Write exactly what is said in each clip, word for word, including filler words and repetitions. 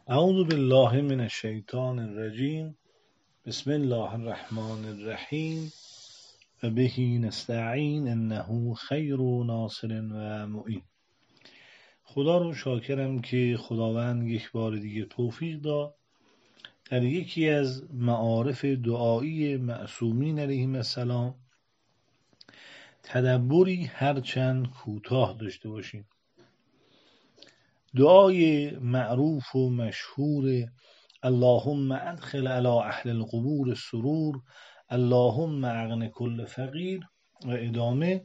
اعوذ بالله من الشیطان الرجیم. بسم الله الرحمن الرحیم و به نستعین انه خیر ناصر و معین. خدا رو شاکرم که خداوند یک بار دیگه توفیق داد در یکی از معارف دعایی معصومین علیهم السلام تدبری هرچند کوتاه داشته باشیم. دعای معروف و مشهور اللهم ادخل علی اهل القبور السرور، اللهم اغن کل فقیر و ادامه،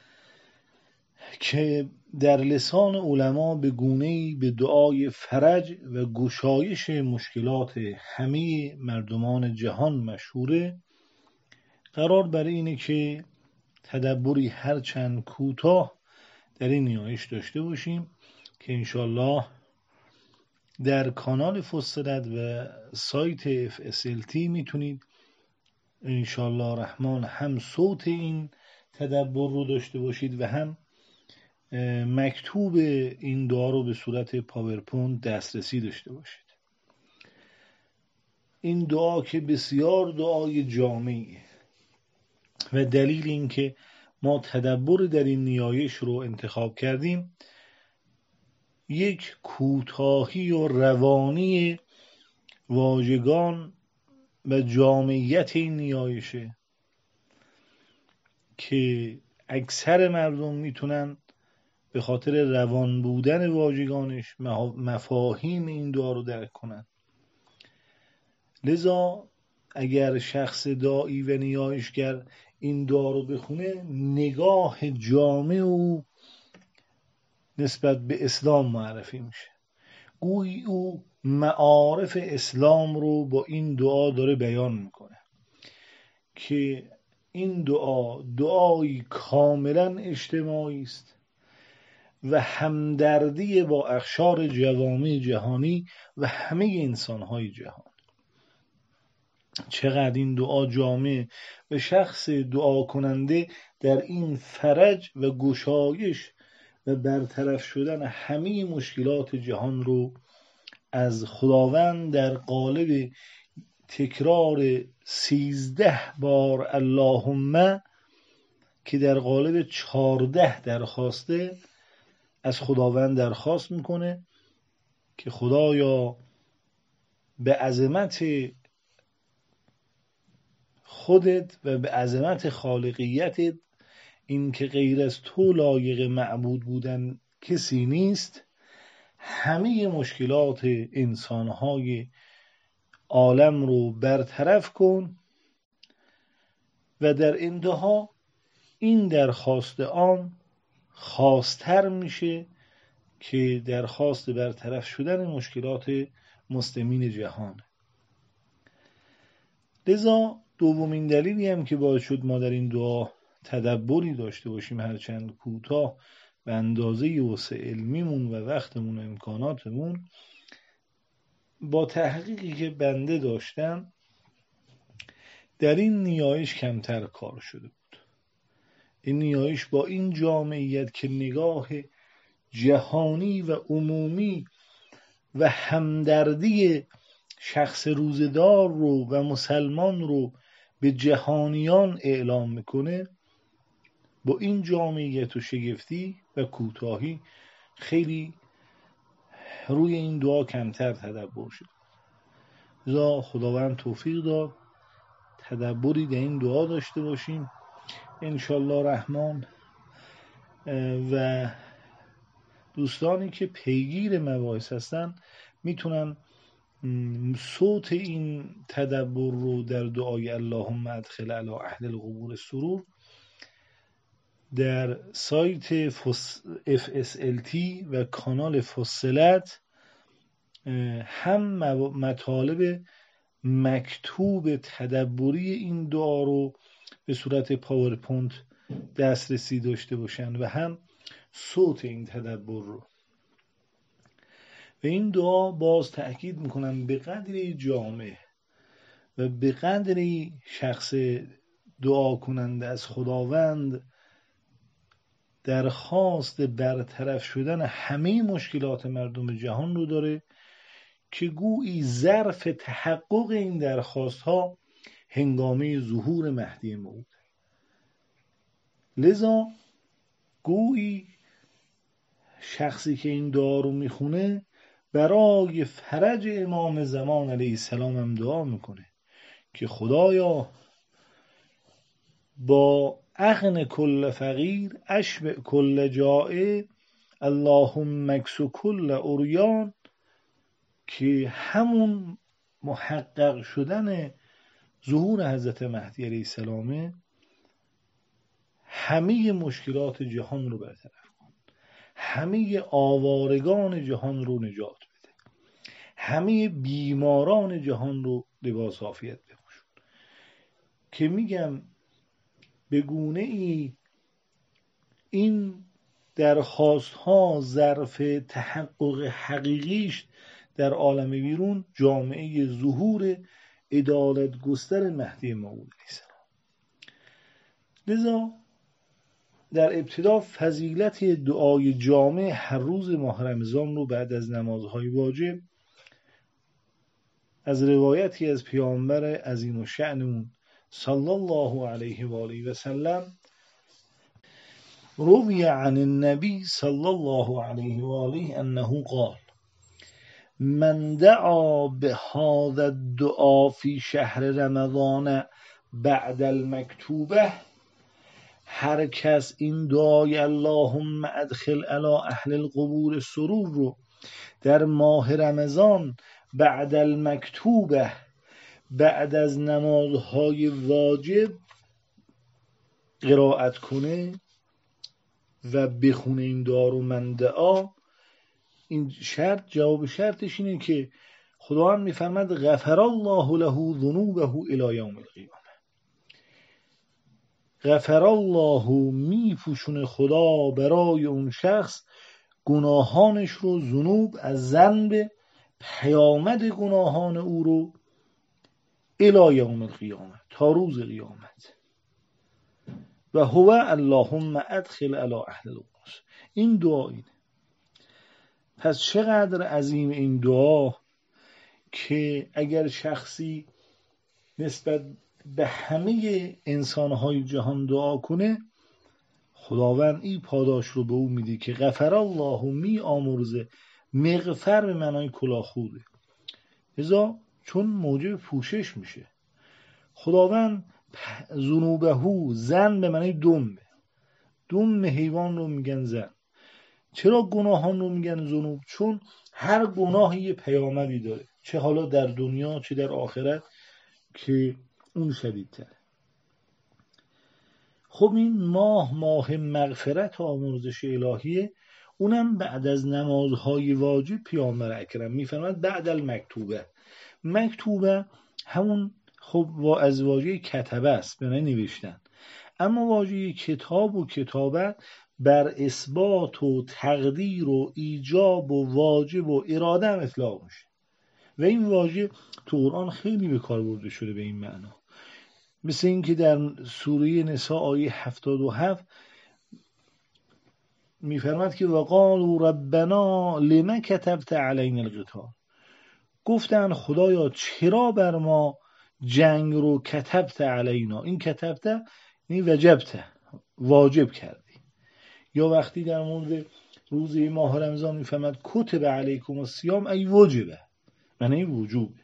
که در لسان علما به گونه‌ای به دعای فرج و گشایش مشکلات همه مردمان جهان مشهوره. قرار بر اینه که تدبری هرچند کوتاه در این نیایش داشته باشیم که انشالله در کانال فصلت و سایت اف اس ال تی میتونید انشالله رحمان هم صوت این تدبر رو داشته باشید و هم مکتوب این دعا رو به صورت پاورپوینت دسترسی داشته باشید. این دعا که بسیار دعای جامعیه و دلیل این که ما تدبر در این نیایش رو انتخاب کردیم یک کوتاهی و روانی واژگان و جامعیت این نیایشه که اکثر مردم میتونن به خاطر روان بودن واژگانش مفاهیم این دعا رو درک کنن. لذا اگر شخص داعی و نیایشگر این دعا رو بخونه نگاه جامع او نسبت به اسلام معرفی میشه. گویی او معارف اسلام رو با این دعا داره بیان میکنه که این دعا دعایی کاملا اجتماعی است و همدردی با اقشار جوامع جهانی و همه انسانهای جهان. چقدر این دعا جامع و شخص دعا کننده در این فرج و گشایش و برطرف شدن همه مشکلات جهان رو از خداوند در قالب تکرار سیزده بار اللهم که در قالب چارده درخواسته از خداوند درخواست میکنه که خدایا به عظمت خودت و به عظمت خالقیتت، این که غیر از تو لایق معبود بودن کسی نیست، همه مشکلات انسانهای عالم رو برطرف کن و در انتها این درخواست آن خاصتر میشه که درخواست برطرف شدن مشکلات مسلمین جهان. لذا دومین دلیلی هم که باعث شد ما در این دعا تدبری داشته باشیم هرچند کوتاه به اندازه وسع علمیمون و وقتمون و امکاناتمون، با تحقیقی که بنده داشتم در این نیایش کمتر کار شده بود. این نیایش با این جامعیت که نگاه جهانی و عمومی و همدردی شخص روزدار رو و مسلمان رو به جهانیان اعلام میکنه، با این جامعیت و شگفتی و کوتاهی خیلی روی این دعا کمتر تدبر شد. لذا خداوند توفیق داد تدبری در این دعا داشته باشیم انشالله رحمان. و دوستانی که پیگیر مباحث هستن میتونن صوت این تدبر رو در دعای اللهم ادخل علی اهل القبور السرور در سایت اف اس ال تی و کانال فصلت هم مطالب مکتوب تدبری این دعا رو به صورت پاورپوینت دسترسی داشته باشن و هم صوت این تدبر رو. و این دعا باز تأکید میکنم به قدری جامع و به قدری شخص دعا کننده از خداوند درخواست برطرف شدن همه مشکلات مردم جهان رو داره که گویی ظرف تحقق این درخواست ها هنگامه ظهور مهدی موعود. لذا گویی شخصی که این دعا رو میخونه برای فرج امام زمان علیه السلام هم دعا میکنه که خدایا با اغن کل فقیر اشبع کل جائع اللهم اکس کل عریان، که همون محقق شدن ظهور حضرت مهدی علیه السلام همه مشکلات جهان رو برطرف کن، همه آوارگان جهان رو نجات بده، همه بیماران جهان رو لباس عافیت بپوشون. که میگم به گونه ای این درخواست ها ظرف تحقق حقیقیش در عالم بیرون جامعه ظهور عدالت گستر مهدی موعود علیه السلام. لذا در ابتدا فضیلت دعای جامع هر روز ماه رمضان رو بعد از نمازهای واجب از روایتی از پیامبر عظیم الشأنمون صلی الله علیه و آله و سلم روی عن النبی صلی الله علیه و آله انه قال من دعا بهذا الدعاء فی شهر رمضان بعد المکتوبه، هر کس این دعای اللهم ادخل علی اهل القبور السرور رو در ماه رمضان بعد المکتوبه، بعد از نمازهای واجب قرائت کنه و بخونه این دعا رو، من دعا، این شرط، جواب شرطش اینه که خداوند میفرماد غفر الله له ذنوبه الی یوم القیامه. غفر الله میپوشونه خدا برای اون شخص گناهانش رو، ذنوب از ذنب پیامد گناهان او رو، الی یوم القیامه، تا روز قیامت. و هو اللهم ادخل علی اهل القبور. این دعا اینه. پس چقدر عظیم این دعا که اگر شخصی نسبت به همه انسانهای جهان دعا کنه، خداوند این پاداش رو به او میده که غفر الله می آمرزه. مغفر به معنای کلاهخوده، ازا چون موجب پوشش میشه. خداوند ذنوبهو، زن به معنای دمه، دم حیوان رو میگن زن. چرا گناهان رو میگن ذنوب؟ چون هر گناهی یه پیامدی داره، چه حالا در دنیا چه در آخرت، که اون شدیدتره. خب این ماه ماه مغفرت و آمرزش الهیه، اونم بعد از نمازهای واجب پیامبر اکرم میفرماد بعد المکتوبه. مکتوبه همون خب و از واژه کتبه است، به معنی نوشتن، اما واژه کتاب و کتابت بر اثبات و تقدیر و ایجاب و واجب و اراده هم اطلاق میشه و این واژه تو قرآن خیلی به کار برده شده به این معنا. مثل این که در سوره نساء آیه هفتاد و هفت میفرماد که وقالوا ربنا لما کتبت علینا القتال، گفتن خدایا چرا بر ما جنگ رو کتبت علینا، این کتبت یعنی وجبت، واجب کردی. یا وقتی در مورد روزه ماه رمضان میفرماد کتب علیکم الصیام ای وجبه، معنی وجوب.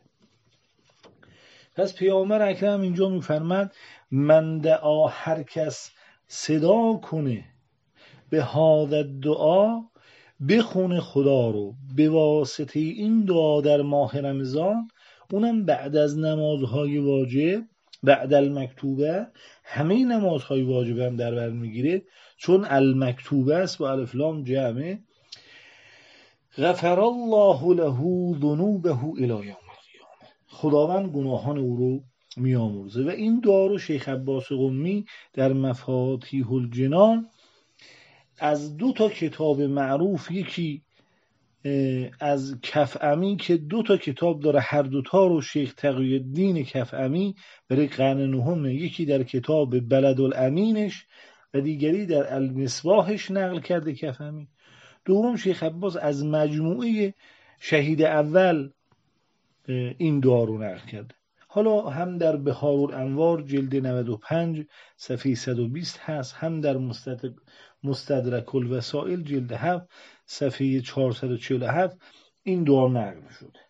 پس پیامبر اکرم اینجا میفرماد من دعا، هر کس صدا کنه به هذا دعا، بخونه خدا رو به واسطه این دعا در ماه رمضان، اونم بعد از نمازهای واجب بعد المکتوبه. همه نمازهای واجب هم در بر میگیره چون المکتوبه است و الف لام جمعه. غفر الله له ذنوبه الی یوم القیامه، خداوند گناهان او رو میامرزه. و این دعا رو شیخ عباس قمی در مفاتیح الجنان از دو تا کتاب معروف، یکی از کفعمی که دو تا کتاب داره، هر دوتا رو شیخ تقی الدین کفعمی برای قرن نهم، یکی در کتاب بلد الامینش و دیگری در المصباحش نقل کرده کفعمی. دوم شیخ عباس از مجموعه شهید اول این دعا رو نقل کرده. حالا هم در بحار الانوار جلد نود و پنج صفحه صد و بیست هست، هم در مستدرک الوسائل جلد هفت صفحه چهارصد و چهل و هفت این دعا نقل شده.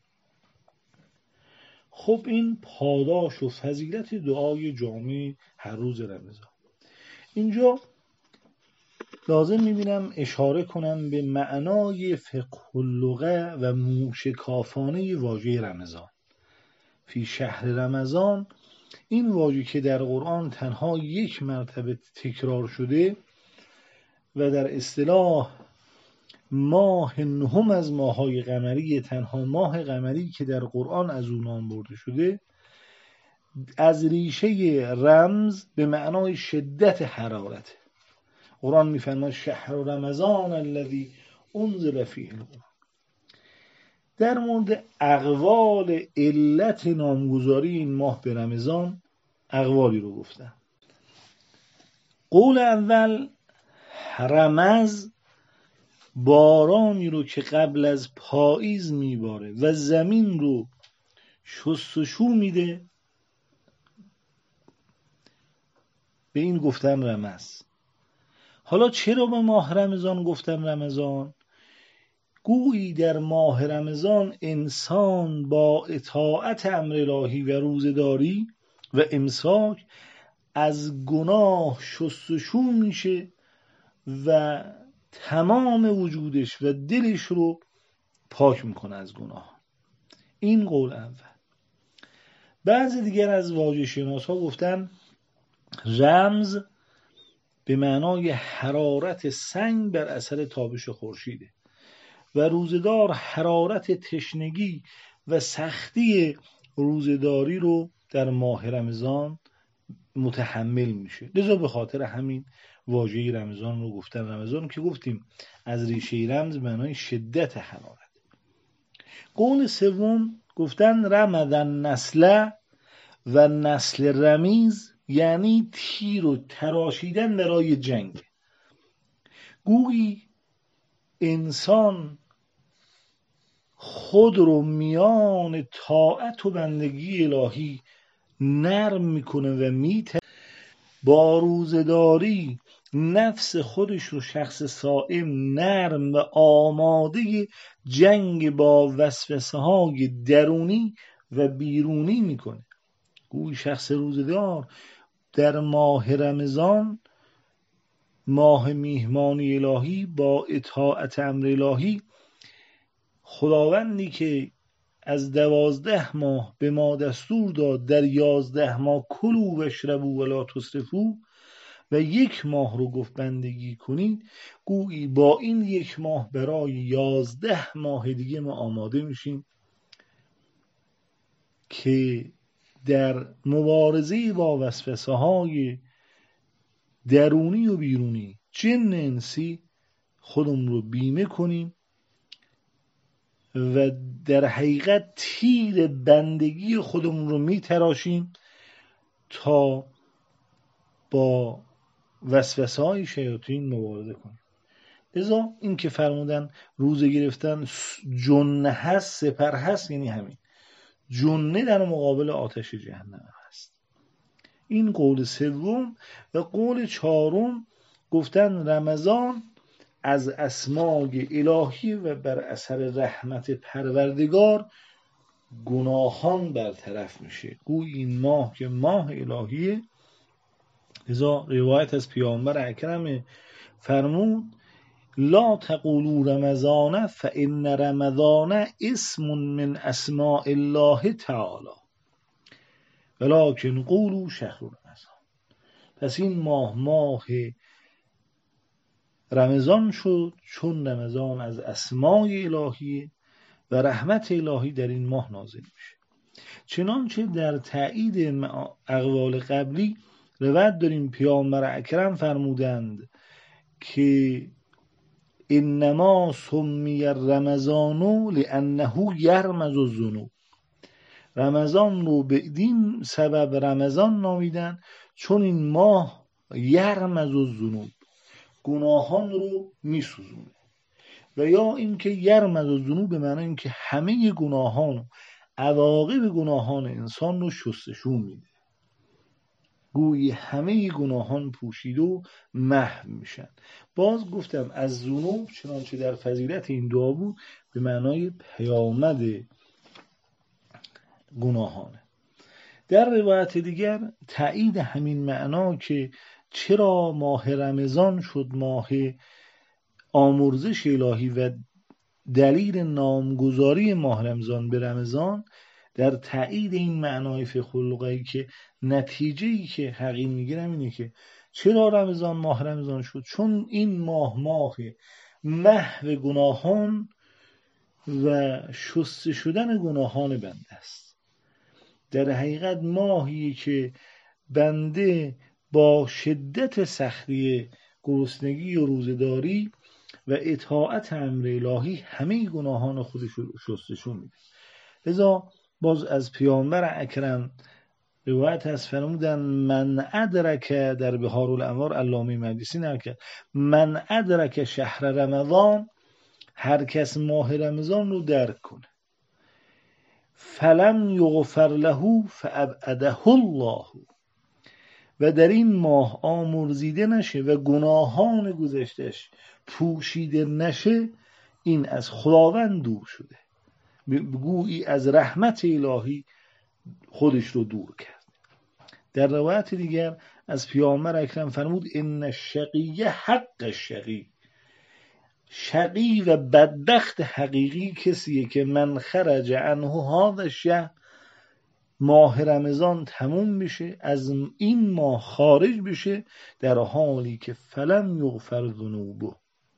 خب این پاداش و فضیلت دعای جامع هر روز رمضان. اینجا لازم میبینم اشاره کنم به معنای فقه اللغه و موشکافانه واژه رمضان. فی شهر رمضان، این واژه که در قرآن تنها یک مرتبه تکرار شده و در اصطلاح ماه نهم از ماه‌های قمری، تنها ماه قمری که در قرآن از اون نام برده شده، از ریشه رمز به معنای شدت حرارت. قرآن می‌فرماید شهر رمضان الذی انزل فیه القرآن. در مورد اقوال علت نامگذاری این ماه به رمضان اقوالی رو گفتم. قول اول، رمز بارانی رو که قبل از پاییز میباره و زمین رو شستشو میده، به این گفتن رمز. حالا چرا به ماه رمضان گفتن رمضان؟ گویی در ماه رمضان انسان با اطاعت امر الهی و روزه‌داری و امساک از گناه شستشو میشه و تمام وجودش و دلش رو پاک میکنه از گناه. این قول اول. بعضی دیگر از واژه شناسا گفتن رمز به معنای حرارت سنگ بر اثر تابش خورشیده و روزدار حرارت تشنگی و سختی روزداری رو در ماه رمضان متحمل میشه. لذا به خاطر همین واژه رمضان رو گفتن رمضان که گفتیم از ریشه رمز به معنای شدت حرارت. قول سوم گفتن رمضان نسله و نسل رمیز یعنی تیر و تراشیدن برای جنگ. گویی انسان خود رو میان طاعت و بندگی الهی نرم میکنه و میته با روزداری نفس خودش رو شخص صائم نرم و آماده جنگ با وسوسه های درونی و بیرونی میکنه. گویی شخص روزدار در ماه رمضان، ماه میهمانی الهی، با اطاعت امر الهی، خداوندی که از دوازده ماه به ما دستور داد در یازده ماه کلوا و اشربوا ولا تسرفوا و یک ماه رو گفت بندگی کنید، گویی با این یک ماه برای یازده ماه دیگه ما آماده میشیم که در مبارزه با وسوسه های درونی و بیرونی جن انسی خودمون رو بیمه کنیم و در حقیقت تیر بندگی خودمون رو میتراشیم تا با وسوسه های شیاطین مبارزه کنیم. لذا این که فرمودن روزه گرفتن جنه هست، سپر هست، یعنی همین جنه در مقابل آتش جهنم هست. این قول سوم. و قول چهارم گفتن رمضان از اسمای الهی و بر اثر رحمت پروردگار گناهان برطرف میشه. گوی این ماه که ماه الهیه، لذا روایت از پیامبر اکرم فرمود لا تقولوا رمضان فإن رمضان اسم من اسماء الله تعالی ولکن قولوا شهر رمضان. پس این ماه ماه رمضان شد چون رمضان از اسمای الهی و رحمت الهی در این ماه نازل میشه. چنانچه در تایید اقوال قبلی روایت داریم پیامبر اکرم فرمودند که انما سمی رمضان لانه یرمز الذنوب. رمضان رو به این سبب رمضان نامیدن چون این ماه یرمز الذنوب، گناهان رو میسوزونه. و یا اینکه یرمز الذنوب به معنی اینکه همه گناهان رو عواقب گناهان انسان رو شستشو میده. گویی همه گناهان پوشیده و محو میشن. باز گفتم از ذنوب چنانچه در فضیلت این دعا بود به معنای پیامد گناهانه. در روایت دیگر تایید همین معنا که چرا ماه رمضان شد ماه آمرزش الهی و دلیل نامگذاری ماه رمضان به رمضان، در تایید این معنای فقه اللغوی که نتیجه‌ای که حقیقی میگیرم اینه که چرا رمضان ماه رمضان شد؟ چون این ماه ماه محو گناهان و شسته شدن گناهان بنده است. در حقیقت ماهی که بنده با شدت سختی گرسنگی و روزداری و اطاعت امر الهی همه گناهان خودش رو شستشو میده. لذا باز از پیامبر اکرم روایت از فرمودن من ادرک، در بحار الانوار علامه مقدسی نقل کرد، من ادرک شهر رمضان، هر کس ماه رمضان رو درک کنه، فلم یغفر له فابعده الله، و در این ماه آمرزیده نشه و گناهان گذشتش پوشیده نشه، این از خداوند دور شده، گویی از رحمت الهی خودش رو دور کرد. در روایت دیگر از پیامبر اکرم فرمود ان الشقی حق شقی، شقی و بدبخت حقیقی کسیه که من خرج عنه هذا الشهر، ماه رمضان تموم میشه، از این ماه خارج بشه در حالی که فلم یغفر ذنوبه،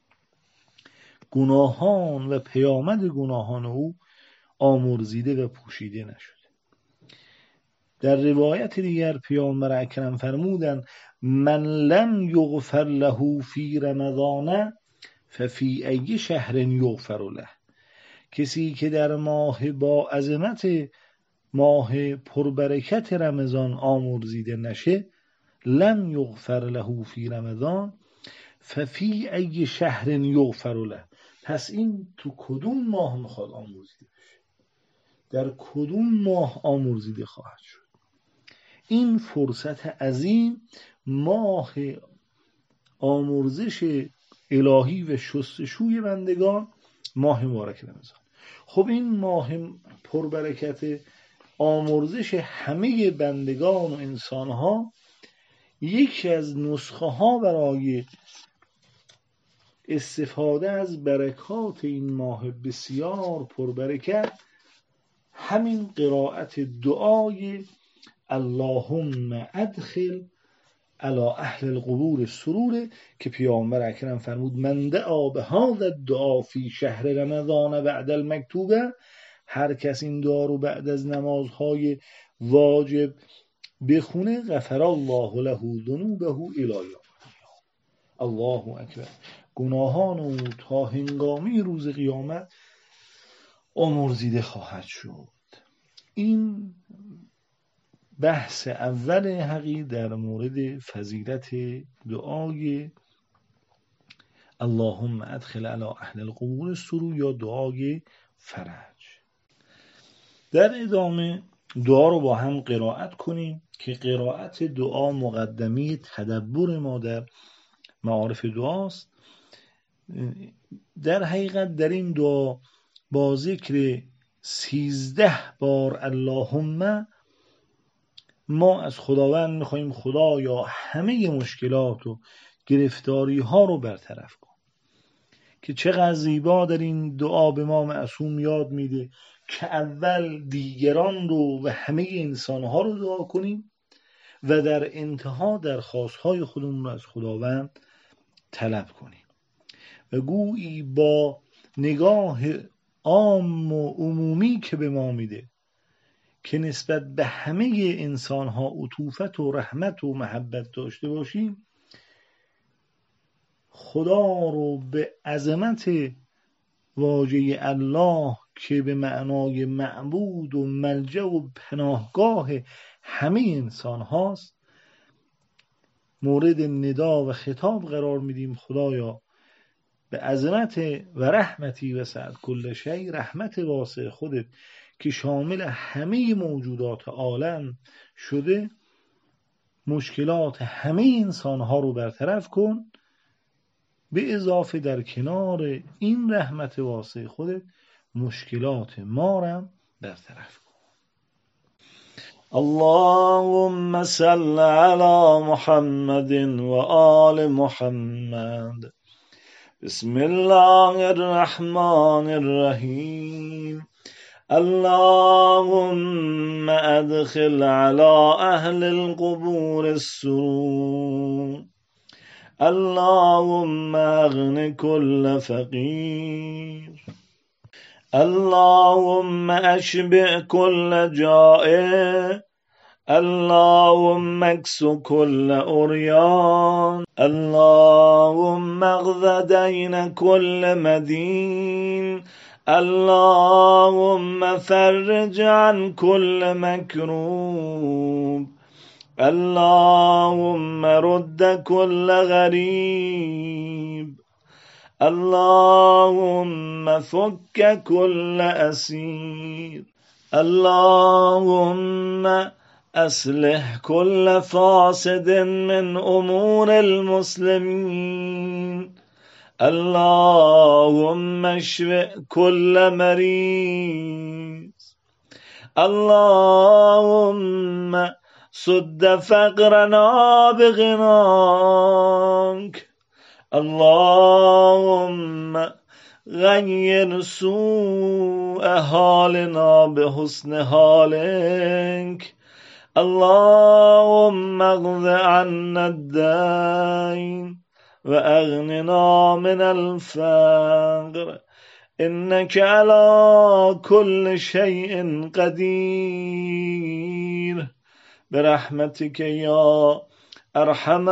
گناهان و پیامد گناهان او آمرزیده و پوشیده نشده. در روایت دیگر پیامبر اکرم فرمودن من لم یغفر له فی رمضان ففی ای شهر یغفر له، کسی که در ماه با عظمت ماه پربرکت رمضان آمرزیده نشه، لم یغفر له فی رمضان ففی ای شهر یغفر له، پس این تو کدوم ماه میخواد آمرزیده بشه، در کدوم ماه آمرزیده خواهد شد. این فرصت عظیم، ماه آمرزش الهی و شستشوی بندگان، ماه مبارک رمضان. خب این ماه پربرکت آمرزش همه بندگان و انسانها، یکی از نسخه ها برای استفاده از برکات این ماه بسیار پربرکت همین قرائت دعای اللهم ادخل علی اهل القبور السرور که پیامبر اکرم فرمود من دعا به هذا الدعا فی شهر رمضان بعد المکتوبه، هر کس این دعا رو بعد از نمازهای واجب بخونه غفر الله له ذنوبه الی یوم الله اکبر، گناهان او تا هنگامی روز قیامت آمرزیده خواهد شد. این بحث اول حقی در مورد فضیلت دعای اللهم ادخل علی اهل القبور السرور یا دعای فرج. در ادامه دعا رو با هم قرائت کنیم که قرائت دعا مقدمه تدبر ما در معارف دعاست. در حقیقت در این دعا با ذکر سیزده بار اللهم ما از خداوند میخواییم خدایا همه مشکلات و گرفتاری ها رو برطرف کن، که چقدر زیبا در این دعا به ما معصوم یاد میده که اول دیگران رو و همه انسان ها رو دعا کنیم و در انتها درخواست های خودمون رو از خداوند طلب کنیم و گویی با نگاه عام و عمومی که به ما میده که نسبت به همه انسان ها عطوفت و رحمت و محبت داشته باشیم، خدا رو به عظمت واژه الله که به معنای معبود و ملجأ و پناهگاه همه انسان هاست مورد ندا و خطاب قرار میدیم. خدایا به عظمت و رحمتی وسعت کل شیء، رحمت واسع خودت که شامل همه موجودات عالم شده، مشکلات همه انسانها رو برطرف کن، به اضافه در کنار این رحمت واسع خودت مشکلات ما رو برطرف کن. اللهم صل علی محمد و آل محمد. بسم الله الرحمن الرحیم. اللهم ادخل على اهل القبور السرور. اللهم اغن كل فقير. اللهم اشبع كل جائع. اللهم اكس كل عريان. اللهم اقض دين كل مدين. اللهم فرج عن كل مكروب. اللهم رد كل غريب. اللهم فك كل أسير. اللهم أصلح كل فاسد من أمور المسلمين. اللهم اشف كل مريض. اللهم سد فقرنا بغناك. اللهم غير سوء حالنا بحسن حالك. اللهم اقض عنا الدين وأغننا من الفقر إنك على كل شيء قدير برحمتك يا أرحم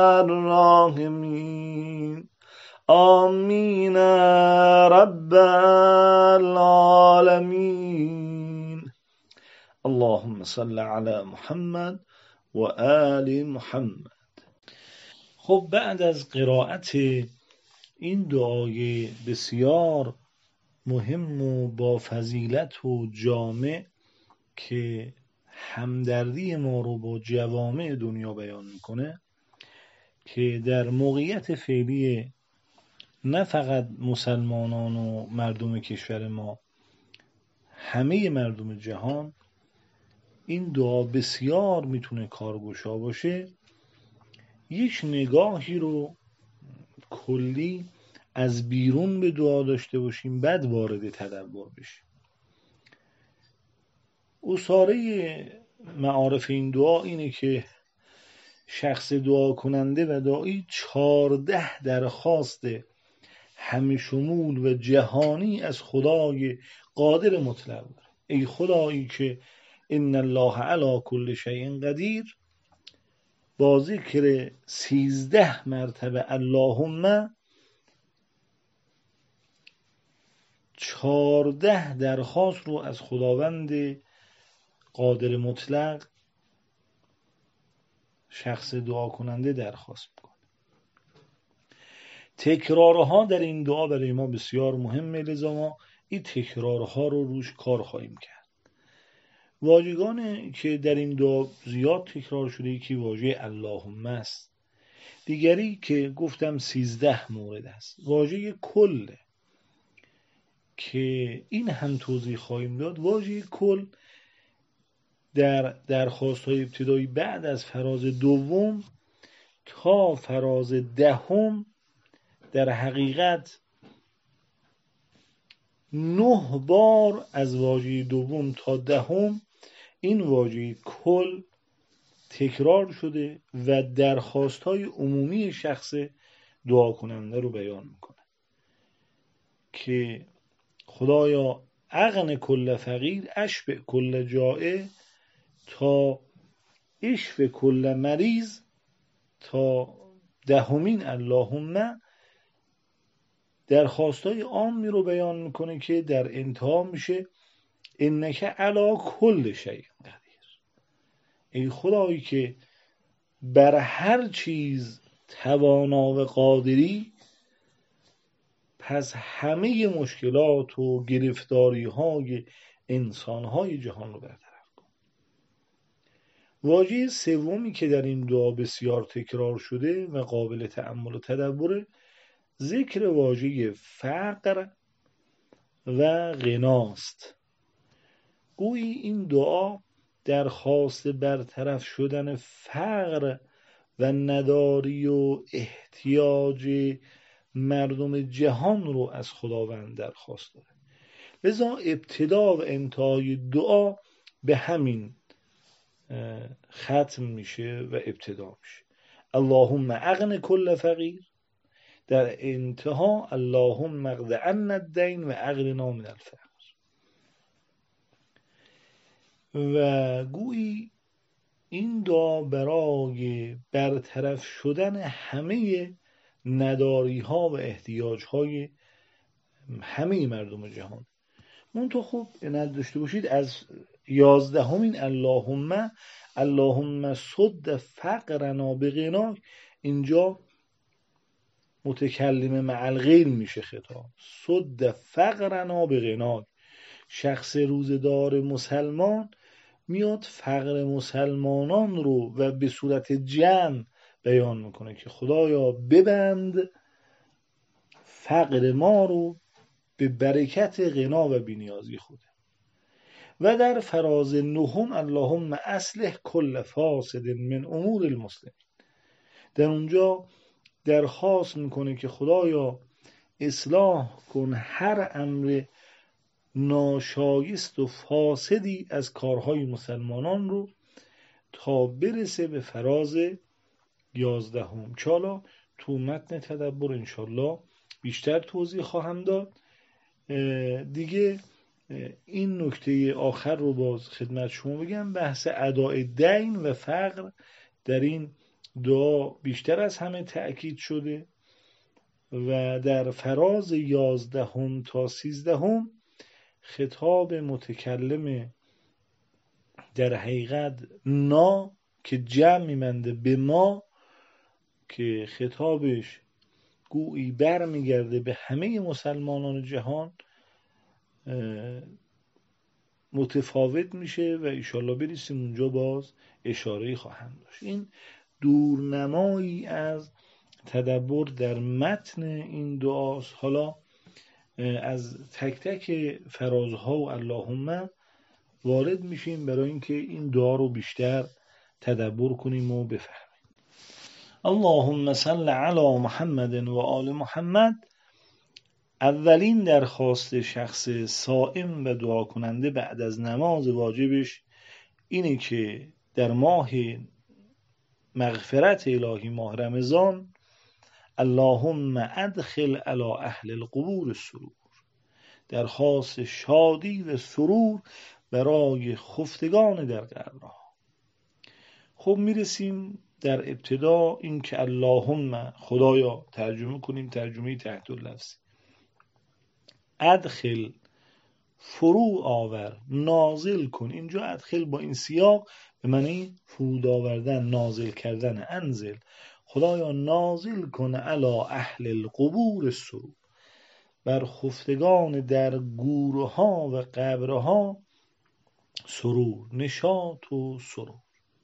الراحمين. آمين رب العالمين. اللهم صل على محمد و آل محمد. خب بعد از قرائت این دعای بسیار مهم و با فضیلت و جامع که همدردی ما رو با جوامع دنیا بیان میکنه، که در موقعیت فعلی نه فقط مسلمانان و مردم کشور ما، همه مردم جهان این دعا بسیار میتونه کارگشا باشه. یک نگاهی رو کلی از بیرون به دعا داشته باشیم، بعد وارد تدبر بشیم. اصاره معارف این دعا اینه که شخص دعا کننده و داعی چارده درخواست همه شمول و جهانی از خدای قادر مطلق داره. ای خدایی که ان الله علی کل شیء قدیر، با ذکر سیزده مرتبه اللهم چارده درخواست رو از خداوند قادر مطلق شخص دعا کننده درخواست میکنه. تکرارها در این دعا برای ما بسیار مهمه، لذا ما این تکرارها رو روش کار خواهیم کرد. واژگان که در این دعا زیاد تکرار شده، یکی واژه اللهم است، دیگری که گفتم سیزده مورد است، واژه کل که این هم توضیح خواهیم داد. واژه کل در درخواست‌های ابتدایی بعد از فراز دوم تا فراز دهم در حقیقت نه بار از واژه دوم تا دهم این واژه کل تکرار شده و درخواست‌های عمومی شخص دعا کننده رو بیان میکنه که خدایا اغن کل فقیر، اشبع کل جائع، تا اشف کل مریض، تا دهمین اللهم درخواستای عامی رو بیان میکنه که در انتها میشه انک علی کل شیء قدیر. ای خدایی که بر هر چیز توانا و قادری، پس همه مشکلات و گرفتاری های انسان های جهان رو برطرف کن. واژه سومی که در این دعا بسیار تکرار شده و قابل تأمل و تدبر، ذکر واژه فقر و غناست. گویی این دعا درخواست برطرف شدن فقر و نداری و احتیاج مردم جهان رو از خداوند درخواست داره. لذا ابتدا و انتهای دعا به همین ختم میشه و ابتدا میشه. اللهم اغن کل فقیر، در انتها اللهم اقض عنا الدین و اغننا من الفقر. و گویی این دعا برای برطرف شدن همه نداری ها و احتیاج های همه مردم جهان. منتها خوب نداشته باشید از یازدهمین اللهم اللهم سد فقرنا بغناک، اینجا متکلم مع الغیر میشه خطاب. سد فقرنا بغناک، شخص روزدار مسلمان میاد فقر مسلمانان رو و به صورت جمع بیان میکنه که خدایا ببند فقر ما رو به برکت غنا و بی‌نیازی خوده. و در فراز نهم اللهم اصلح کل فاسد من امور المسلمین، در اونجا درخواست میکنه که خدایا اصلاح کن هر امر ناشایست و فاسدی از کارهای مسلمانان رو تا برسه به فراز یازدهم. که حالا تو متن تدبر انشالله بیشتر توضیح خواهم داد. دیگه این نکته آخر رو باز خدمت شما بگم، بحث اداء دین و فقر در این دعا بیشتر از همه تأکید شده و در فراز یازدهم تا سیزدهم خطاب متکلم در حقیقت نا که جمع میمنده به ما، که خطابش گویی بر میگرده به همه مسلمانان جهان، متفاوت میشه و انشالله برسیم اونجا باز اشاره‌ای خواهم داشت. این دورنمایی از تدبر در متن این دعاست. حالا از تک تک فرازها و اللهم وارد میشیم برای اینکه این دعا رو بیشتر تدبر کنیم و بفهمیم. اللهم صل علی محمد و آل محمد. اولین درخواست شخص صائم و دعا کننده بعد از نماز واجبش اینه که در ماه مغفرت الهی ماه رمضان اللهم ادخل علی اهل القبور السرور، درخواست شادی و سرور برای خفتگان در قبرها. خب میرسیم در ابتدا این که اللهم، خدایا ترجمه کنیم ترجمه تحت اللفظی، ادخل فرو آور، نازل کن. اینجا ادخل با این سیاق به معنی فرود آوردن، نازل کردن. انزل، خدایا نازل کن علی اهل القبور السرور، بر خفتگان در گورها و قبرها سرور، نشاط و سرور.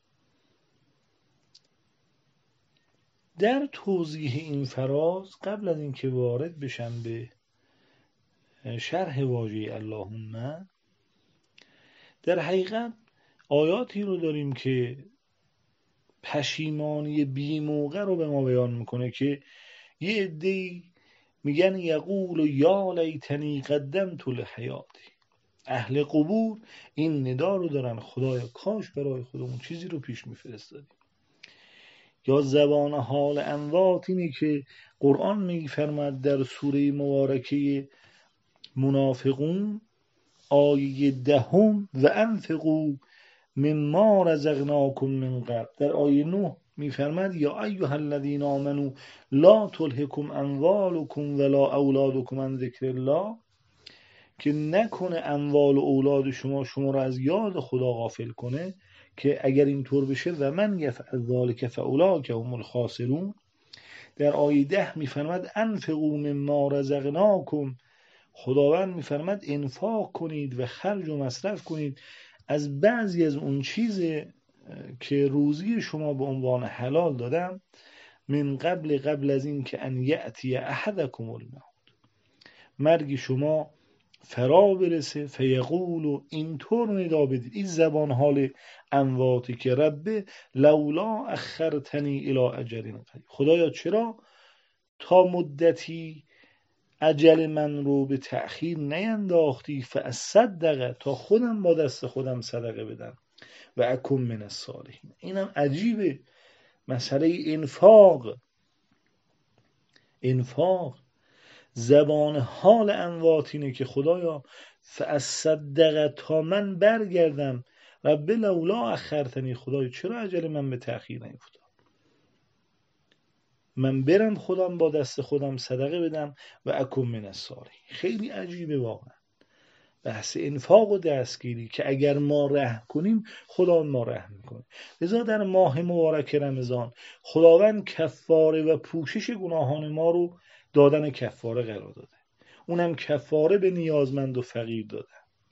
در توضیح این فراز قبل از اینکه وارد بشم به شرح واژه اللهم، در حقیقت آیاتی رو داریم که پشیمانی بی موقع رو به ما بیان میکنه که یه عده‌ای میگن یقول یا لیتنی قدمت لحیاتی. اهل قبور این ندا رو دارن، خدایا کاش برای خودمون چیزی رو پیش میفرستادیم. یا زبان حال اموات اینه که قرآن میفرماد در سوره مبارکه منافقون آیه دهم و انفقوا مما رزقناکم من قبل، در آیه نه میفرماد یا ایها الذین آمنوا لا تلهکم اموالکم ولا اولادکم عن ذکر الله، که نکنه اموال و اولاد شما شما را از یاد خدا غافل کنه، که اگر اینطور بشه و من یفعل ذلک فاولئک هم الخاسرون، در آیه ده میفرماد انفقوا مما رزقناکم، خداوند میفرماد انفاق کنید و خرج و مصرف کنید از بعضی از اون چیز که روزی شما به عنوان حلال دادم، من قبل قبل از این که ان یأتی احدکم الموت، مرگ شما فرا برسه، فیقول، اینطور ندا بدید، این زبان حال امواتی که رب لولا اخرتنی الی اجل قریب، خدایا چرا تا مدتی اجل من رو به تأخیر نینداختی، فاصدق، تا خودم با دست خودم صدقه بدم، و اکن من الصالحین. اینم عجیبه، مسئله انفاق انفاق زبان حال اموات اینه که خدایا فاصدق، تا من برگردم، رب لولا اخرتنی، خدایا چرا اجل من به تأخیر نیفتاد، من برم خودم با دست خودم صدقه بدم، و اکن من الصالحین. خیلی عجیبه واقعا بحث انفاق و دستگیری که اگر ما رحم کنیم خدا ما رحم میکنه. لذا در ماه مبارک رمضان خداوند کفاره و پوشش گناهان ما رو دادن کفاره قرار داده، اونم کفاره به نیازمند و فقیر دادن.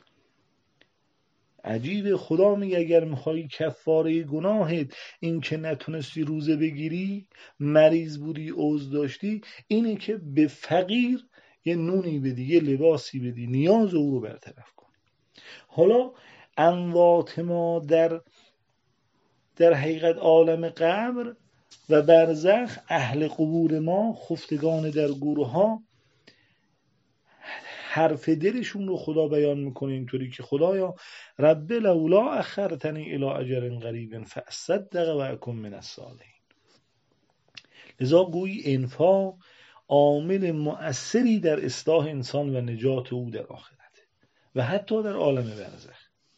عجیبه، خدا میگه اگر میخوایی کفاره گناهت، این که نتونستی روزه بگیری، مریض بودی، عذر داشتی، اینه که به فقیر یه نونی بدی، یه لباسی بدی، نیاز او رو برطرف کنی. حالا اموات ما در در حقیقت عالم قبر و برزخ، اهل قبور ما، خفتگان در گوره ها، حرف دلشون رو خدا بیان میکنه اینطوری که خدایا رب لولا اخرتنی الی اجل قریب فاصدق و اکن من الصالحین. لذا گویی انفاق عامل مؤثری در اصلاح انسان و نجات او در آخرت و حتی در عالم برزخ.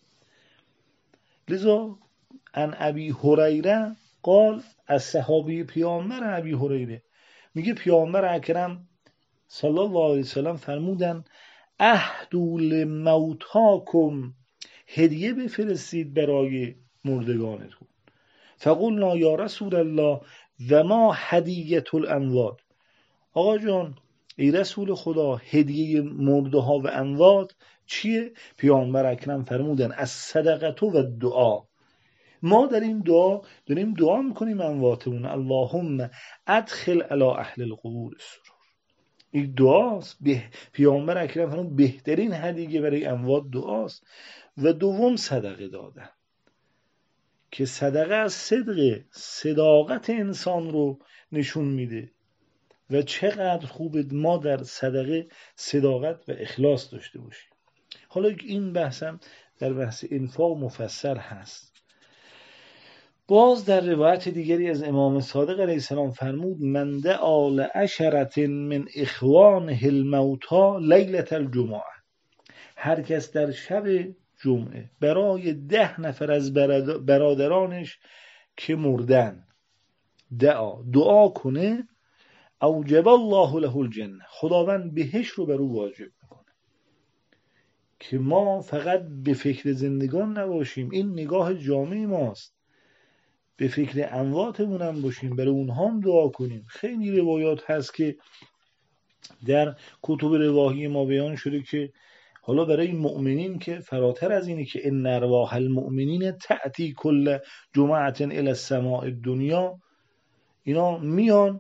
لذا ان ابی هریره قال، از صحابی پیامبر ابی هریره میگه پیامبر اکرم صلی الله علیه وسلم فرمودن اهدوا لموتاکم، هدیه بفرستید برای مردگانتون. فقلنا یا رسول الله و ما هدیه الاموات، آقا جان ای رسول خدا هدیه مرده ها و اموات چیه؟ پیامبر اکرم فرمودن از صدقه و دعا. ما در این دعا داریم دعا میکنیم امواتمون، اللهم ادخل علی اهل القبور السرور. این دعاست. به پیامبر اکرم فرمود بهترین هدیه برای اموات دعاست. و دوم صدقه دادن، که صدقه از صدق صداقت انسان رو نشون میده و چقدر خوبه ما در صدقه صداقت و اخلاص داشته باشیم. حالا این بحثم در بحث انفاق مفصل هست. باز در روایت دیگری از امام صادق علیه السلام فرمود من دعا لعشرة من اخوانه الموتى لیلة الجمعه، هر کس در شب جمعه برای ده نفر از برادرانش که مردن دعا دعا کنه، اوجب الله له الجنه، خداوند بهش رو بر او واجب میکنه. که ما فقط به فکر زندگان نباشیم، این نگاه جامعی ماست، به فکر امواتمون هم باشیم، برای اونها هم دعا کنیم. خیلی روایات هست که در کتب روایی ما بیان شده که حالا برای مؤمنین که فراتر از اینه که ان ارواح المؤمنین تأتی کل جمعه الی السماء الدنیا، اینا میان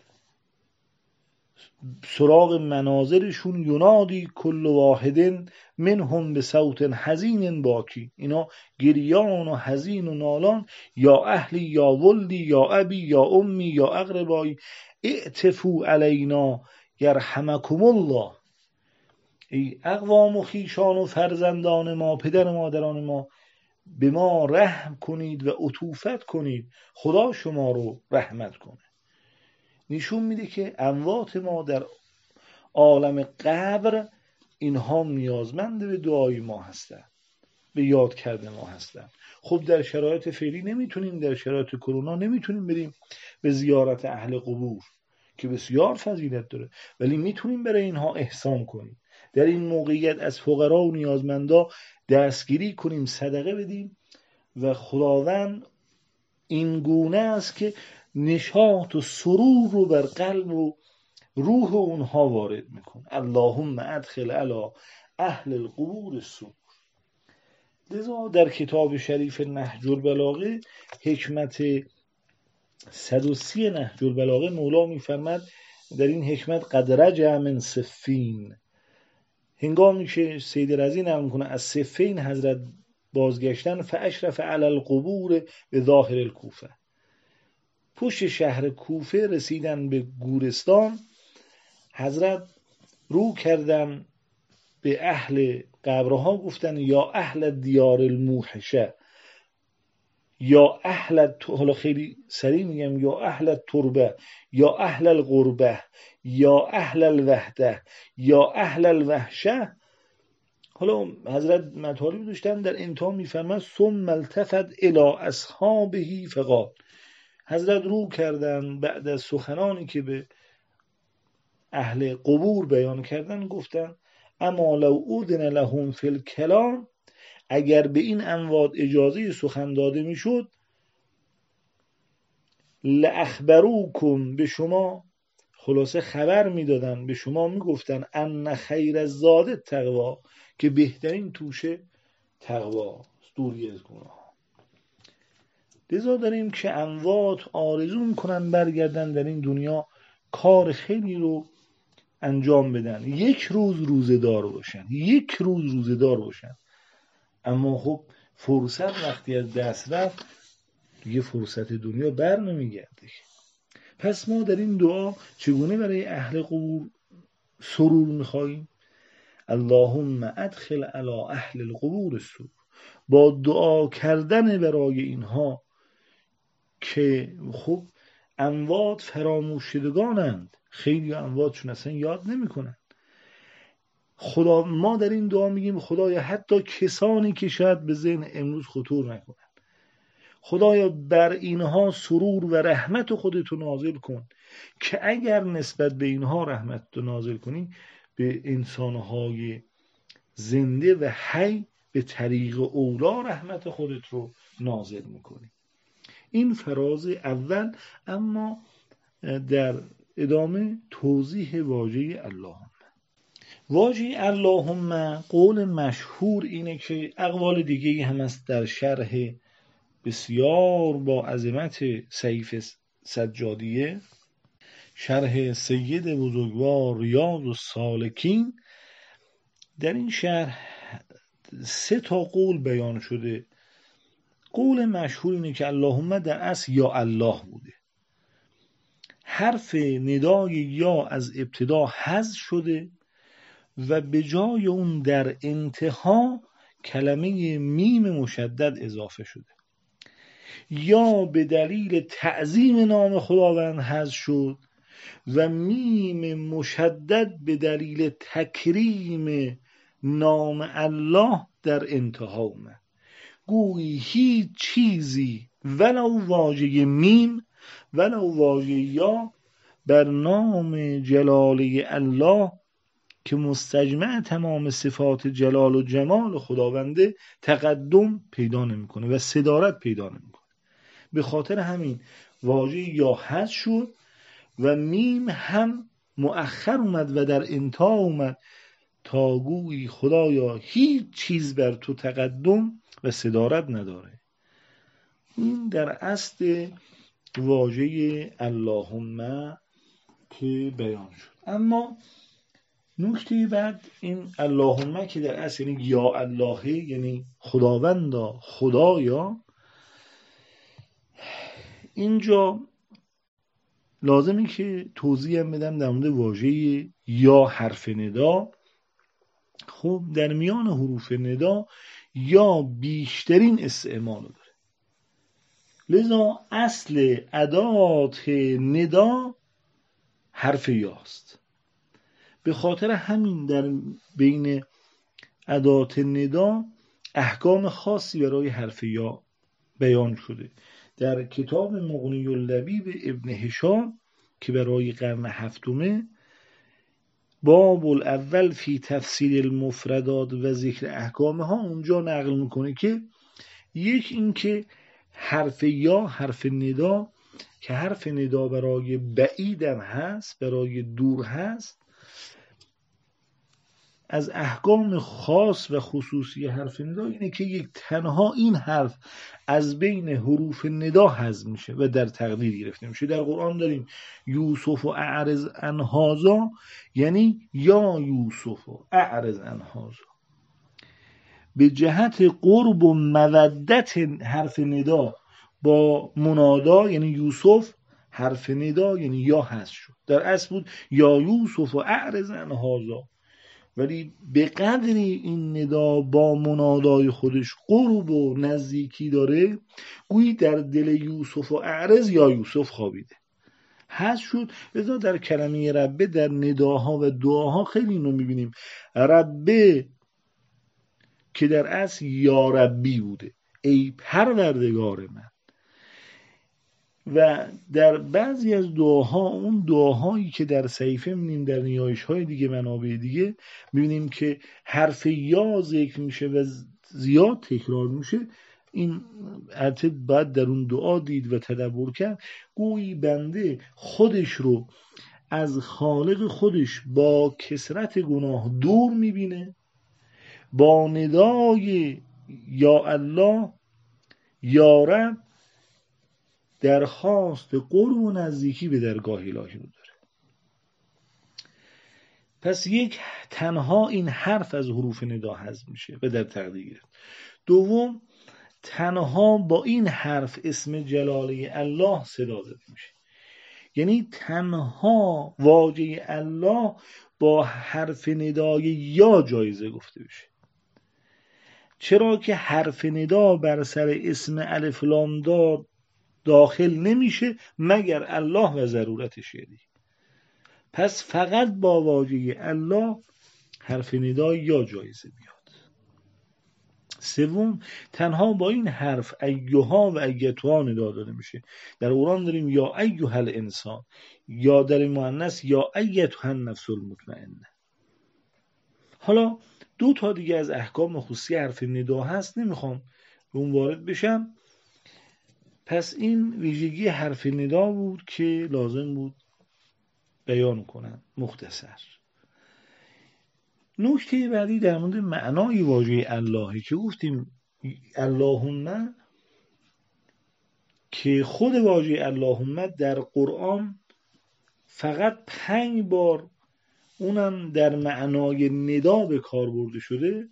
سراغ منازلشون، ینادی کل واحد منهم به صوت حزین باکی، اینا گریان و حزین و نالان، یا اهلی یا ولدی یا ابی یا امی یا اقربایی اعتفو علینا یرحمکم الله، ای اقوام و خیشان و فرزندان ما، پدر مادران ما، به ما رحم کنید و عطوفت کنید، خدا شما رو رحمت کنه. نشون میده که اموات ما در عالم قبر اینها نیازمند به دعای ما هستن، به یاد کرده ما هستن. خب در شرایط فعلی نمیتونیم، در شرایط کرونا نمیتونیم بریم به زیارت اهل قبور که بسیار فضیلت داره، ولی میتونیم برای اینها احسان کنیم. در این موقعیت از فقرا و نیازمندا دستگیری کنیم، صدقه بدیم و خداوند این گونه است که نشاط و سرور رو بر قلب و روح اونها وارد میکنه. اللهم ادخل علی اهل القبور السرور. لذا در کتاب شریف نهج البلاغه حکمت صد و سی نهج البلاغه مولا میفرماد در این حکمت قد رجع من صفین، هنگامی که سید رضی نقل میکنه از صفین حضرت بازگشتن، فاشرف علی القبور به ظاهر الکوفه، پشت شهر کوفه رسیدن به گورستان، حضرت رو کردن به اهل قبرها گفتن یا اهل دیار الموحشه، یا اهل، حالا خیلی سریع میگم، یا اهل تربه، یا اهل الغربه، یا اهل الوحده، یا اهل الوحشه. حالا حضرت مطالب داشتن، در انتها میفرماید ثم التفت الی اصحابه فقال، حضرت رو کردن بعد از سخنانی که به اهل قبور بیان کردن گفتن اما لو اذن لهم فی الکلام، اگر به این اموات اجازه سخن داده میشد، لاخبروکم، به شما خلاصه خبر میدادن، به شما میگفتن ان خیر الزاد التقوا، که بهترین توشه تقوا، دوری از گناه. لذا داریم که اموات آرزو میکنن برگردن در این دنیا کار خیلی رو انجام بدن، یک روز روزدار باشن، یک روز روزدار باشن، اما خب فرصت وقتی از دست رفت دیگه فرصت دنیا بر نمیگرده. پس ما در این دعا چگونه برای اهل قبور سرور میخواییم؟ اللهم ادخل علی اهل القبور السرور، با دعا کردن برای اینها که خب اموات فراموش شدگانند، خیلی امواتشون اصلا یاد نمیکنن. خدا، ما در این دعا میگیم خدایا حتی کسانی که شاید به ذهن امروز خطور نکنن، خدایا بر اینها سرور و رحمت خودتو نازل کن، که اگر نسبت به اینها رحمت تو نازل کنی، به انسانهای زنده و حی به طریق اولا رحمت خودت رو نازل میکنی. این فراز اول. اما در ادامه توضیح واژه اللهم. واژه اللهم قول مشهور اینه که اقوال دیگه هم هست در شرح بسیار با عظمت سیف سجادیه، شرح سید بزرگوار ریاض السالکین. در این شرح سه تا قول بیان شده. قول مشهور اینه که اللهم در اصل یا الله بوده، حرف ندای یا از ابتدا حذف شده و به جای اون در انتها کلمه میم مشدد اضافه شده، یا به دلیل تعظیم نام خداوند حذف شد و میم مشدد به دلیل تکریم نام الله در انتها اومد. گویی هیچ چیزی ولو واژه میم ولو واژه یا بر نام جلاله الله که مستجمع تمام صفات جلال و جمال خداونده تقدم پیدا نمیکنه و صدارت پیدا نمیکنه. به خاطر همین واژه یا حذف شد و میم هم مؤخر اومد و در انتها اومد تا گویی خدایا هیچ چیز بر تو تقدم و صدارت نداره. این در اصل واژه اللهم که بیان شد. اما نکته بعد این اللهم که در اصل یعنی یا الله، یعنی خداوندا، خدایا، اینجا لازمه که توضیح هم بدم در مورد واژه یا حرف ندا. خب در میان حروف ندا یا بیشترین استعمال داره، لذا اصل ادات ندا حرف یاست. به خاطر همین در بین ادات ندا احکام خاصی برای حرف یا بیان شده. در کتاب مغنی اللبیب ابن هشام که برای قرن هفتمه، باب الاول فی تفسیر المفردات و ذکر احکامها، اونجا نقل میکنه که یک این که حرف یا، حرف ندا که حرف ندا برای بعیدم هست، برای دور هست، از احکام خاص و خصوصی حرف ندا اینه که یک تنها این حرف از بین حروف ندا حذف میشه و در تقدیر گرفته میشه. در قرآن داریم یوسف و اعرض عن هذا، یعنی یا یوسف و اعرض عن هذا، به جهت قرب و مودت حرف ندا با منادا، یعنی یوسف حرف ندا یعنی یا حذف شد. در اصل بود یا یوسف و اعرض عن هذا، ولی به قدری این ندا با منادای خودش قرب و نزدیکی داره، گویی در دل یوسف و اعرض یا یوسف خوابیده، حذف شد. لذا در کلمه ربه در نداها و دعاها خیلی اینو میبینیم، ربه که در اصل یا ربی بوده، ای پروردگار من. و در بعضی از دعاها، اون دعاهایی که در صحیفه می‌بینیم، در نیایش‌های دیگه، منابع دیگه می‌بینیم که حرف یا ذکر میشه و زیاد تکرار میشه، این البته باید در اون دعا دید و تدبر کرد. گویی بنده خودش رو از خالق خودش با کثرت گناه دور می‌بینه، با ندای یا الله یا رب درخواست قرب و نزدیکی به درگاه الهی رو داره. پس یک تنها این حرف از حروف ندا حذف میشه و در تقدیر گرفت. دوم، تنها با این حرف اسم جلاله الله صدا زده میشه، یعنی تنها واژه الله با حرف ندای یا جایزه گفته بشه. چرا که حرف ندا بر سر اسم الف لام داد داخل نمیشه مگر الله و ضرورتش یادی. پس فقط با واژه الله حرف ندا یا جایزه بیاد. سوم، تنها با این حرف ایها و ایتها ندا داده میشه. در قرآن داریم یا ایها الانسان، یا در مؤنث یا ایتها النفس المطمئنه. حالا دو تا دیگه از احکام خصوصی حرف ندا هست، نمیخوام به اون وارد بشم. پس این ویژگی حرف ندا بود که لازم بود بیان کنم مختصر. نکته بعدی در مورد معنای واژه اللهی که گفتیم اللهم، که خود واژه اللهم در قرآن فقط پنج بار، اونم در معنای ندا به کار برده شده.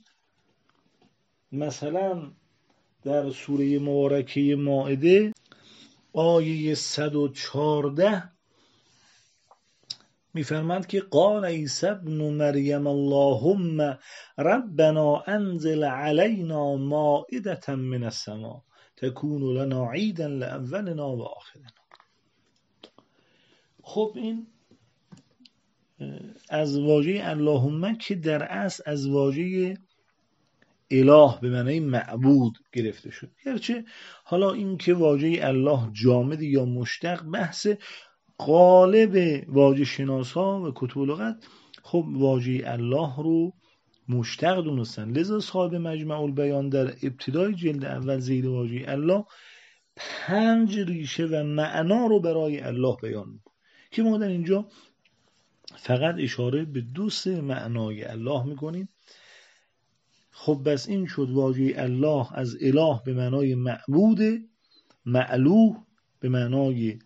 مثلا در سوره مبارکه مائده آیه صد و چهارده میفرماند که قال عیسی ابن مریم اللهم ربنا انزل علینا مائدة من السماء تكون لنا عیدا لاولنا و آخرنا. خب این از واژه اللهم که در اصل از واژه اله به معنی معبود گرفته شد، گرچه حالا این که واژه الله جامد یا مشتق بحث غالب واژه شناسا و کتب لغت، خب واژه الله رو مشتق دونستن. لذا صاحب مجمع البیان در ابتدای جلد اول زیر واژه الله پنج ریشه و معنا رو برای الله بیان می‌کنه که ما در اینجا فقط اشاره به دو سه معنای الله می‌کنیم. خب بس این شد واژه الله از اله به معنای معبود، معلوه به معنای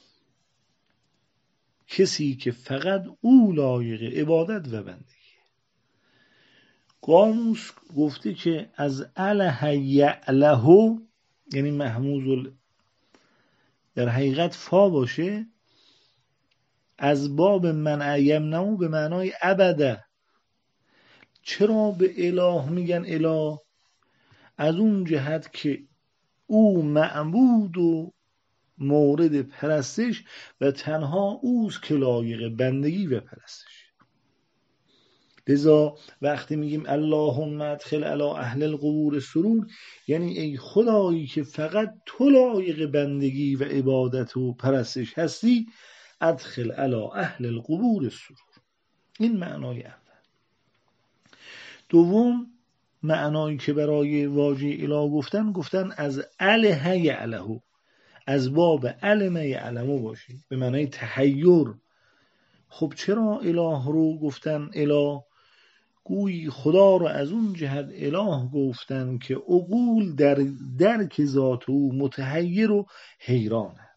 کسی که فقط او لایق عبادت و بندگی. قاموس گفته که از اله یعله، یعنی محموز در حقیقت فا باشه، از باب منع یمنعو به معنای ابده. چرا به اله میگن اله؟ از اون جهت که او معبود و مورد پرستش و تنها اوست که لایق بندگی و پرستش. لذا وقتی میگیم اللهم ادخل علی اهل القبور سرور، یعنی ای خدایی که فقط تو لایق بندگی و عبادت و پرستش هستی، ادخل علی اهل القبور سرور. این معنای اول. دوم معنایی که برای واژه اله گفتن، گفتن از اله یعله، از باب علم یعلمو باشه، به معنای تحیر. خب چرا اله رو گفتن اله؟ گویی خدا رو از اون جهت اله گفتن که عقول در درک ذات او متحیر و حیرانه.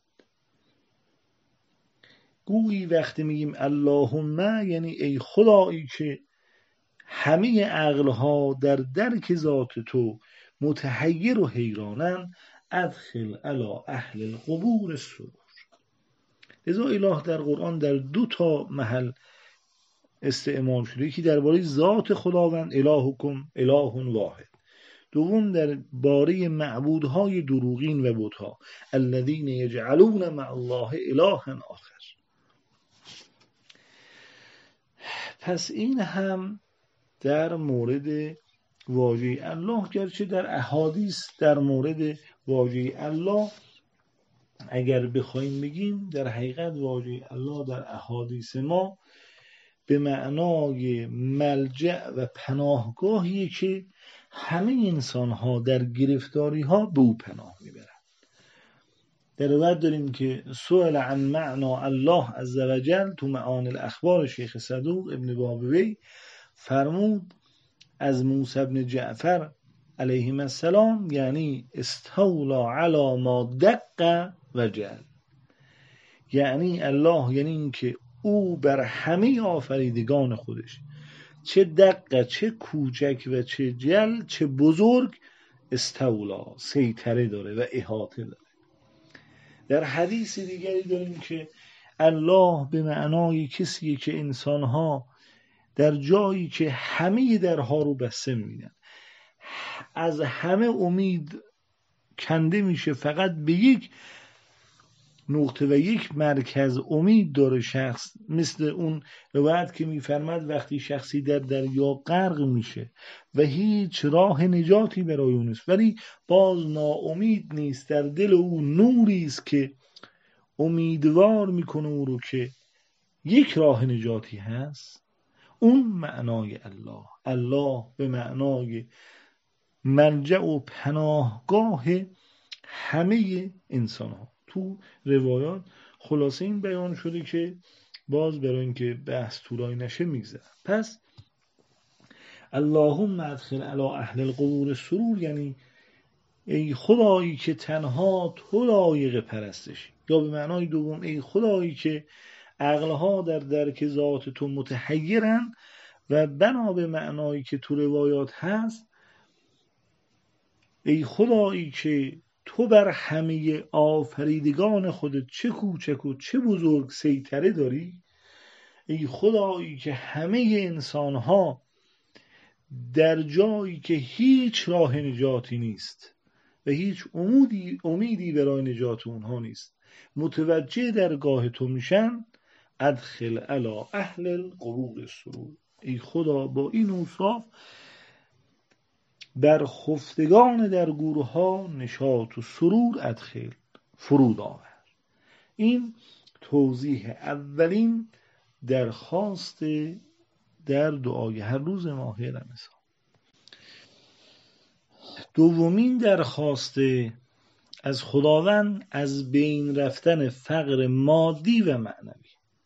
گویی وقتی میگیم اللهم یعنی ای خدایی که همه عقلها در درک ذات تو متحیر و حیرانن، ادخل علی اهل القبور السرور. لذا اله در قرآن در دو تا محل استعمال شده، یکی درباره ذات خداوند الهکم اله واحد، دوم در باره معبودهای دروغین و بتها الذین یجعلون مع الله الها آخر. پس این هم در مورد واژه الله، گرچه در احادیث در مورد واژه الله اگر بخوایم بگیم، در حقیقت واژه الله در احادیث ما به معنای ملجأ و پناهگاهی که همه انسان ها در گرفتاری ها به او پناه میبرند. در روایت داریم که سئل عن معنی الله عز وجل تو معانی الاخبار شیخ صدوق ابن بابوی فرمود از موسی بن جعفر علیهم السلام، یعنی استولا علی ما دق و جل، یعنی الله یعنی این که او بر همه آفریدگان خودش، چه دقه چه کوچک و چه جل چه بزرگ، استولا سیطره داره و احاطه داره. در حدیث دیگری داریم که الله به معنای کسیه که انسانها در جایی که همه درها رو بسته می‌بینن، از همه امید کنده میشه، فقط به یک نقطه و یک مرکز امید داره شخص. مثل اون روایت که میفرماد وقتی شخصی در دریا غرق میشه و هیچ راه نجاتی برای اون نیست، ولی باز ناامید نیست، در دل او نوری است که امیدوار میکنه او رو که یک راه نجاتی هست. اون معنای الله. الله به معنای ملجأ و پناهگاه همه انسان ها. تو روایات خلاصه این بیان شده که باز برای اینکه بحث طولانی نشه میگذرم. پس اللهم ادخل علی اهل القبور السرور، یعنی ای خدایی که تنها تو لایق پرستشی، یا به معنای دوم ای خدایی که عقلها در درک ذات تو متحیرن و بنا به معنایی که تو روایات هست، ای خدایی که تو بر همه آفریدگان خودت چه کوچک و چه بزرگ سیطره داری، ای خدایی که همه انسانها در جایی که هیچ راه نجاتی نیست و هیچ امیدی, امیدی برای نجات اونها نیست، متوجه درگاه تو میشن، ادخل علی اهل القبور السرور. ای خدا با این اوصاف بر خفتگان در گورها نشاط و سرور ادخل، فرود آور. این توضیح اولین درخواست در دعای هر روز ماه رمضان. دومین درخواست از خداوند از بین رفتن فقر مادی و معنوی.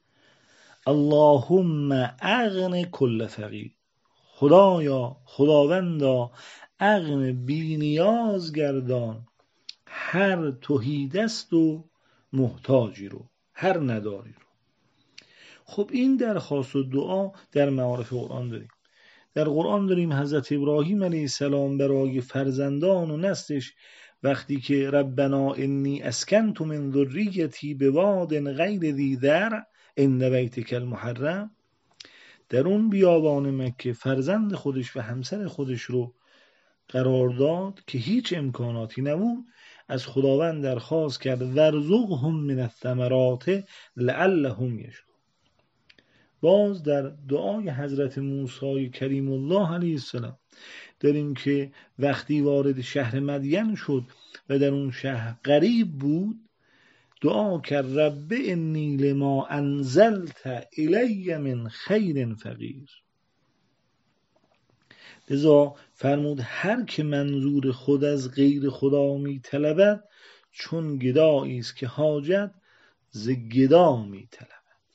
اللهم اغن کل فقیر. خدایا، خداوندا، اغن بی نیاز گردان هر تهیدست و محتاجی رو، هر نداری رو. خب این درخواست و دعا در معارف قرآن داریم. در قرآن داریم حضرت ابراهیم علیه السلام برای فرزندان و نسلش وقتی که ربنا انی اسکنت من ذریتی بواد غیر ذی زرع عند بیتک المحرم، در اون بیابان مکه فرزند خودش و همسر خودش رو قرار داد که هیچ امکاناتی نبود، از خداوند درخواست کرد ورزقهم من الثمرات لعلهم یشکرون. باز در دعای حضرت موسی کریم الله علیه السلام داریم که وقتی وارد شهر مدین شد و در اون شهر غریب بود، دعا کرد رب انی لما انزلت الی من خیر فقیر. لذا فرمود هر که منظور خود از غیر خدا می طلبد چون گدایی است که حاجت ز گدا می طلبد.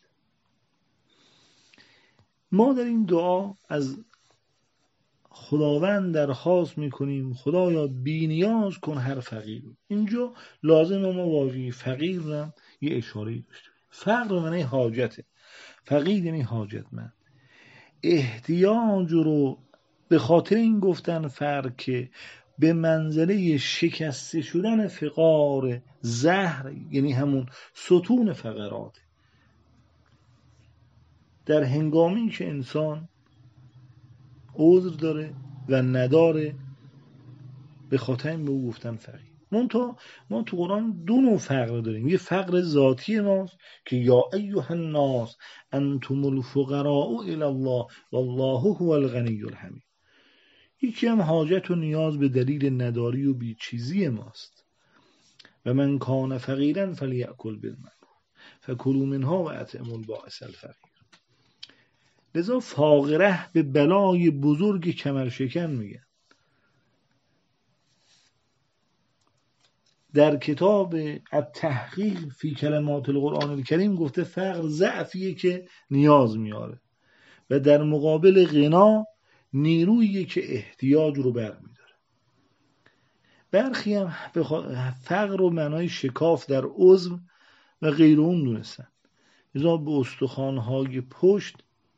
ما در این دعا از خداوند درخواست میکنیم خدایا بی نیاز کن هر فقیر. اینجا لازم ما واژه فقیر رو یه اشاره داشته. فقر معنی حاجته، فقیر یعنی حاجتمند. احتیاج رو به خاطر این گفتن فقر که به منزله شکسته شدن فقار زهر، یعنی همون ستون فقرات، در هنگامی که انسان عذر داره و نداره، به خاطر این به او گفتن فقیر. منتها ما تو قرآن دو نوع فقر داریم. یه فقر ذاتی ماست که یا ایها الناس انتم الفقراء الی الله والله هو الغنی الحمید. یکی هم حاجت و نیاز به دلیل نداری و بیچیزی ماست. و من کان فقیرا فلیأکل بالمعروف فکلوا منها و اطعموا البائس الفقیر. لذا فاقره به بلای بزرگ کمرشکن میگن. در کتاب التحقیق فی کلمات القرآن الکریم گفته فقر ضعفیه که نیاز میاره و در مقابل غنا نیرویی که احتیاج رو برمیداره. برخی هم فقر رو معنای شکاف در عضو و غیر اون دونستن. لذا به استخوان‌های پشت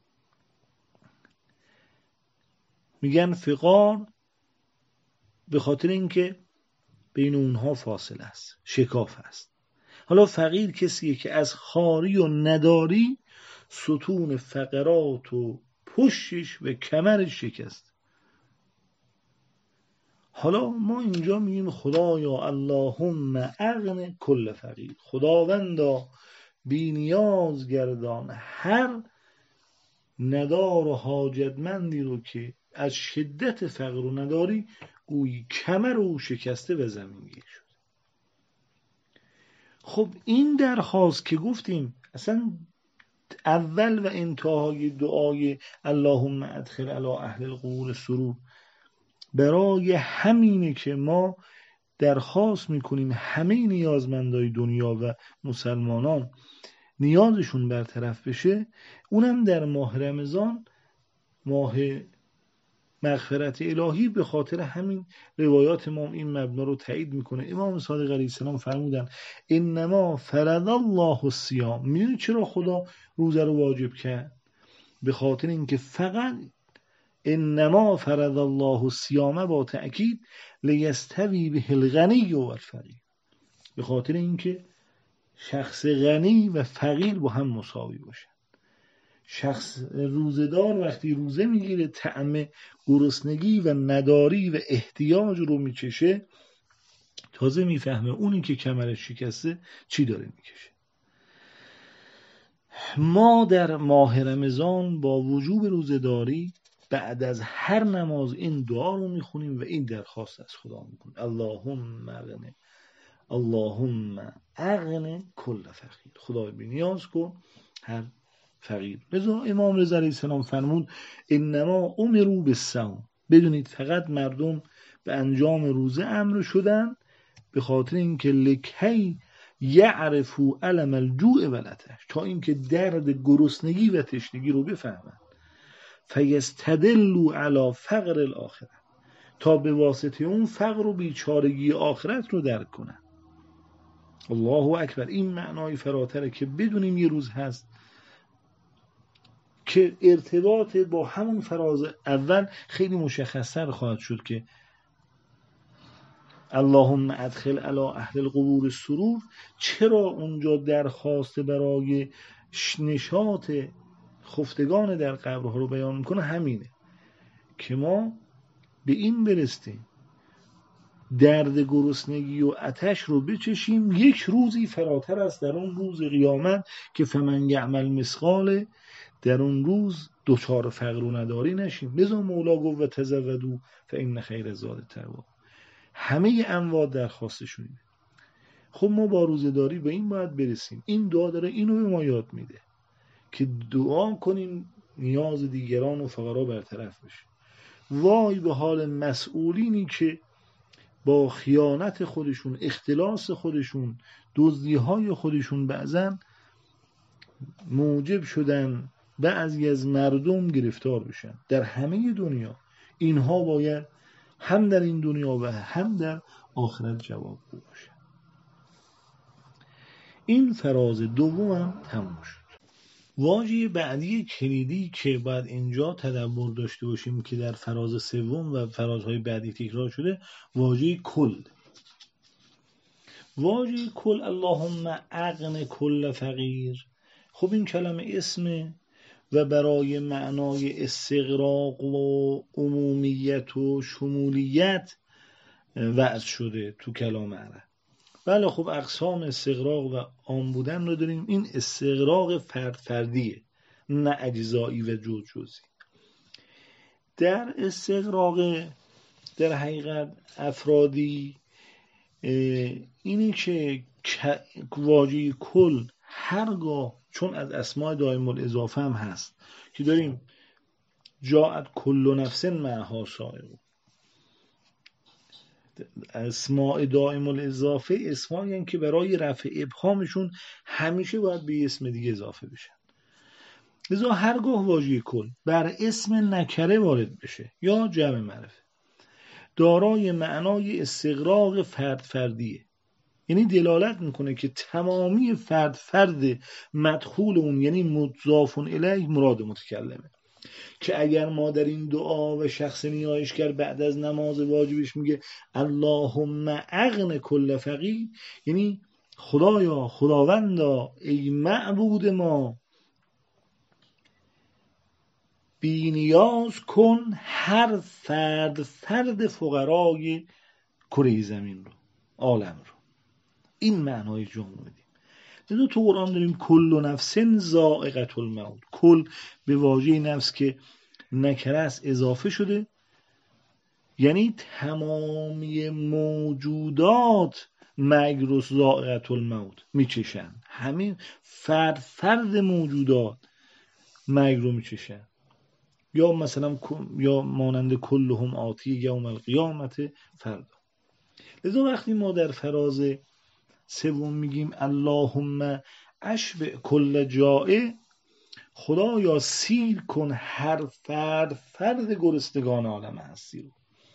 میگن فقار، به خاطر اینکه بین اونها فاصله است، شکاف است. حالا فقیر کسیه که از خواری و نداری ستون فقرات و پشتش و کمرش شکست. حالا ما اینجا میگیم خدایا اللهم اغن کل فقیر، خداوندا بی نیاز گردان هر ندار و حاجتمندی رو که از شدت فقر و نداری گویی کمر او شکسته و زمینگیر شد. خب این درخواست که گفتیم اصلا اول و انتهای دعای اللهم ادخل علی اهل القبور سرور، برای همینه که ما درخواست میکنیم همه نیازمندای دنیا و مسلمانان نیازشون برطرف بشه. اونم در ماه رمضان، ماه مغفرت الهی. به خاطر همین روایات امام این مبنا رو تایید میکنه. امام صادق علیه السلام فرمودن انما فرض الله الصیام. میدونی چرا خدا روزه رو واجب کرد؟ به خاطر اینکه فقط انما فرض الله الصیام با تأکید لیستوی به الغنی و الفقیر، به خاطر اینکه شخص غنی و فقیر با هم مساوی باشن. شخص روزدار وقتی روزه میگیره طعم گرسنگی و نداری و احتیاج رو میچشه، تازه میفهمه اونی که کمرش شکسته چی داره میکشه. ما در ماه رمضان با وجوب روزداری بعد از هر نماز این دعا رو میخونیم و این درخواست از خدا میکنیم اللهم اغن اللهم اغن کل فقیر، خدای بی نیاز کن هر فقیر. لذا امام رضا علیه السلام فرمود انما امروا بالصوم. بدونید فقط مردم به انجام روزه امر شدن به خاطر اینکه لکی یعرفوا الم الجوع و العطش، تا اینکه درد گرسنگی و تشنگی رو بفهمن. فیستدلوا علی فقر الاخره، تا به واسطه اون فقر و بیچارگی آخرت رو درک کنن. الله اکبر. این معنای فراتره که بدونیم یه روز هست که ارتباط با همون فراز اول خیلی مشخص‌تر خواهد شد که اللهم ادخل علی اهل القبور سرور چرا اونجا درخواست برای نشاط خفتگان در قبرها رو بیان میکنه. همینه که ما به این برستیم درد گرسنگی و آتش رو بچشیم یک روزی فراتر است در اون روز قیامت که فمن یعمل مثقال، در اون روز دوچار فقر و نداری نشیم. لذا مولا گفت و تزودوا فإن خیر الزاد التقوی. همه انواع درخواستشونه. خب ما با روزه‌داری به این باید برسیم. این دعا داره اینو به ما یاد میده که دعا کنیم نیاز دیگران و فقرا برطرف بشه. وای به حال مسئولینی که با خیانت خودشون، اختلاس خودشون، دزدی‌های خودشون بعضن موجب شدن بعضی از مردم گرفتار بشن در همه دنیا. اینها باید هم در این دنیا و هم در آخرت جوابگو باشن. این فراز دوم هم تموم شد. واژه بعدی کلیدی که باید اینجا تدبر داشته باشیم که در فراز سوم و فرازهای بعدی تکرار شده، واژه کل. واژه کل، اللهم اغن کل فقیر. خب این کلمه اسمه و برای معنای استغراق و عمومیت و شمولیت وضع شده تو کلام عرب. بله خب اقسام استغراق و عام بودن رو داریم. این استغراق فرد فردیه، نه اجزایی و جز جزئی. در استغراق در حقیقت افرادی اینی که واژه کل هرگاه، چون از اسماء دائم الاضافه هم هست که داریم جاءت کل نفس معها سائق، اسماء دائم الاضافه اسمایی هستند که برای رفع ابهامشون همیشه باید به اسم دیگه اضافه بشن. لذا هرگاه واژه کل بر اسم نکره وارد بشه یا جمع معرفه، دارای معنای استغراق فرد فردیه، یعنی دلالت میکنه که تمامی فرد فرد مدخول اون، یعنی مضاف الیه، مراد متکلمه. که اگر ما در این دعا و شخص نیایشگر بعد از نماز واجبش میگه اللهم اغن کل فقیر، یعنی خدایا، خداوندا، ای معبود ما، بی نیاز کن هر فرد فرد فقرای کره زمین رو، عالم رو. این معنای جمله میدیم. لذا تو قرآن داریم کل نفس ذائقة الموت. کل به واژه نفس که نکره است اضافه شده، یعنی تمامی موجودات مرگ رو ذائقة الموت میچشن. همین فرد فرد موجودات مرگ رو میچشن. یا مثلا یا مانند کلهم آتی یوم القیامت فردا. لذا وقتی ما در فراز سوم میگیم اللهم اشبع کل جائع، خدایا سیر کن هر فرد فرد گرسنگان عالم هستی رو.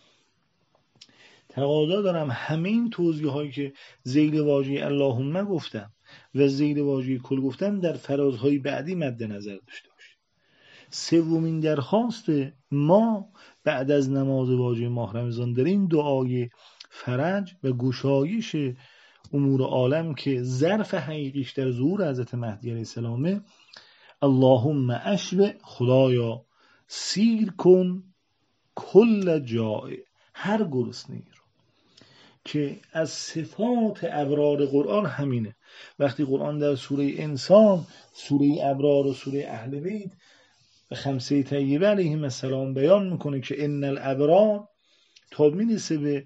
تقاضا دارم همه این توضیح هایی که ذیل واژه اللهم گفتم و ذیل واژه کل گفتم در فرازهای بعدی مد نظر داشته باشید. سومین درخواست ما بعد از نماز واجب ماه رمضان در این دعای فرج و گشایش امور عالم که ظرف حقیقیش در ظهور حضرت مهدی علیه السلامه، اللهم اشبع، خدایا سیر کن کل جائع، هر گرسنه‌ای رو. که از صفات ابرار قرآن همینه. وقتی قرآن در سوره انسان، سوره ابرار و سوره اهل بیت و خمسه طیبه علیهم السلام بیان میکنه که ان الابرار، تا میرسه به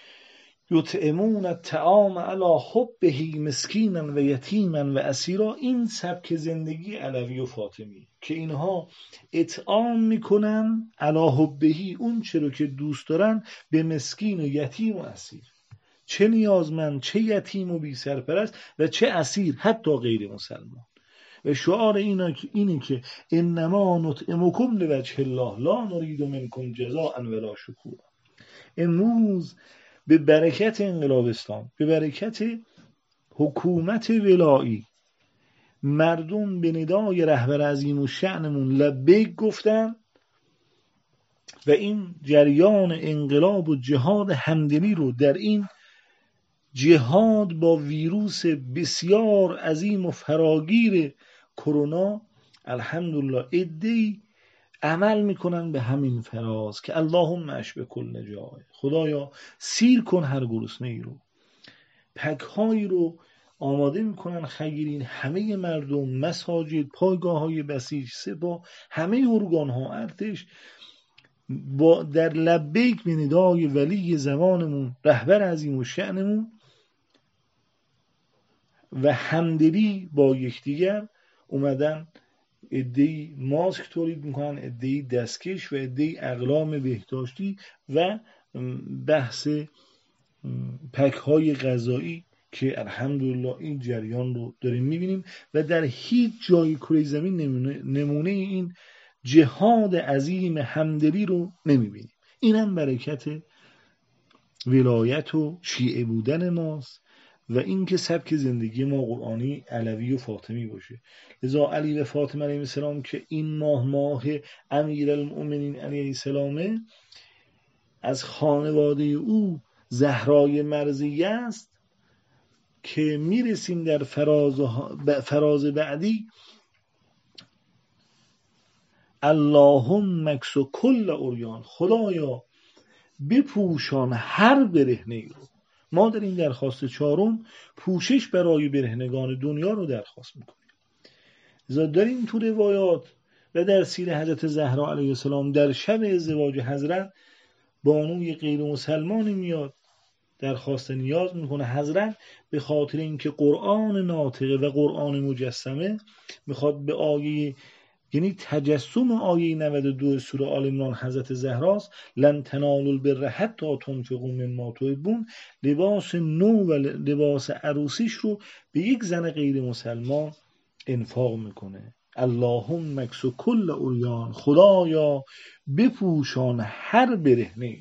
یطعمون الطعام علی حبه مسکینا و یتیما و اسیرا، این سبک زندگی علوی و فاطمی که اینها اطعام میکنن علی حبه، اون چرا که دوست دارن، به مسکین و یتیم و اسیر، چه نیازمند، چه یتیم و بی سرپرست و چه اسیر، حتی غیر مسلمان. و شعار اینا اینه که انما نطعمکم لوجه الله لا نرید منکم جزاء ولا شکورا. امروز به برکت انقلاب اسلام، به برکت حکومت ولایی، مردم به ندای رهبر عظیم و شأنمون لبیک گفتن و این جریان انقلاب و جهاد همدلی رو در این جهاد با ویروس بسیار عظیم و فراگیر کرونا، الحمدلله عده‌ای عمل میکنن به همین فراز که اللهم اشبع کل جائع، خدایا سیر کن هر گرسنه‌ای رو. پک‌هایی رو آماده میکنن خیرین همه مردم، مساجد، پایگاه‌های بسیج، سپاه، همه ارگان‌ها، ارتش، با در لبیک به ندای ولی زمانمون، رهبر عظیم الشأنمون و همدلی با یکدیگر، اومدن عده‌ای ماسک تولید میکنن، عده‌ای دستکش و عده‌ای اقلام بهداشتی و بحث پک های غذایی که الحمدلله این جریان رو داریم میبینیم و در هیچ جای کره زمین نمونه, نمونه این جهاد عظیم همدلی رو نمیبینیم. این هم برکت ولایت و شیعه بودن ماست و این که سبک زندگی ما قرآنی علوی و فاطمی باشه. لذا علی و فاطمه علیه السلام که این ماه ماه امیرالمؤمنین علیه السلامه، از خانواده او زهرای مرضیه است که میرسیم در فراز, فراز بعدی اللهم اکس کل عریان، خدایا بپوشان هر برهنه ای رو. ما در این درخواست چهارم پوشش برای برهنگان دنیا رو درخواست میکنیم. لذا در این تو روایات و در سیر حضرت زهرا علیه السلام در شب ازدواج حضرت بانوی غیر مسلمانی میاد درخواست نیاز میکنه. حضرت به خاطر اینکه قرآن ناطقه و قرآن مجسمه میخواد به آیه، یعنی تجسم آیه نود و دو سوره آل عمران حضرت زهراست، لن تنالوا البر حتی تنفقوا مما تحبون، لباس نو و لباس عروسیش رو به یک زن غیر مسلمان انفاق میکنه. اللهم اکس کل عریان، خدایا بپوشان هر برهنه.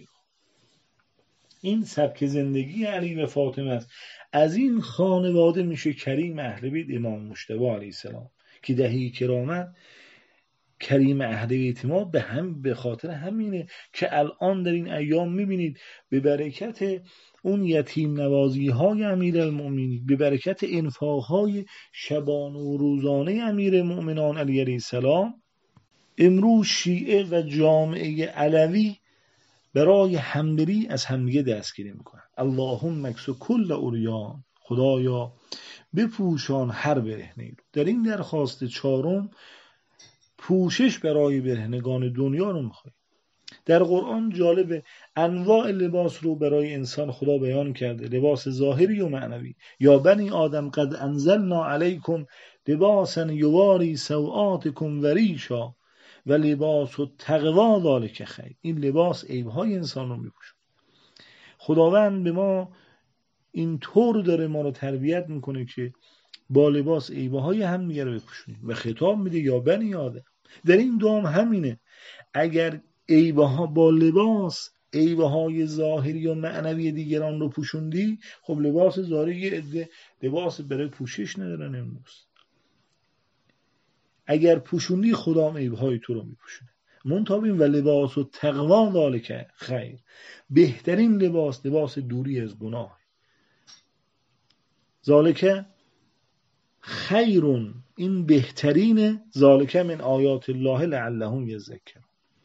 این سبک زندگی علی و فاطمه است. از این خانواده میشه کریم اهل بیت امام مجتبی علیه السلام که دهی کرامت کریم اهل بیت ما به هم به خاطر همینه که الان در این ایام میبینید به برکت اون یتیم نوازی های امیرالمؤمنین، به برکت انفاق های شبانه و روزانه امیرالمؤمنان علی علیه السلام، امروز شیعه و جامعه علوی برای همدلی از همدیگه دستگیری میکنن. اللهم اکس کل عریان، خدایا بپوشان هر برهنه‌ای. در این درخواست چهارم پوشش برای برهنگان دنیا رو میخوایم. در قرآن جالب انواع لباس رو برای انسان خدا بیان کرده، لباس ظاهری و معنوی. یا بنی آدم قد انزلنا علیکم لباسا یواری سوآتکم و ریشا و لباس و تقوا ذالک خیر. این لباس عیب‌های انسان رو میپوشه. خداوند به ما این طور داره ما رو تربیت میکنه که با لباس عیب‌های هم دیگه رو بپوشونیم و خطاب میده یا بنی آدم. در این دوام همینه، اگر عیب‌ها با لباس عیب‌های ظاهری و معنوی دیگران رو پوشوندی، خب لباس ظاهری لباس برای پوشش ندارن امروز. اگر پوشوندی خدا هم عیب‌های تو رو میپوشونه. منتابیم و لباس و تقوا ذالک خیر، بهترین لباس لباس دوری از گناه. ذالک خیرون، این بهترین، ذالک من آیات الله لعلهم یذکرون.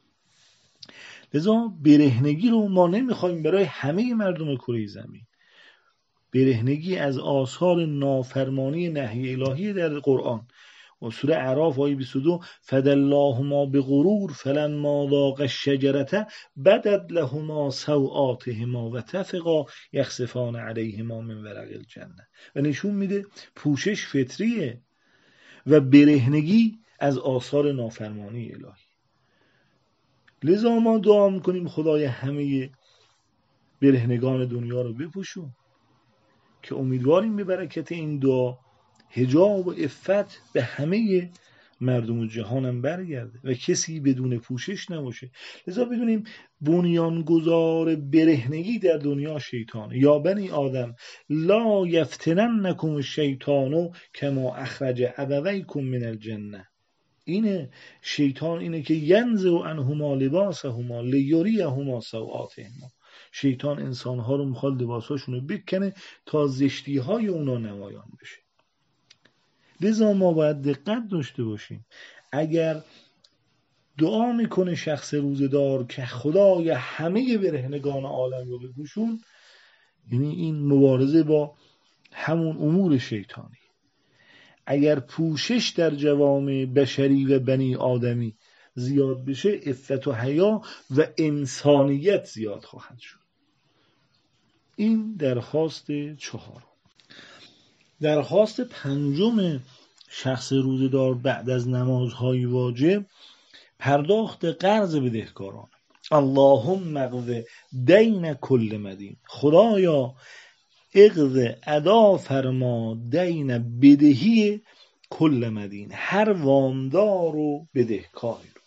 لذا برهنگی رو ما نمیخوایم برای همه مردم کره زمین. برهنگی از آثار نافرمانی نهی الهی در قرآن و سوره اعراف آیه بیست و دو فدلاهما بغرور فلما ذاقا الشجرة بدت لهما سوآتهما و طفقا یخصفان علیهما من ورق الجنه. و نشون میده پوشش فطریه و برهنگی از آثار نافرمانی الهی. لذا ما دعا میکنیم خدای همه برهنگان دنیا رو بپوشون، که امیدواریم به برکت این دعا حجاب و عفت به همه مردم جهانم برگرده و کسی بدون پوشش نباشه. لذا بدونیم بنیانگذار برهنگی در دنیا شیطانه. یا بنی آدم لا یفتننکم الشیطان کما اخرج ابویکم من الجنه. اینه شیطان، اینه که ینزع عنهما لباسهما لیریهما سوآتهما. شیطان انسانها رو میخواد لباساشون رو بکنه تا زشتی های اونا نمایان بشه. لذا ما باید دقت داشته باشیم. اگر دعا میکنه شخص روزدار که خدای همه برهنگان عالم رو بپوشون، یعنی این مبارزه با همون امور شیطانی. اگر پوشش در جوامع بشری و بنی آدمی زیاد بشه، عفت و حیا و انسانیت زیاد خواهد شد. این درخواست چهارم. درخواست پنجم شخص روزدار بعد از نمازهای واجب پرداخت قرض بدهکاران. اللهم اقض دین کل مدین، خدایا اقض ادا فرما دین بدهی کل مدین، هر وامدار و بدهکاری رو.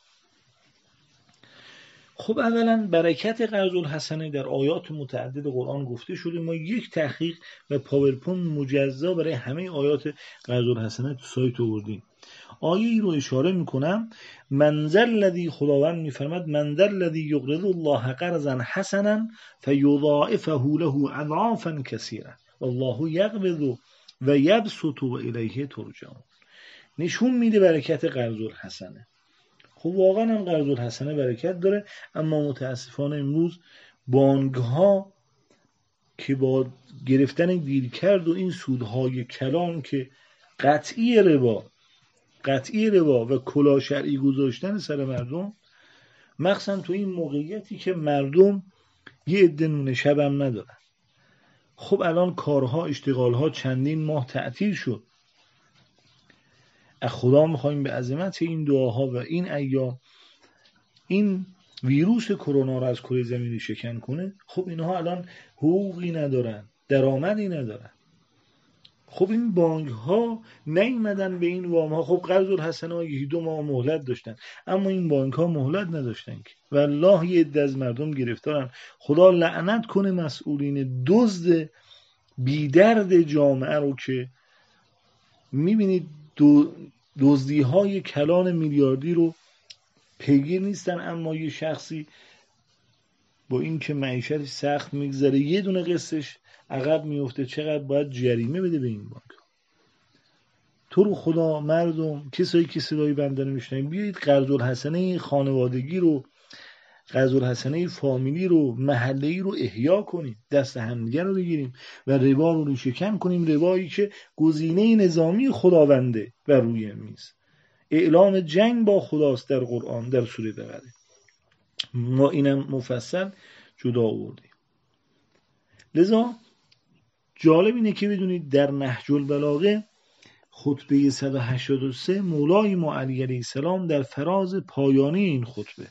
خب اولا برکت قرض الحسنه در آیات متعدد قرآن گفته شده. ما یک تحقیق و پاورپوینت مجزا برای همه آیات قرض الحسنه تو سایت آوردیم. آیه ای رو اشاره میکنم. من ذا الذی، خداوند میفرماد من ذا الذی یقرض الله قرضا حسنا فیضاعفه له اضعافا کثیرا والله یقبض و یبسط و الیه ترجعون. نشون میده برکت قرض الحسنه. خب واقعا هم قرض الحسنه برکت داره، اما متاسفانه امروز بانک ها که با گرفتن دیرکرد و این سودهای کلان که قطعی ربا قطعی ربا و کلاه شرعی گذاشتن سر مردم، مخصوصا تو این موقعیتی که مردم یه عده نون شب هم ندارن. خب الان کارها اشتغالها چندین ماه تعطیل شد. از خدا میخوایم به عظمت این دعاها و این ایام این ویروس کرونا رو از کره زمینی شکن کنه. خب اینها الان حقوقی ندارن، درآمدی ندارن. خب این بانک ها نیومدن به این وام ها. خب قرض الحسنه ها یکی دو ماه مهلت داشتن، اما این بانک ها مهلت نداشتن که والله یه عده از مردم گرفتارن. خدا لعنت کنه مسئولین دزد بیدرد جامعه رو که میبینید دو دزدی های کلان میلیاردی رو پیگیر نیستن، اما یه شخصی با این که معیشتش سخت میگذره یه دونه قسطش عقب میفته، چقدر باید جریمه بده به این بانک. تو رو خدا مردم، کسایی که صدای بنده رو میشنوید، بیایید قرض الحسنه خانوادگی رو، قرض الحسنه فامیلی رو، محله‌ای رو احیا کنیم، دست همدیگه رو بگیریم و ربا رو ریشه‌کن کنیم. ربایی که گزینه نظامی خداونده بر روی میز، اعلام جنگ با خداست در قرآن در سوره بقره. ما اینم مفصل جدا آوردیم. لذا جالب اینه که بدونید در نهج البلاغه خطبه صد و هشتاد و سه مولای ما علی علیه السلام در فراز پایانی این خطبه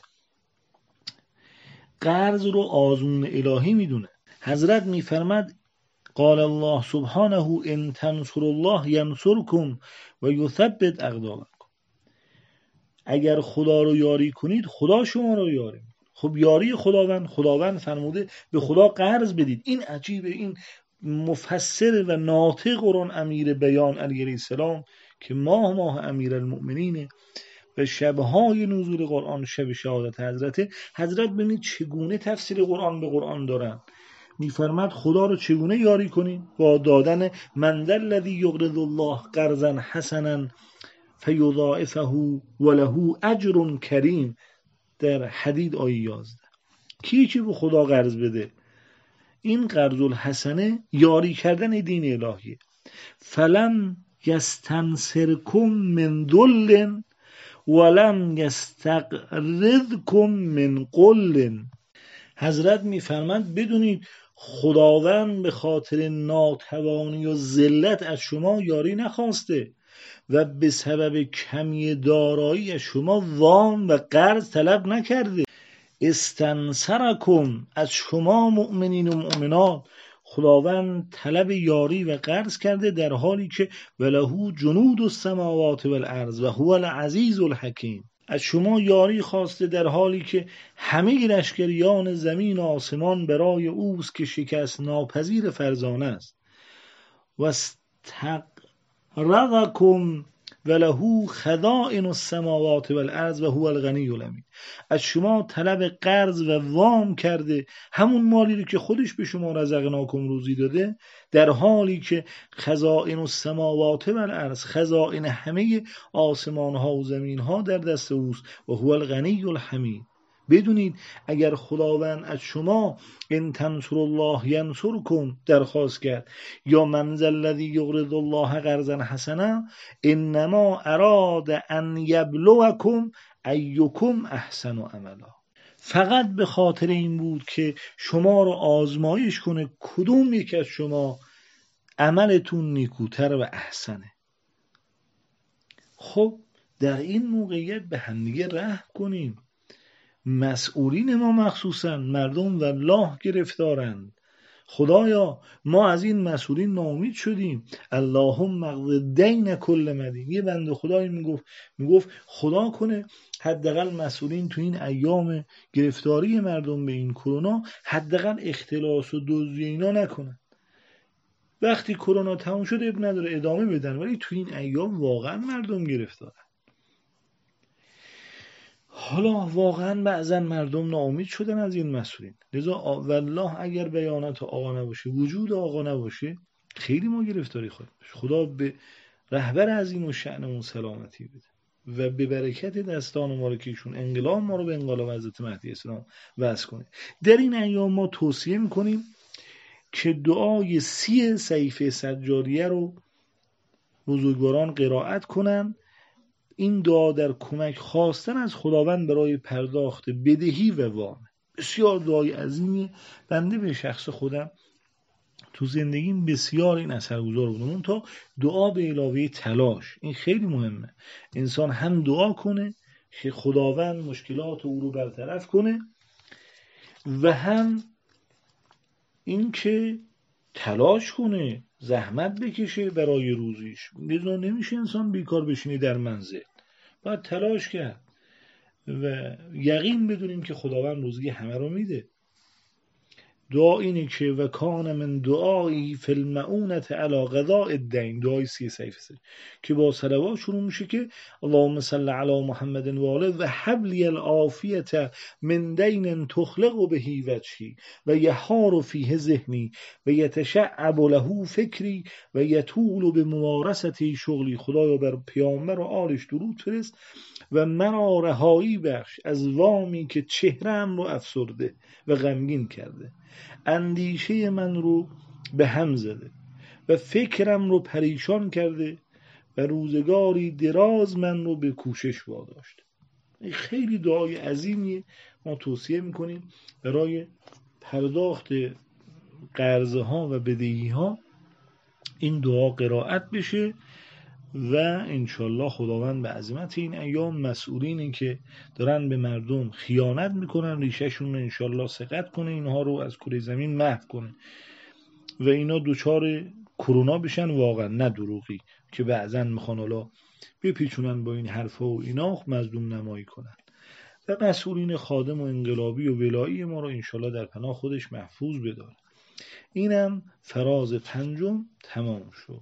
قرض رو آزمون الهی میدونه. حضرت میفرماد قال الله سبحانه ان تنصروا الله ینصرکم و یثبت اقدامکم. اگر خدا رو یاری کنید خدا شما رو یاری میکنه. خب یاری خداوند، خداوند فرموده به خدا قرض بدید. این عجیبه، این مفسر و ناطق قرآن امیر بیان علیه السلام که ماه ماه امیر المؤمنینه و شبهای نزول قرآن شب شهادت حضرت حضرت ببینید چگونه تفسیر قرآن به قرآن دارن. میفرماد خدا رو چگونه یاری کنید؟ با دادن من ذا الذی یقرض الله قرضا حسنا فیضاعفه وله اجر کریم در حدید آیه یازده. کی که به خدا قرض بده؟ این قرض الحسنه یاری کردن دین الهیه. فلم یستنصرکم من ذل ولم یستقرضکم من قل. حضرت میفرمند بدونید خداوند به خاطر ناتوانی و ذلت از شما یاری نخواسته و به سبب کمی دارایی از شما وام و قرض طلب نکرده. استنصرکم، از شما مؤمنین و مؤمنات خداوند طلب یاری و قرض کرده در حالی که ولهو جنود السماوات والارض و هو العزیز الحکیم. از شما یاری خواسته در حالی که همه لشکریان زمین و آسمان برای اوست که شکست ناپذیر فرزانه است. و استقرضکم ولهو خزائن السماوات والارض و هو الغنی الحمید. از شما طلب قرض و وام کرده، همون مالی رو که خودش به شما رزقناکم روزی داده، در حالی که خزائن السماوات والارض، خزائن همه آسمان ها و زمین ها در دست اوست و هو الغنی الحمید. بدونید اگر خداوند از شما ان تنصروا الله ینصرکم درخواست کرد یا من ذا الذی یقرض الله قرضا حسنا انما اراد ان یبلوکم ایکم احسن عملا، فقط به خاطر این بود که شما رو آزمایش کنه کدوم یک از شما عملتون نیکوتر و احسنه. خب در این موقعیت به همدیگه رحم کنیم مسئولین ما مخصوصا مردم والله گرفتارند. خدایا ما از این مسئولین ناامید شدیم. اللهم اقض دین کل مدین. یه بنده خدایی میگفت میگفت خدا کنه حداقل مسئولین تو این ایام گرفتاری مردم به این کرونا حداقل اختلاس و دزدی اینا نکنن. وقتی کرونا تموم شده اب نداره ادامه بدن، ولی تو این ایام واقعا مردم گرفتارن. حالا واقعا بعضا مردم ناامید شدن از این مسئولین. لذا والله اگر بیانات آقا نباشه، وجود آقا نباشه، خیلی ما گرفتاری خواهیم. خدا به رهبر عظیم و شأنمون سلامتی بده و به برکت دستان مبارکشون انقلاب ما رو به انقلاب حضرت مهدی اسلام وصل کنه. در این ایام ما توصیه میکنیم که دعای سی صحیفه سجاریه رو بزرگواران قرائت کنن. این دعا در کمک خواستن از خداوند برای پرداخت بدهی و وام. بسیار دعای عظیمی. بنده به شخص خودم تو زندگیم بسیار این اثرگذار بودم. تا دعا به علاوه تلاش، این خیلی مهمه. انسان هم دعا کنه که خداوند مشکلات او رو برطرف کنه و هم این که تلاش کنه، زحمت بکشه برای روزیش. لذا نمیشه انسان بیکار بشینه در منزل، باید تلاش کرد و یقین بدونیم که خداوند روزی همه رو میده. دعا اینه که و کان من دعایی فی المعونة علی قضاء الدین، دعای سی صحیفه که با صلوات شروع میشه که اللهم صل علی محمد و آله و هب لی العافیة من دین تخلق به وجهی و یحار فیه ذهنی و یتشعب له فکری و یطول به ممارستی شغلی. خدایا بر پیامبر و آلش درود فرست و مرا رهایی بخش از وامی که چهره‌ام رو افسرده و غمگین کرده، اندیشه من رو به هم زده و فکرم رو پریشان کرده و روزگاری دراز من رو به کوشش واداشته. خیلی دعای عظیمیه. ما توصیه میکنیم برای پرداخت قرضه ها و بدهی ها این دعا قرائت بشه و انشالله خداوند به عظمت این ایام مسئولینی که دارن به مردم خیانت میکنن ریشهشون انشالله سقط کنه، اینها رو از کره زمین محو کنه و اینا دوچار کرونا بشن واقعا، نه دروغی که بعضن میخوان حالا بپیچونن با این حرفا و اینا مظلوم نمایی کنن. و مسئولین خادم و انقلابی و ولایی ما رو انشالله در پناه خودش محفوظ بداره. اینم فراز پنجم تمام شد.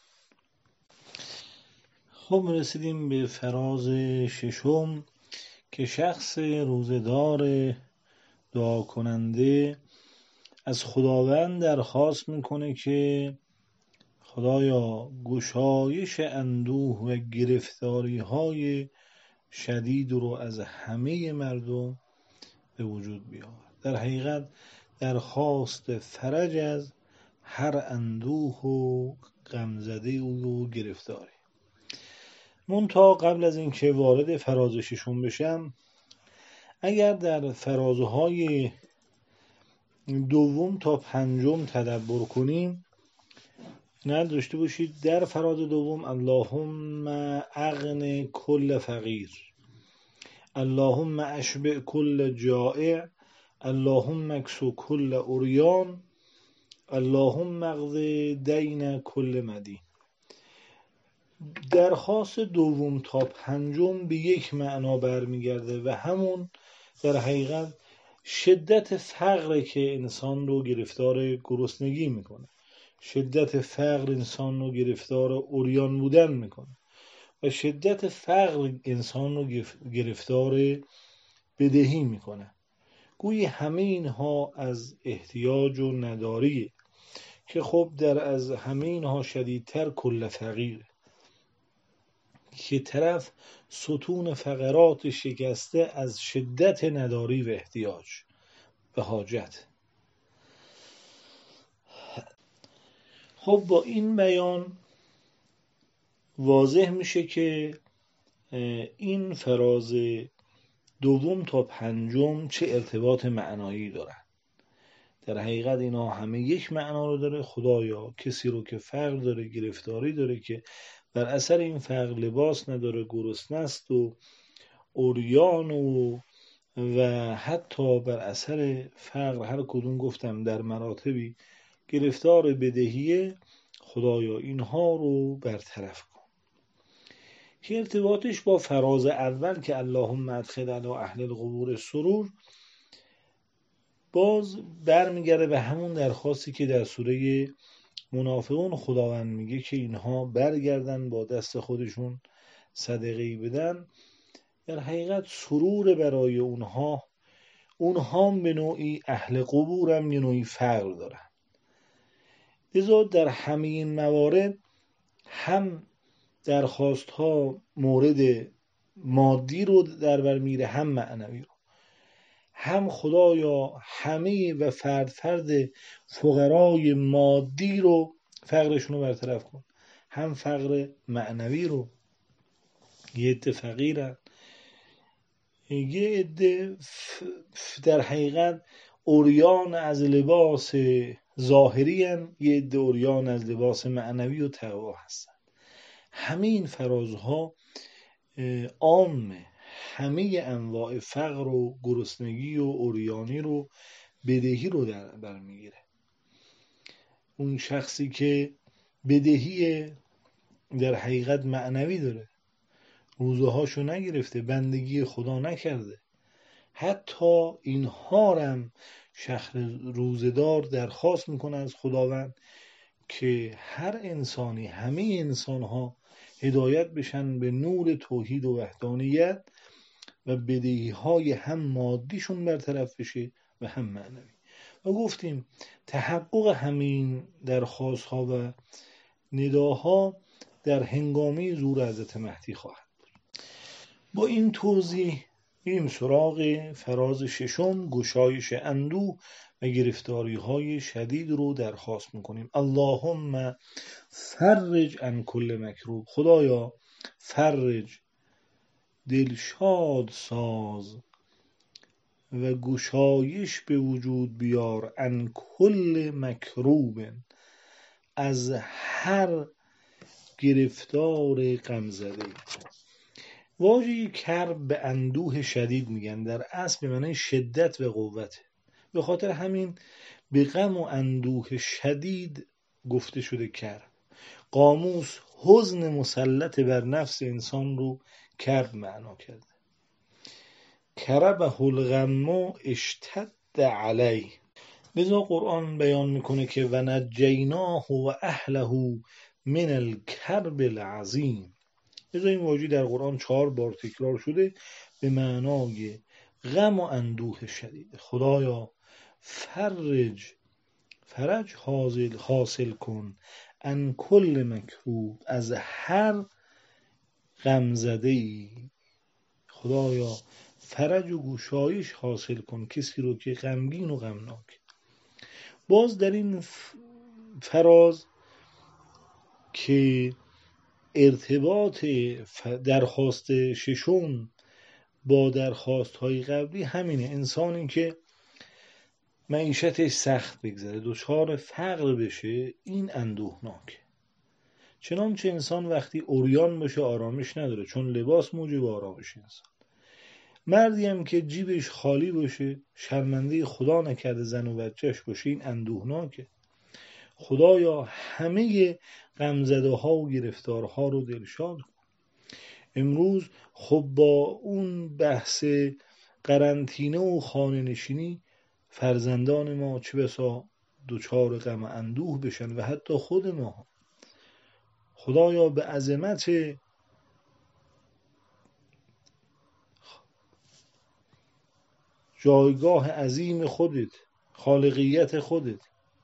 خب رسیدیم به فراز ششم که شخص روزدار دعا کننده از خداوند درخواست میکنه که خدایا گشایش اندوه و گرفتاری های شدید رو از همه مردم به وجود بیاور. در حقیقت درخواست فرج از هر اندوه و غمزده و گرفتاری. منتها قبل از اینکه وارد فراز ششم بشم، اگر در فرازهای دوم تا پنجم تدبر کنیم، نه داشته باشید در فراز دوم اللهم اغن کل فقیر، اللهم اشبع کل جائع، اللهم اکسو کل عریان، اللهم اقض دین کل مدین. درخواست دوم تا پنجم به یک معنا برمیگرده و همون در حقیقت شدت فقر که انسان رو گرفتار گرسنگی میکنه، شدت فقر انسان رو گرفتار عریان بودن میکنه و شدت فقر انسان رو گرفتار بدهی میکنه. گویی همه اینها از احتیاج و نداریه که خب در از همه اینها شدیدتر کل فقیره که طرف ستون فقرات شکسته از شدت نداری و احتیاج و حاجت. خب با این بیان واضح میشه که این فراز دوم تا پنجم چه ارتباط معنایی دارن. در حقیقت اینا همه یک معنا رو داره. خدایا کسی رو که فقر داره، گرفتاری داره، که در اثر این فقر لباس نداره، گرسنه است و عریان و و حتی بر اثر فقر هر کدوم گفتم در مراتبی گرفتار بدهیه، خدایا اینها رو برطرف کن. که ارتباطش با فراز اول که اللهم ادخل علی اهل القبور سرور باز برمیگرده به همون درخواستی که در سوره منافقون خداوند میگه که اینها برگردن با دست خودشون صدقه‌ای بدن. در حقیقت سرور برای اونها، اونها به نوعی اهل قبورم یه نوعی فقر دارن. لذا در همه این موارد هم درخواست ها مورد مادی رو در بر میره، هم معنوی رو. هم خدایا همه و فرد فرد فقرای مادی رو فقرشون رو برطرف کن، هم فقر معنوی رو. یه عده فقیرن، یه عده در حقیقت عریان از لباس ظاهری هن، یه عده عریان از لباس معنوی و تقوا هستن. همه این فرازها عامه، همه انواع فقر و گرسنگی و عریانی رو، بدهی رو در بر میگیره. اون شخصی که بدهی در حقیقت معنوی داره، روزه هاشو نگرفته، بندگی خدا نکرده، حتی اینها هم شهر روزدار درخواست میکنه از خداوند که هر انسانی، همه انسان ها هدایت بشن به نور توحید و وحدانیت و بدهی های هم مادیشون برطرف بشه و هم معنوی. و گفتیم تحقق همین درخواست ها و نداها در هنگامه ظهور حضرت مهدی خواهد بود. با این توضیح میریم سراغ فراز ششم، گشایش اندوه و گرفتاری های شدید رو درخواست میکنیم. اللهم فرج عن کل مکروب، خدایا فرج، دلشاد ساز و گشایش به وجود بیار، عن کل مکروب، از هر گرفتار غم زده. واژه کرب به اندوه شدید میگن، در اصل به معنی شدت و قوت. به خاطر همین به غم و اندوه شدید گفته شده کرب. قاموس حزن مسلط بر نفس انسان رو کرب معنا کرده. کربه الغم اشتد علی. لذا قرآن بیان میکنه که و نجیناه و اهله من الکرب العظیم. لذا این واژه در قرآن چهار بار تکرار شده به معنای غم و اندوه شدید. خدایا فرج، فرج حاصل حاصل کن، ان کل مکروب، از هر غم زده ای. خدایا فرج و گشایش حاصل کن کسی رو که غمگین و غمناک. باز در این فراز که ارتباط درخواست ششم با درخواست های قبلی همینه، انسانی که معیشتش سخت بگذره، دچار فقر بشه، این اندوهناکه. چنانچه انسان وقتی عریان باشه آرامش نداره، چون لباس موجب آرامش انسان. مردی هم که جیبش خالی باشه، شرمنده خدا نکرده زن و بچهش باشه، این اندوهناکه. خدایا همه غمزده ها و گرفتارها رو دلشاد کن. امروز خب با اون بحث قرنطینه و خانه نشینی فرزندان ما چه بسا دچار غم و اندوه بشن و حتی خود ما. خدایا به عظمت جایگاه عظیم خودت، خالقیت خودت،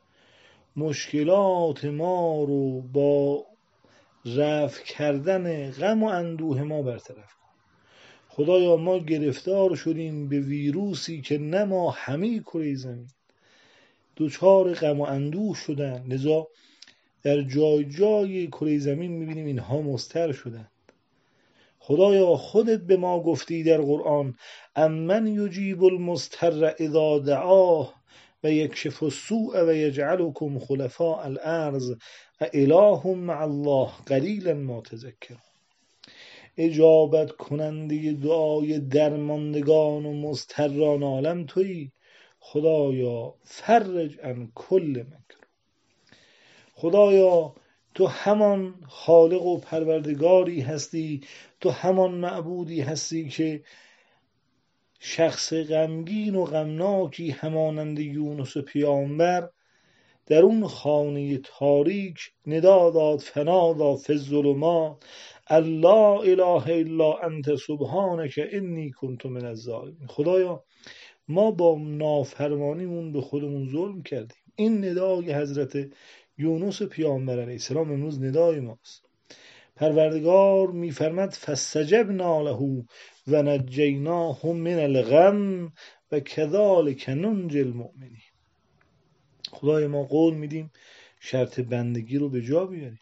مشکلات ما رو با رفع کردن غم و اندوه ما برطرف کن. خدایا ما گرفتار شدیم به ویروسی که نه ما همه کره زمین دچار غم و اندوه شدن. لذا در جای جای کره زمین میبینیم اینها مضطر شدن. خدایا خودت به ما گفتی در قرآن امن یجیب المضطر اذا دعاه و یکشف السوء و یجعلکم خلفاء الارض اله مع الله قلیلا ما تذکرون. اجابت کننده دعای درماندگان و مضطران عالم تویی. خدایا فرج عن کل مکر. خدایا تو همان خالق و پروردگاری هستی، تو همان معبودی هستی که شخص غمگین و غمناکی همانند یونس پیامبر در اون خانه تاریک ندا داد، فنادا فی الظلمات الله اله الا انت سبحانک انی کنت من الظالمین. خدایا ما با نافرمانیمون به خودمون ظلم کردیم. این ندای حضرت یونس پیامبر علیه السلام امروز ندای ماست. پروردگار میفرمد فاستجبنا له و نجیناه من الغم و کذالک ننجی المؤمنین. خدای ما قول میدیم شرط بندگی رو به جا بیاریم.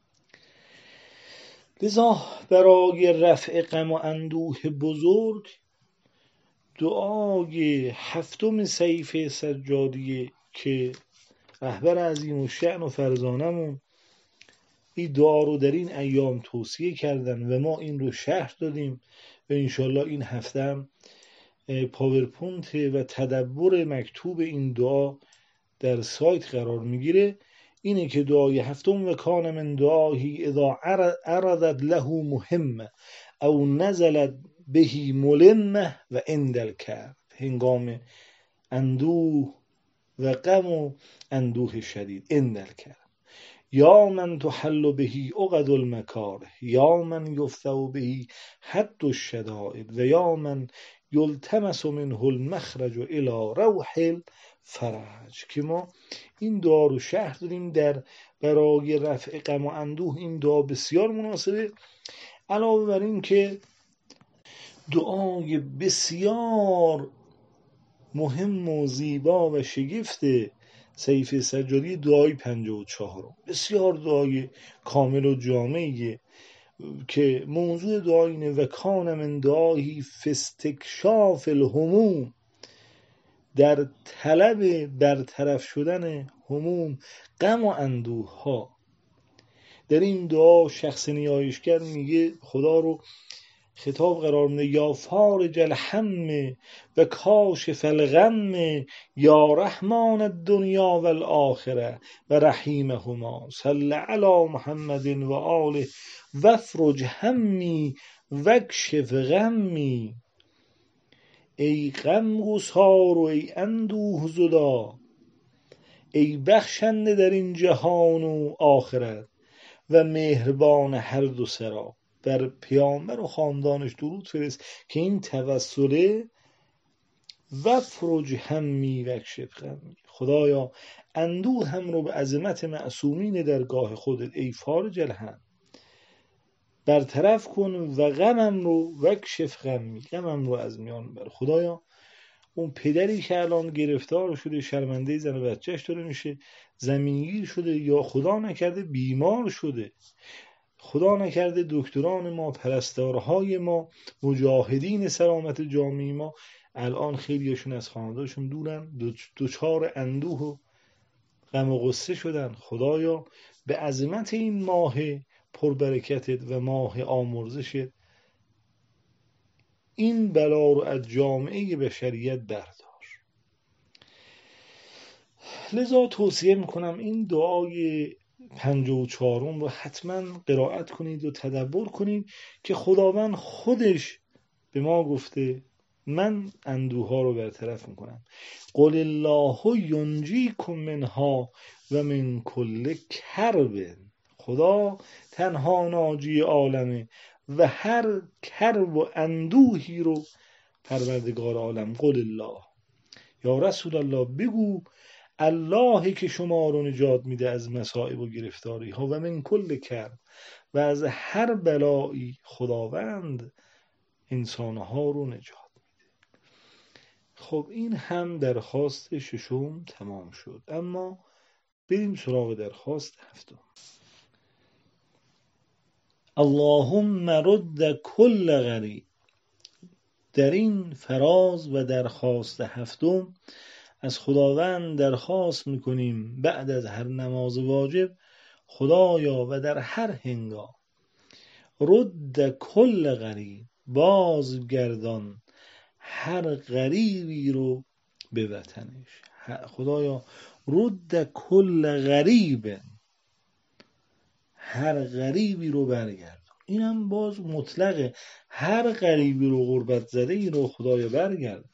لذا برای رفع غم و اندوه بزرگ دعای هفتم سیف سجادیه که رهبر عظیم الشأن و فرزانمون این دعا رو در این ایام توصیه کردن و ما این رو شرح دادیم و انشالله این هفته هم پاورپوینت و تدبر مکتوب این دعا در سایت قرار میگیره. اینه که دعای هفتم و کان من دعاهی اذا عرضت له مهمه او نزلت بهی ملمه و اندل کرد، هنگام اندوه و غم و اندوه شدید اندل کرد. یا من تحل بهی عقد المکاره یا من یفتح بهی حد الشدائد و یا من یلتمس منه المخرج الی روح الفرج. که ما این دعا رو شرح دادیم در برای رفع غم و اندوه. این دعا بسیار مناسبه. علاوه بر این که دعای بسیار مهم و زیبا و شگفت سیف سجادی دعای پنجاه و چهارم بسیار دعای کامل و جامعیه که موضوع دعای اینه و کان من دعایی فاستکشاف الهموم، در طلب برطرف شدن هموم غم و اندوه ها. در این دعا شخص نیایشگر میگه خدا رو خطاب قرار میده یا فارج الهم و کاشف الغم یا رحمان الدنیا و الاخره و رحیمهما صل علی محمد و آله وفرج همی وکشف غمی. ای غم گسار و ای اندوه زدا، ای بخشنده در این جهان و آخرت و مهربان هر دو سرا. بر پیامبر و خاندانش درود فرست که این توسله وفرج همی وکشف غمی. خدایا اندوه هم رو به عظمت معصومین درگاه خودت ای فارج الهم برطرف کن و غمم رو وکشف غمی، غمم رو از میان بر. خدایا اون پدری که الان گرفتار شده شرمنده زن و بچهش داره میشه، زمینگیر شده یا خدا نکرده بیمار شده، خدا نکرده دکتران ما، پرستارهای ما، مجاهدین سلامت جامعه ما الان خیلیشون از خانواده‌شون دورن، دوچار اندوه و غم و غصه شدن. خدایا به عظمت این ماه پربرکتت و ماه آمرزشت این بلا رو از جامعه بشریت بردار. لذا توصیه میکنم این دعای پنجاه و چهارم رو حتما قرائت کنید و تدبر کنید که خداوند خودش به ما گفته من اندوه ها رو برطرف میکنم. قل الله ینجیکم منها و من کل کرب. خدا تنها ناجی عالمه و هر کرب و اندوهی رو پروردگار عالم. قل الله، یا رسول الله بگو اللهی که شما رو نجات میده از مصائب و گرفتاری ها و من کل کرب و از هر بلایی خداوند انسانها رو نجات میده. خب این هم درخواست ششم تمام شد. اما بریم سراغ درخواست هفتم. اللهم رد کل غریب. در این فراز و درخواست هفتم از خداوند درخواست میکنیم بعد از هر نماز واجب خدایا و در هر هنگام رد کل غریب، بازگردان هر غریبی رو به وطنش. خدایا رد کل غریب، هر غریبی رو برگردان. اینم باز مطلقه، هر غریبی رو، غربت زده ای رو خدایا برگردان.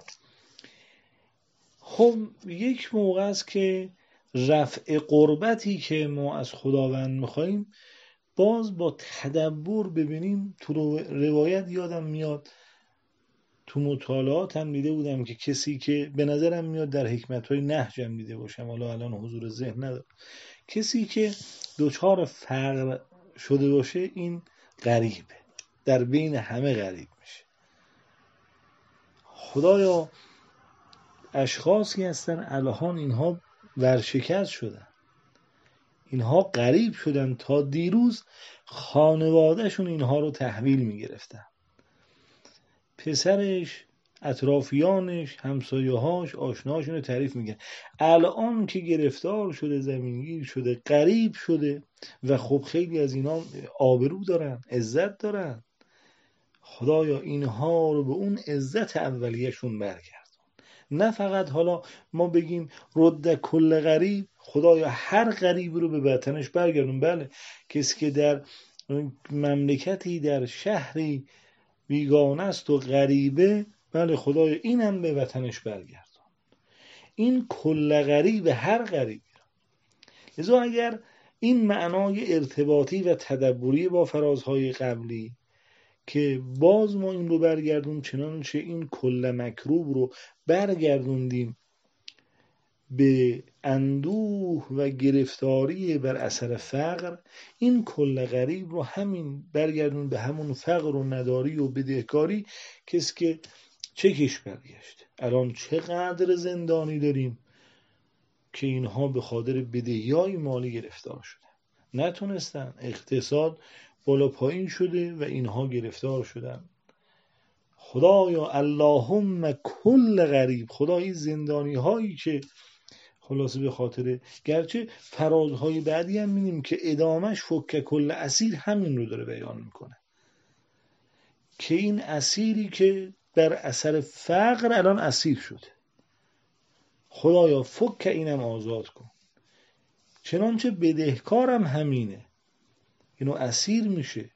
خب یک موقع است که رفع قربتی که ما از خداوند میخواییم باز با تدبر ببینیم. تو روایت یادم میاد، تو مطالعات هم دیده بودم که کسی که به نظرم میاد در حکمت‌های نهج هم دیده باشم، حالا الان حضور ذهن ندارم، کسی که دچار فقر شده باشه این غریبه، در بین همه غریب میشه. خدایا اشخاصی هستن الان اینها ورشکست شدن، اینها غریب شدن، تا دیروز خانوادهشون اینها رو تحویل میگرفتن، پسرش، اطرافیانش، همسایه‌هاش، آشناشون رو تعریف میگن. الان که گرفتار شده، زمینگیر شده، غریب شده و خب خیلی از اینا آبرو دارن، عزت دارن. خدایا اینها رو به اون عزت اولیه‌شون برگردون. نه فقط حالا ما بگیم رد کل غریب، خدایا هر غریب رو به وطنش برگردون. بله، کسی که در مملکتی، در شهری بیگانه است و غریبه، بله خدایا اینم به وطنش برگردون. این کل غریب، هر غریبی. لذا اگر این معنای ارتباطی و تدبری با فرازهای قبلی که باز ما این رو برگردون، چنانچه این کل مکروب رو برگردوندیم به اندوه و گرفتاری بر اثر فقر، این کل غریب رو همین برگردون به همون فقر و نداری و بدهکاری. کسی که چه کش برگشت، الان چقدر زندانی داریم که اینها به خاطر بدهی‌های مالی گرفتار شدن، نتونستن، اقتصاد بالا پایین شده و اینها گرفتار شدن. خدایا اللهم کل غریب، خدای زندانی هایی که خلاصه به خاطر، گرچه فرازهای بعدی هم می‌بینیم که ادامش فک کل اسیر همین رو داره بیان میکنه، که این اسیری که بر اثر فقر الان اسیر شده، خدایا فک اینم آزاد کن. چنانچه بدهکارم همینه، اینو اسیر میشه.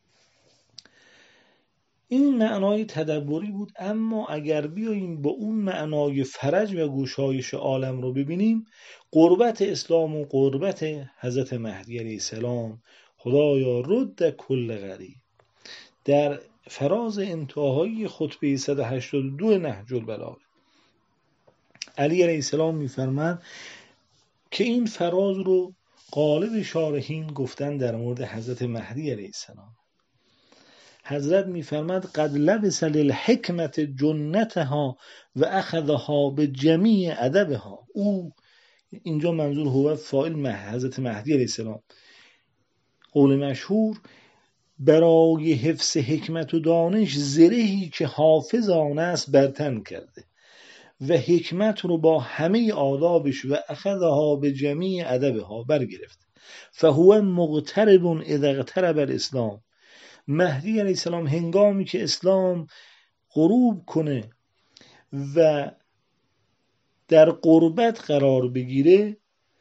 این معنای تدبری بود. اما اگر بیاییم با اون معنای فرج و گشایش عالم رو ببینیم، قربت اسلام و قربت حضرت مهدی علیه السلام، خدایا رد کل غریب، در فراز انتهایی خطبه صد و هشتاد و دو نهج البلاغه علی علیه السلام میفرماد که این فراز رو غالب شارحین گفتن در مورد حضرت مهدی علیه السلام. حضرت میفرماد قد لبس للحکمت جنتها و اخذها به جمیع ادبها. او اینجا منظور هو فاعل حضرت مهدی علیه السلام. قول مشهور برای حفظ حکمت و دانش زرهی که حافظ آن است برتن کرده و حکمت رو با همه آدابش و اخذها به جمیع ادبها برگرفته. فهو مغترب اذا اغترب الاسلام. مهدی علیه السلام هنگامی که اسلام غروب کنه و در قربت قرار بگیره،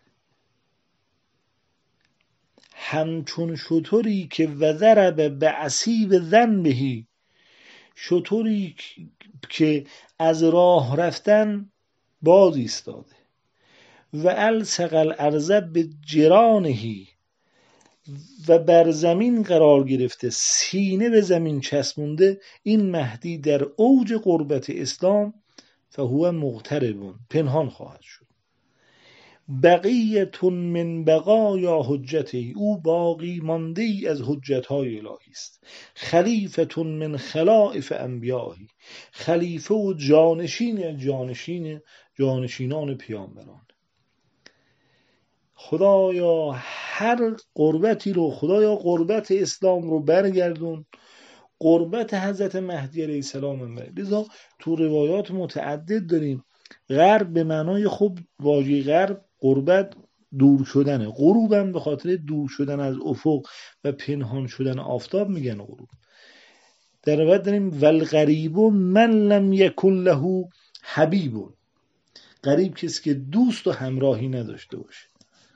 همچون شتری که وذرب به عصیب ذنبهی، شتری که از راه رفتن باز ایستاده، و الصق الارض به جرانهی، و بر زمین قرار گرفته، سینه به زمین چسبونده. این مهدی در اوج قربت اسلام فهو مغترب، پنهان خواهد شد. بقیتون من بقایا حجته، او باقی مانده ای از حجتهای الهی است. خلیفتون من خلائف انبیاهی، خلیفه و جانشین جانشین جانشینان پیامبران. خدایا هر قربتی رو، خدایا قربت اسلام رو برگردون، قربت حضرت مهدی علیه السلام. لذا تو روایات متعدد داریم غرب به معنای خوب، واژه غرب قربت دور شدنه. غروبم به خاطر دور شدن از افق و پنهان شدن آفتاب میگن غروب. در روایت داریم والغریب من لم یکن له حبیب، غریب کسی که دوست و همراهی نداشته باشه.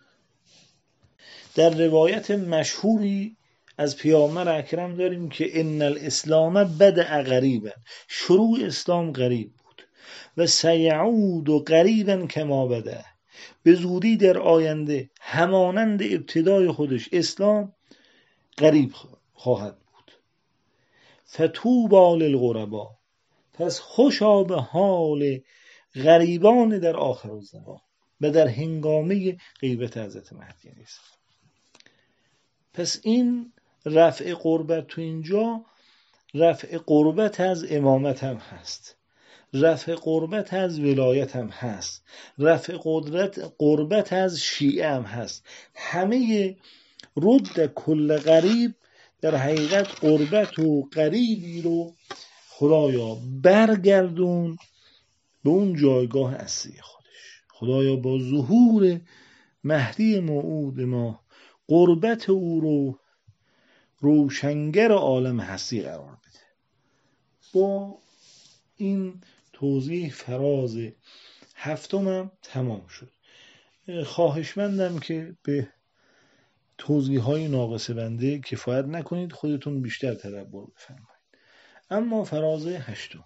در روایت مشهوری از پیامبر اکرم داریم که ان الاسلام بدأ غریبا، شروع اسلام غریب بود و سیعود غریبا کما بدأ، به زودی در آینده همانند ابتدای خودش اسلام غریب خواهد بود. فتوبی للغربا، پس خوشا به حال غریبان در آخر الزمان و در هنگامه غیبت حضرت مهدی علیه السلام. پس این رفع قربت تو اینجا رفع قربت از امامت هم هست، رفع قربت از ولایت هم هست، رفع قدرت قربت از شیعه هم هست. همه رد کل غریب در حقیقت قربت و قریبی رو خدایا برگردون به اون جایگاه اصلی خودش. خدایا با ظهور مهدی موعود ما قربت او رو روشنگر عالم هستی قرار بده. با این توضیح فراز هفتمم تمام شد. خواهشمندم که به توضیح های ناقص بنده کفایت نکنید، خودتون بیشتر تدبر بفرمایید. اما فراز هشتم،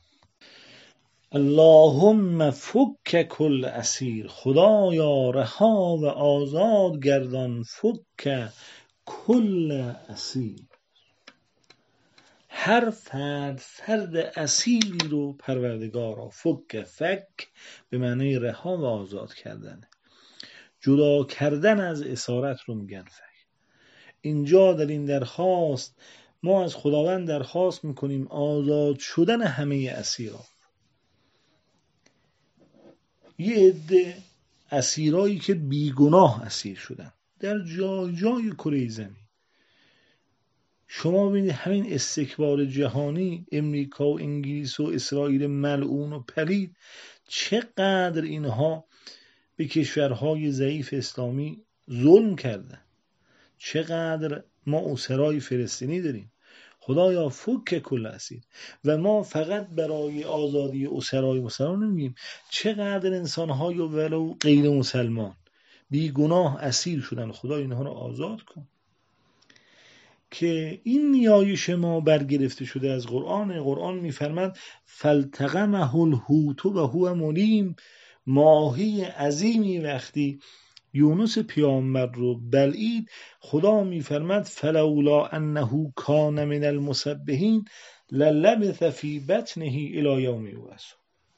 اللهم فک کل اسیر، خدایا رها و آزاد گردان فک کل اسیر، هر فرد فرد اسیری رو پروردگارا. فک فک به معنی رها و آزاد کردن، جدا کردن از اسارت رو میگن فک. اینجا در این درخواست ما از خداوند درخواست میکنیم آزاد شدن همه اسیرا. یه عده اسیرایی که بیگناه اسیر شدن در جای جای کره زمین. شما ببینید همین استکبار جهانی، امریکا و انگلیس و اسرائیل ملعون و پلید، چقدر اینها به کشورهای ضعیف اسلامی ظلم کردن. چقدر ما اسرای فلسطینی داریم. خدایا فک کل اسیر. و ما فقط برای آزادی اسرای مسلمان نمیگیم، چقدر انسانهای ولو غیر مسلمان بیگناه اسیر شدن. خدا اینها رو آزاد کن. که این نیایش ما برگرفته شده از قرآن. قرآن میفرماد فالتقمه الحوت و هو ملیم، ماهی عظیمی وقتی یونس پیامبر رو بلعید، خدا میفرماد فلولا انه کان من المسبحین للبث فی بطنه الی یوم یبعثون،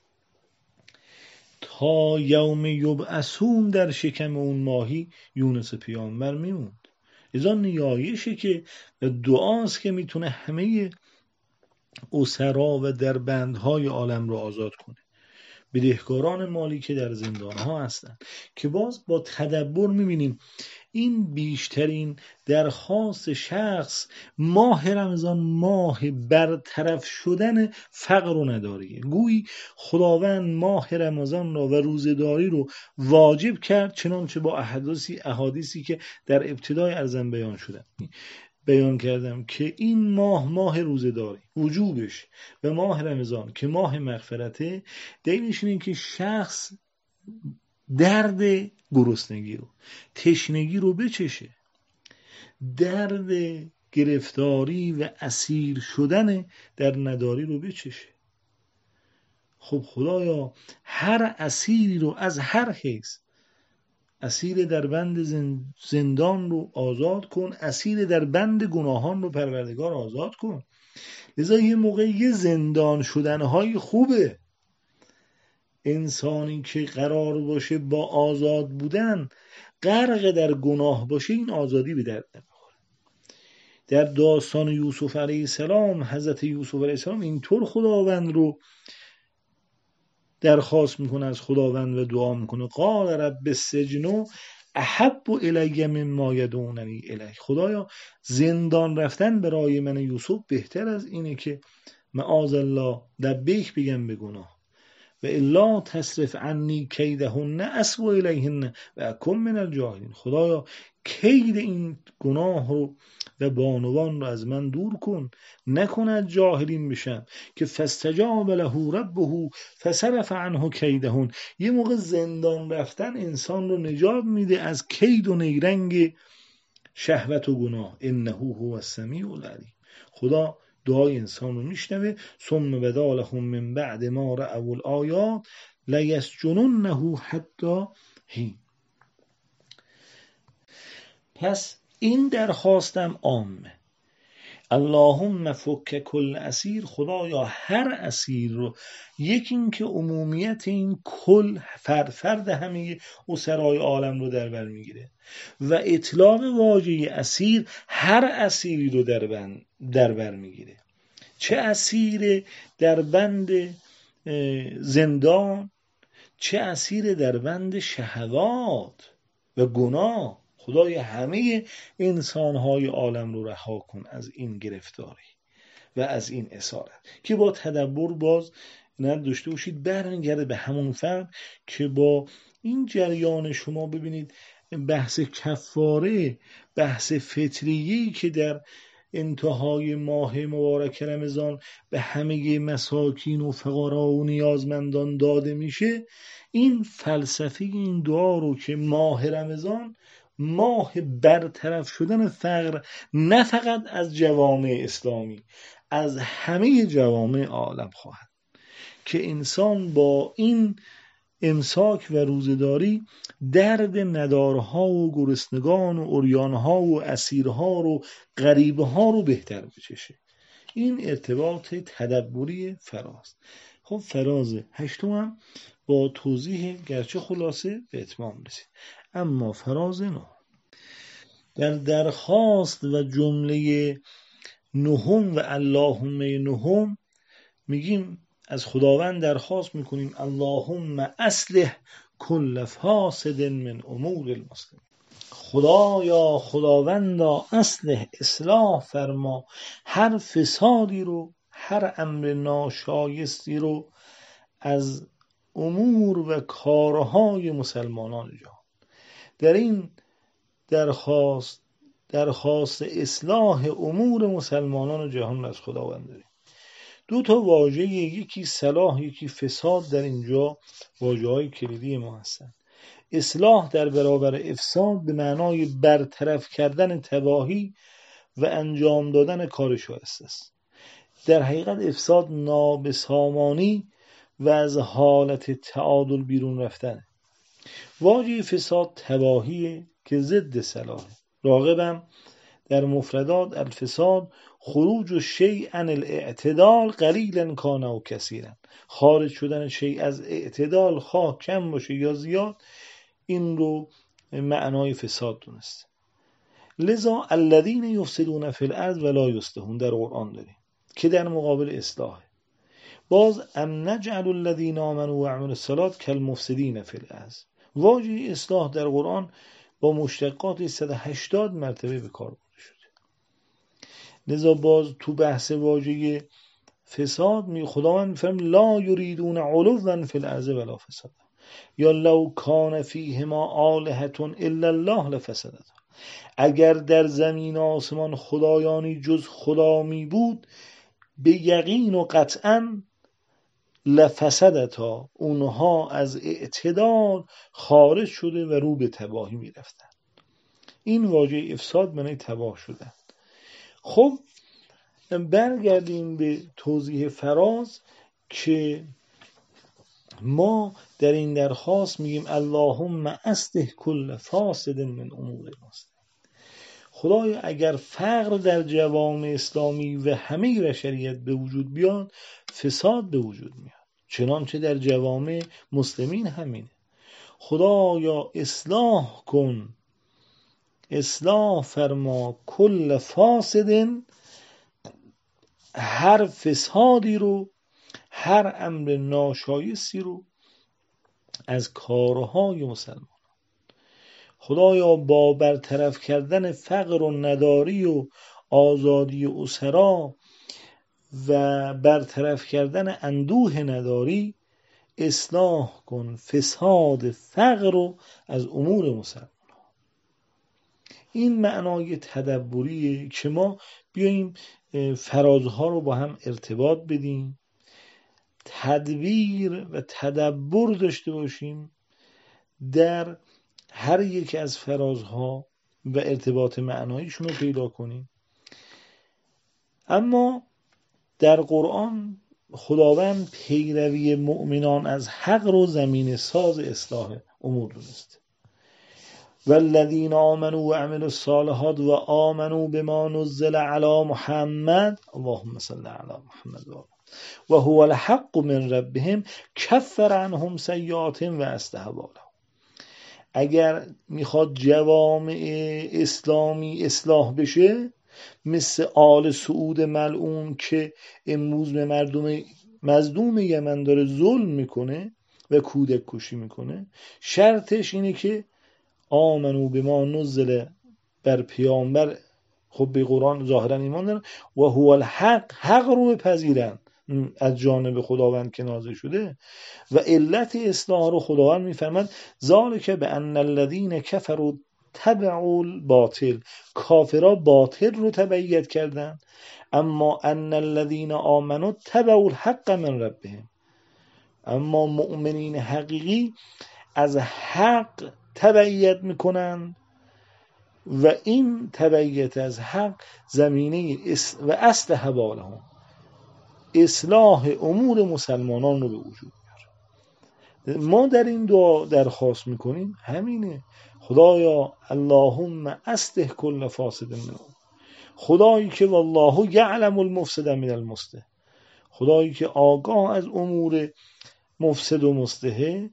تا یوم یبعثون در شکم اون ماهی یونس پیامبر میموند. ازا نیایشه که و دعاست که میتونه همه اسرا و دربندهای عالم رو آزاد کنه. بدهکاران مالی که در زندانها هستن، که باز با تدبر میبینیم این بیشترین درخواست شخص ماه رمضان ماه برطرف شدن فقر و نداریه. گویی خداوند ماه رمضان را و روزه‌داری رو واجب کرد، چنانچه با احادیثی احادیثی که در ابتدای ارزم بیان شدن بیان کردم که این ماه ماه روزه‌داری وجوبش و ماه رمضان که ماه مغفرته، دلیلش اینه که شخص درد گرسنگی رو، تشنگی رو بچشه، درد گرفتاری و اسیر شدن در نداری رو بچشه. خب خدایا هر اسیری رو از هر حیث، اسیر در بند زندان رو آزاد کن، اسیر در بند گناهان رو پروردگار آزاد کن. لذا یه موقع یه زندان شدنهای خوبه. انسانی که قرار باشه با آزاد بودن غرق در گناه باشه، این آزادی به درد نمیخوره. در داستان یوسف علیه السلام، حضرت یوسف علیه السلام اینطور خداوند رو درخواست میکنه از خداوند و دعا میکنه قال رب السجن احب الی مما یدعوننی الیه، خدایا زندان رفتن برای من یوسف بهتر از اینه که معاذ الله لبیک بگم به گناه. و الا تصرف عنی کیدهن اصب الیهن و اکن من الجاهلین. خدایا کید این گناه رو و بانوان رو از من دور کن، نکن از جاهلین بشم. که فاستجاب له ربه فصرف عنه کیدهن. یه موقع زندان رفتن انسان رو نجات میده از کید و نیرنگ شهوت و گناه. انه هو السمیع العلیم. خدا دعای انسان رو میشنوه. ثم بدا لهم من بعد ما رأوا الآیات لیسجننه حتی حین. پس این درخواستم عامه. اللهم فک کل اسیر. خدایا هر اسیر رو، یکی این که عمومیت این کل فرد فرد همه اسرای عالم رو در بر میگیره و اطلاق واژه اسیر هر اسیری رو در بر در بر میگیره، چه اسیر در بند زندان، چه اسیر در بند شهوات و گناه. خدای همه انسانهای عالم رو رها کن از این گرفتاری و از این اسارت، که با تدبر باز نداشته باشید برمیگرده به همون فرق که با این جریان شما ببینید بحث کفاره، بحث فطریه‌ای که در انتهای ماه مبارک رمضان به همه مساکین و فقرا و نیازمندان داده میشه. این فلسفه این دعا رو که ماه رمضان ماه برطرف شدن فقر نه فقط از جوامع اسلامی، از همه جوامع عالم خواهد، که انسان با این امساک و روزداری درد ندارها و گرسنگان و عریانها و اسیرها رو غریبها رو بهتر بچشه. این ارتباط تدبری فراز. خب فراز هشتم هم با توضیح گرچه خلاصه به اتمام رسید. اما فراز نه در درخواست و جمله نهم و اللهم نهم میگیم از خداوند درخواست میکنیم اللهم اصلح کل فاسد من امور المسلمین. خدایا خداوندا اصلح اصلاح فرما هر فسادی رو، هر امر ناشایستی رو از امور و کارهای مسلمانان جهان. در این درخواست درخواست اصلاح امور مسلمان جهان از خداوند داریم. دو تا واژه، یکی صلاح یکی فساد، در اینجا واژه‌های کلیدی ما هستند. اصلاح در برابر افساد به معنای برطرف کردن تباهی و انجام دادن کار شایسته است. در حقیقت افساد نابسامانی و از حالت تعادل بیرون رفتن. واژه فساد تباهی که ضد صلاحه. راغبم در مفردات الفساد خروج و شیء عن الاعتدال قلیلا کان و کثیرا. خارج شدن شیء از اعتدال، خواه کم باشه یا زیاد، این رو معنای فساد دونست. لذا الذین یفسدون فی الارض ولا یصلحون در قرآن داریم که در مقابل اصلاح. باز ام نجعل الذین آمنوا و عملوا الصالحات کالمفسدین فی الارض. واژه اصلاح در قرآن با مشتقات صد و هشتاد مرتبه به کار برده شده. لذا باز تو بحث واژه فساد می خداوند می‌فرماید لا یریدون علوا فی الارض ولا فساد یا لو کان فیهما آلهة الا الله لفسدتا. اگر در زمین و آسمان خدایانی جز خدا می بود به یقین و قطعا لفسدتا، اونها از اعتدال خارج شده و رو به تباهی می رفتن. این واژه افساد معنی تباه شدن. خب برگردیم به توضیح فراز که ما در این درخواست میگیم اللهم اصلح کل فاسد من امور المسلمین. خدایا اگر فقر در جوامع اسلامی و همه بشریت به وجود بیاد، فساد به وجود میاد، چنانچه در جوامع مسلمین همینه. خدایا اصلاح کن، اصلاح فرما کل فاسد، هر فسادی رو، هر امر ناشایستی رو از کارهای مسلمان. خدایا با برطرف کردن فقر و نداری و آزادی اسرا و برطرف کردن اندوه نداری، اصلاح کن فساد فقر رو از امور مسلمان. این معنای تدبریه که ما بیاییم فرازها رو با هم ارتباط بدیم، تدبیر و تدبر داشته باشیم در هر یک از فرازها و ارتباط معناییشون رو پیدا کنیم. اما در قرآن خداوند پیروی مؤمنان از حق رو زمین ساز اصلاح امور دونسته. والذین آمنوا و عملوا الصالحات و آمنوا بما نزل علی محمد اللهم صل علی محمد و هو الحق من ربهم کفر عنهم سیئاتهم و اصلح بالهم. اگر میخواد جوامع اسلامی اصلاح بشه، مثل آل سعود ملعون که امروز به مردم مظلوم یمن داره ظلم میکنه و کودک کشی میکنه، شرطش اینه که آمنو به ما نزل بر پیامبر، خب به قرآن ظاهرا ایمان دارن، و هو الحق، حق رو بپذیرن از جانب خداوند که نازل شده. و علت اصلاح رو خداوند میفرماد ذالک بان الذین کفروا تبعوا الباطل، کافرها باطل رو تبعیت کردن، اما ان الذین آمنوا تبعوا الحق من ربهم، اما مؤمنین حقیقی از حق تبعیت میکنن و این تبعیت از حق زمینه و اصلح بالهم، اصلاح امور مسلمانان رو به وجود میاره. ما در این دعا درخواست میکنیم همینه، خدایا اللهم اصلح کل فاسد منهم، خدایی که والله یعلم المفسد من المصلح، خدایی که آگاه از امور مفسد و مصلحه.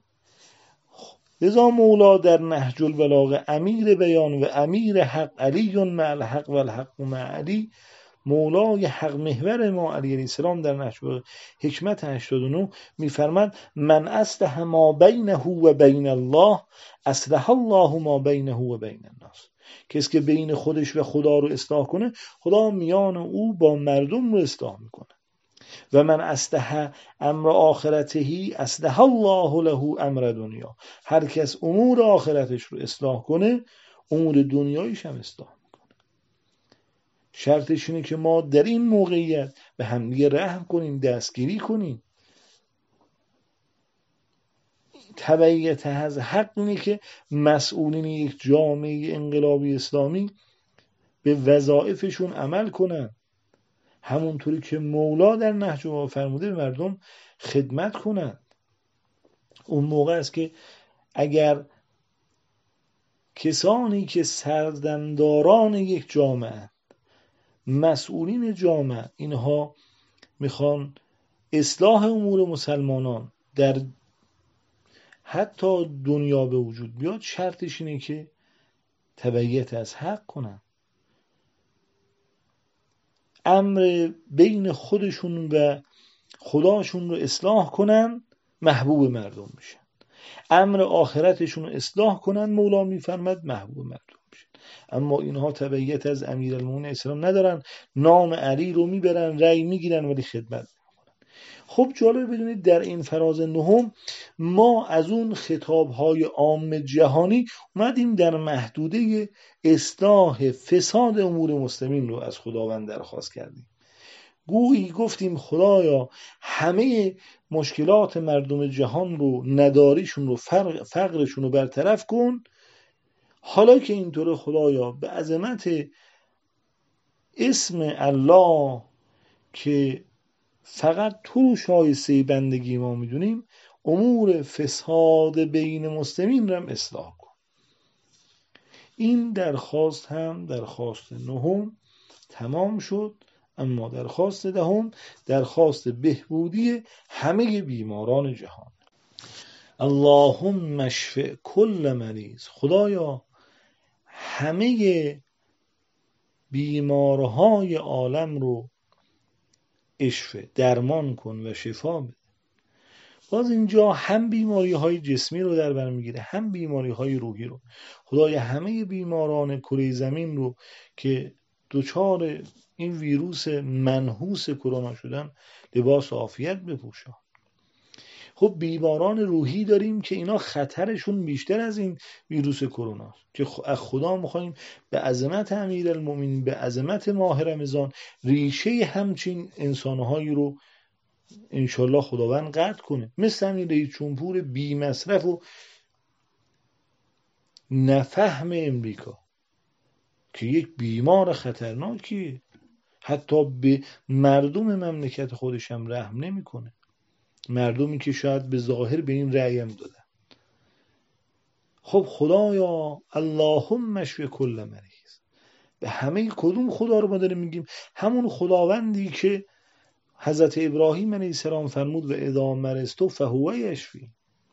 لذا مولا در نهج البلاغه امیر بیان و امیر حق علی مع الحق و الحق مع علی، مولای حق محور ما علی علیه السلام در نهج حکمت هشتاد و نه میفرماد من اصلح ما بینه و بین الله اصلح الله ما بینه و بین الناس، کسی که بین خودش و خدا رو اصلاح کنه، خدا میان او با مردم رو اصلاح میکنه. و من اصلح امر آخرتهی اصلح الله له امر دنیا، هر کس امور آخرتش رو اصلاح کنه، امور دنیایش هم اصلاح میکنه. شرطش اینه که ما در این موقعیت به همدیگه رحم کنیم، دستگیری کنیم. تبعیت از حق اینه که مسئولین یک جامعه انقلابی اسلامی به وظایفشون عمل کنن، همونطوری که مولا در نهج البلاغه فرموده به مردم خدمت کنند. اون موقع است که اگر کسانی که سردمداران یک جامعه، مسئولین جامعه، اینها میخوان اصلاح امور مسلمانان در حتی دنیا به وجود بیاد، شرطش اینه که تبعیت از حق کنن، امر بین خودشون و خداشون رو اصلاح کنن، محبوب مردم بشن. امر آخرتشون رو اصلاح کنن، مولا میفرماد محبوب مردم بشن. اما اینها تبعیت از امیرالمومنین اسلام ندارن، نام علی رو میبرن، رأی میگیرن ولی خدمت نمیکنن. خب جالب بدونید در این فراز نهم ما از اون خطابهای عام جهانی اومدیم در محدوده اصلاح فساد امور مسلمین رو از خداوند درخواست کردیم. گویی گفتیم خدایا همه مشکلات مردم جهان رو، نداریشون رو، فقرشون رو برطرف کن. حالا که اینطوره خدایا به عظمت اسم الله که فقط تو شایسته بندگی ما میدونیم، امور فساد بین مسلمین رو هم اصلاح کن. این درخواست هم درخواست نهم تمام شد. اما درخواست دهم درخواست بهبودی همه بیماران جهان. اللهم اشف کل مریض، خدایا همه بیمارهای عالم رو اشفه، درمان کن و شفا بده. باز اینجا هم بیماری های جسمی رو در بر میگیره، هم بیماری های روحی رو. خدایا همه بیماران کره زمین رو که دچار این ویروس منحوس کرونا شدن، لباس عافیت بپوشان. خب بیماران روحی داریم که اینا خطرشون بیشتر از این ویروس کرونا که از خدا میخوایم به عظمت امیرالمومنین، به عظمت ماه رمضان ریشه همچین انسانهایی رو انشالله خداوند قطع کنه. مثل همین رئیس جمهور بی مصرف و نفهم امریکا که یک بیمار خطرناکیه، حتی به مردم مملکت خودش هم رحم نمیکنه، مردمی که شاید به ظاهر به این رأی هم دادن. خب خدایا اللهم اشف کل مریض، به همه کدوم خدا رو ما داریم میگیم؟ همون خداوندی که حضرت ابراهیم علیه السلام فرمود و اذا مرضت فهو یشفی،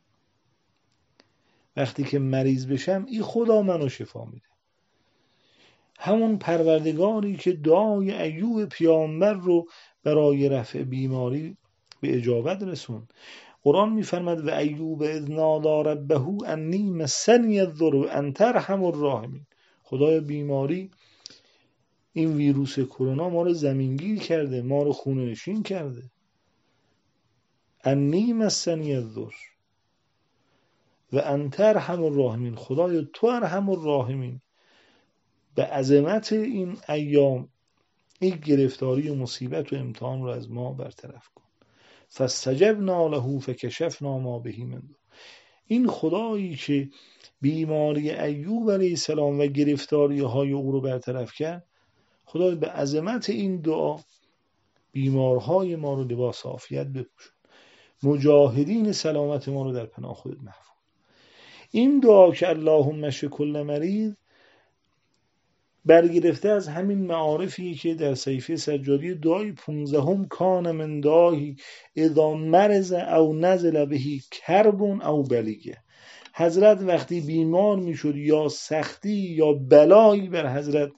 وقتی که مریض بشم این خدا منو شفا میده. همون پروردگاری که دعای ایوب پیامبر رو برای رفع بیماری به اجابت رسون. قرآن میفرماد و ایوب اذ نادی ربه انی مسنی الضر وانت ارحم الراحمین. خدای بیماری این ویروس کرونا ما رو زمینگیر کرده، ما رو خونه نشین کرده. انی مسنی الضر و انت ارحم الراحمین، خدای تو ارحم الراحمین. به عظمت این ایام این گرفتاری و مصیبت و امتحان رو از ما برطرف کن. فاستجبنا له فکشفنا ما به من ضر. این خدایی که بیماری ایوب علیه السلام و گرفتاری های او رو برطرف کرد، خدای به عظمت این دعا بیمارهای ما رو لباس عافیت بپوشون، مجاهدین سلامت ما رو در پناه خودت محفوظ. این دعا که اللهم اشف کل مریض برگرفته از همین معارفی که در صحیفه سجادی دعای پونزدهم کان من دعایی اذا مرض او نزل بهی کرب او بلیگه. حضرت وقتی بیمار میشد یا سختی یا بلایی بر حضرت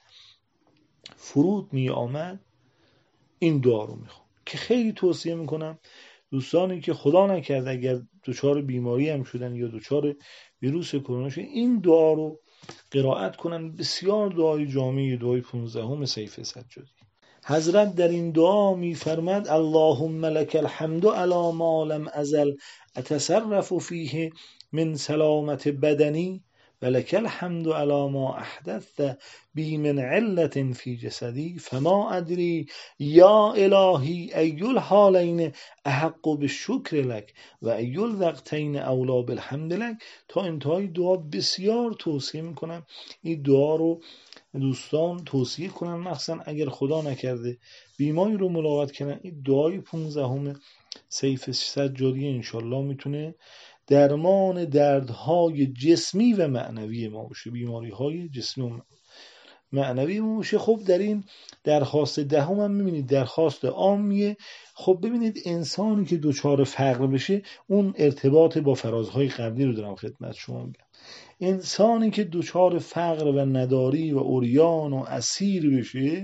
فرود می آمد این دعا رو میخوام که خیلی توصیه میکنم دوستانی که خدا نکرد اگر دچار بیماری هم شدن یا دچار ویروس کرونا شدن این دعا رو قرائت کنن. بسیار دعای جامعی، دعای پونزدهم صحیفه سجادی. حضرت در این دعا میفرماد اللهم لك الحمد علی ما لم ازل اتصرف فیه من سلامت بدنی و لك الحمد علی ما احدثت بی من علت فی جسدی فما ادری یا الهی ای الحالین احق بالشکر لک و ای الوقتین اولا بالحمد لک. تا انتهای دعا بسیار توصیه میکنم این دعا رو دوستان توصیه کنم، مخصوصا اگر خدا نکرده بیماری رو ملاقات کردن. این دعای پونزدهم صحیفه سجادی انشالله میتونه درمان دردهای جسمی و معنوی ما باشه، بیماری های جسمی و معنوی ما باشه. خب در این درخواست دهم هم میبینید درخواست عامیه. خب ببینید انسانی که دچار فقر بشه اون ارتباط با فرازهای قبلی رو دارم خدمت شما میگم. انسانی که دچار فقر و نداری و عریان و اسیر بشه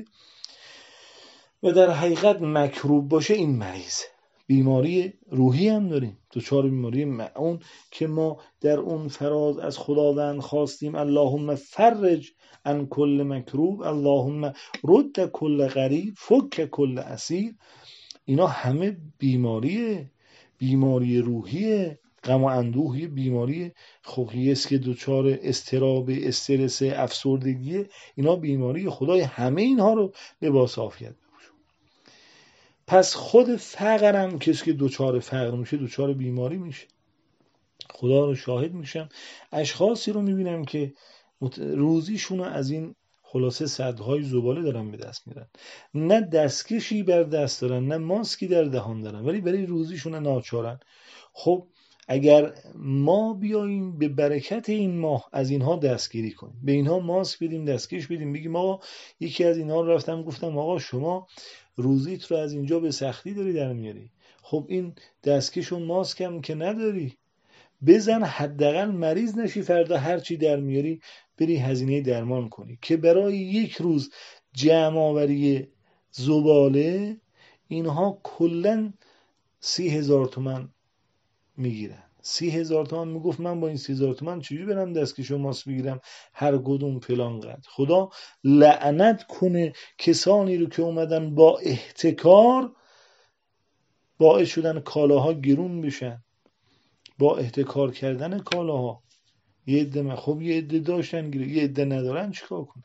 و در حقیقت مکروب باشه این مریضه. بیماری روحی هم داریم، دچار بیماری معون که ما در اون فراز از خداوند خواستیم اللهم فرج عن کل مکروب، اللهم رد کل غریب، فک کل اسیر. اینا همه بیماریه، بیماری روحیه. غم و اندوه بیماری خوخی است که دچار اضطراب، استرس، افسردگی، اینا بیماری. خدای همه اینها رو لباس عافیت بپوشون. پس خود فقرم کسی که دچار فقر میشه دچار بیماری میشه. خدا رو شاهد میشم اشخاصی رو میبینم که روزیشون از این خلاصه صدهای زباله دارن به دست میرن، نه دستکشی بر دست دارن نه ماسکی در دهان دارن، ولی برای روزیشون ناچارن. خب اگر ما بیاییم به برکت این ماه از اینها دستگیری کنیم، به اینها ماسک بدیم، دستکش بدیم، بگیم آقا یکی از اینها رو رفتم گفتم آقا شما روزیت رو از اینجا به سختی داری در میاری، خب این دستکش و ماسک هم که نداری، بزن حداقل مریض نشی، فردا هر چی در میاری بری هزینه درمان کنی. که برای یک روز جمع آوری زباله اینها کلن سی هزار تومن میگیرن. سی هزار تومن میگفت من با این سی هزار تومن چجوری برم دستکش و ماسک بگیرم هر کدوم فلان قد. خدا لعنت کنه کسانی رو که اومدن با احتکار باعث شدن کالاها گرون بشن. با احتکار کردن کالاها. یه عده خب یه عده داشتن گیره، یه عده ندارن، چیکار کنن؟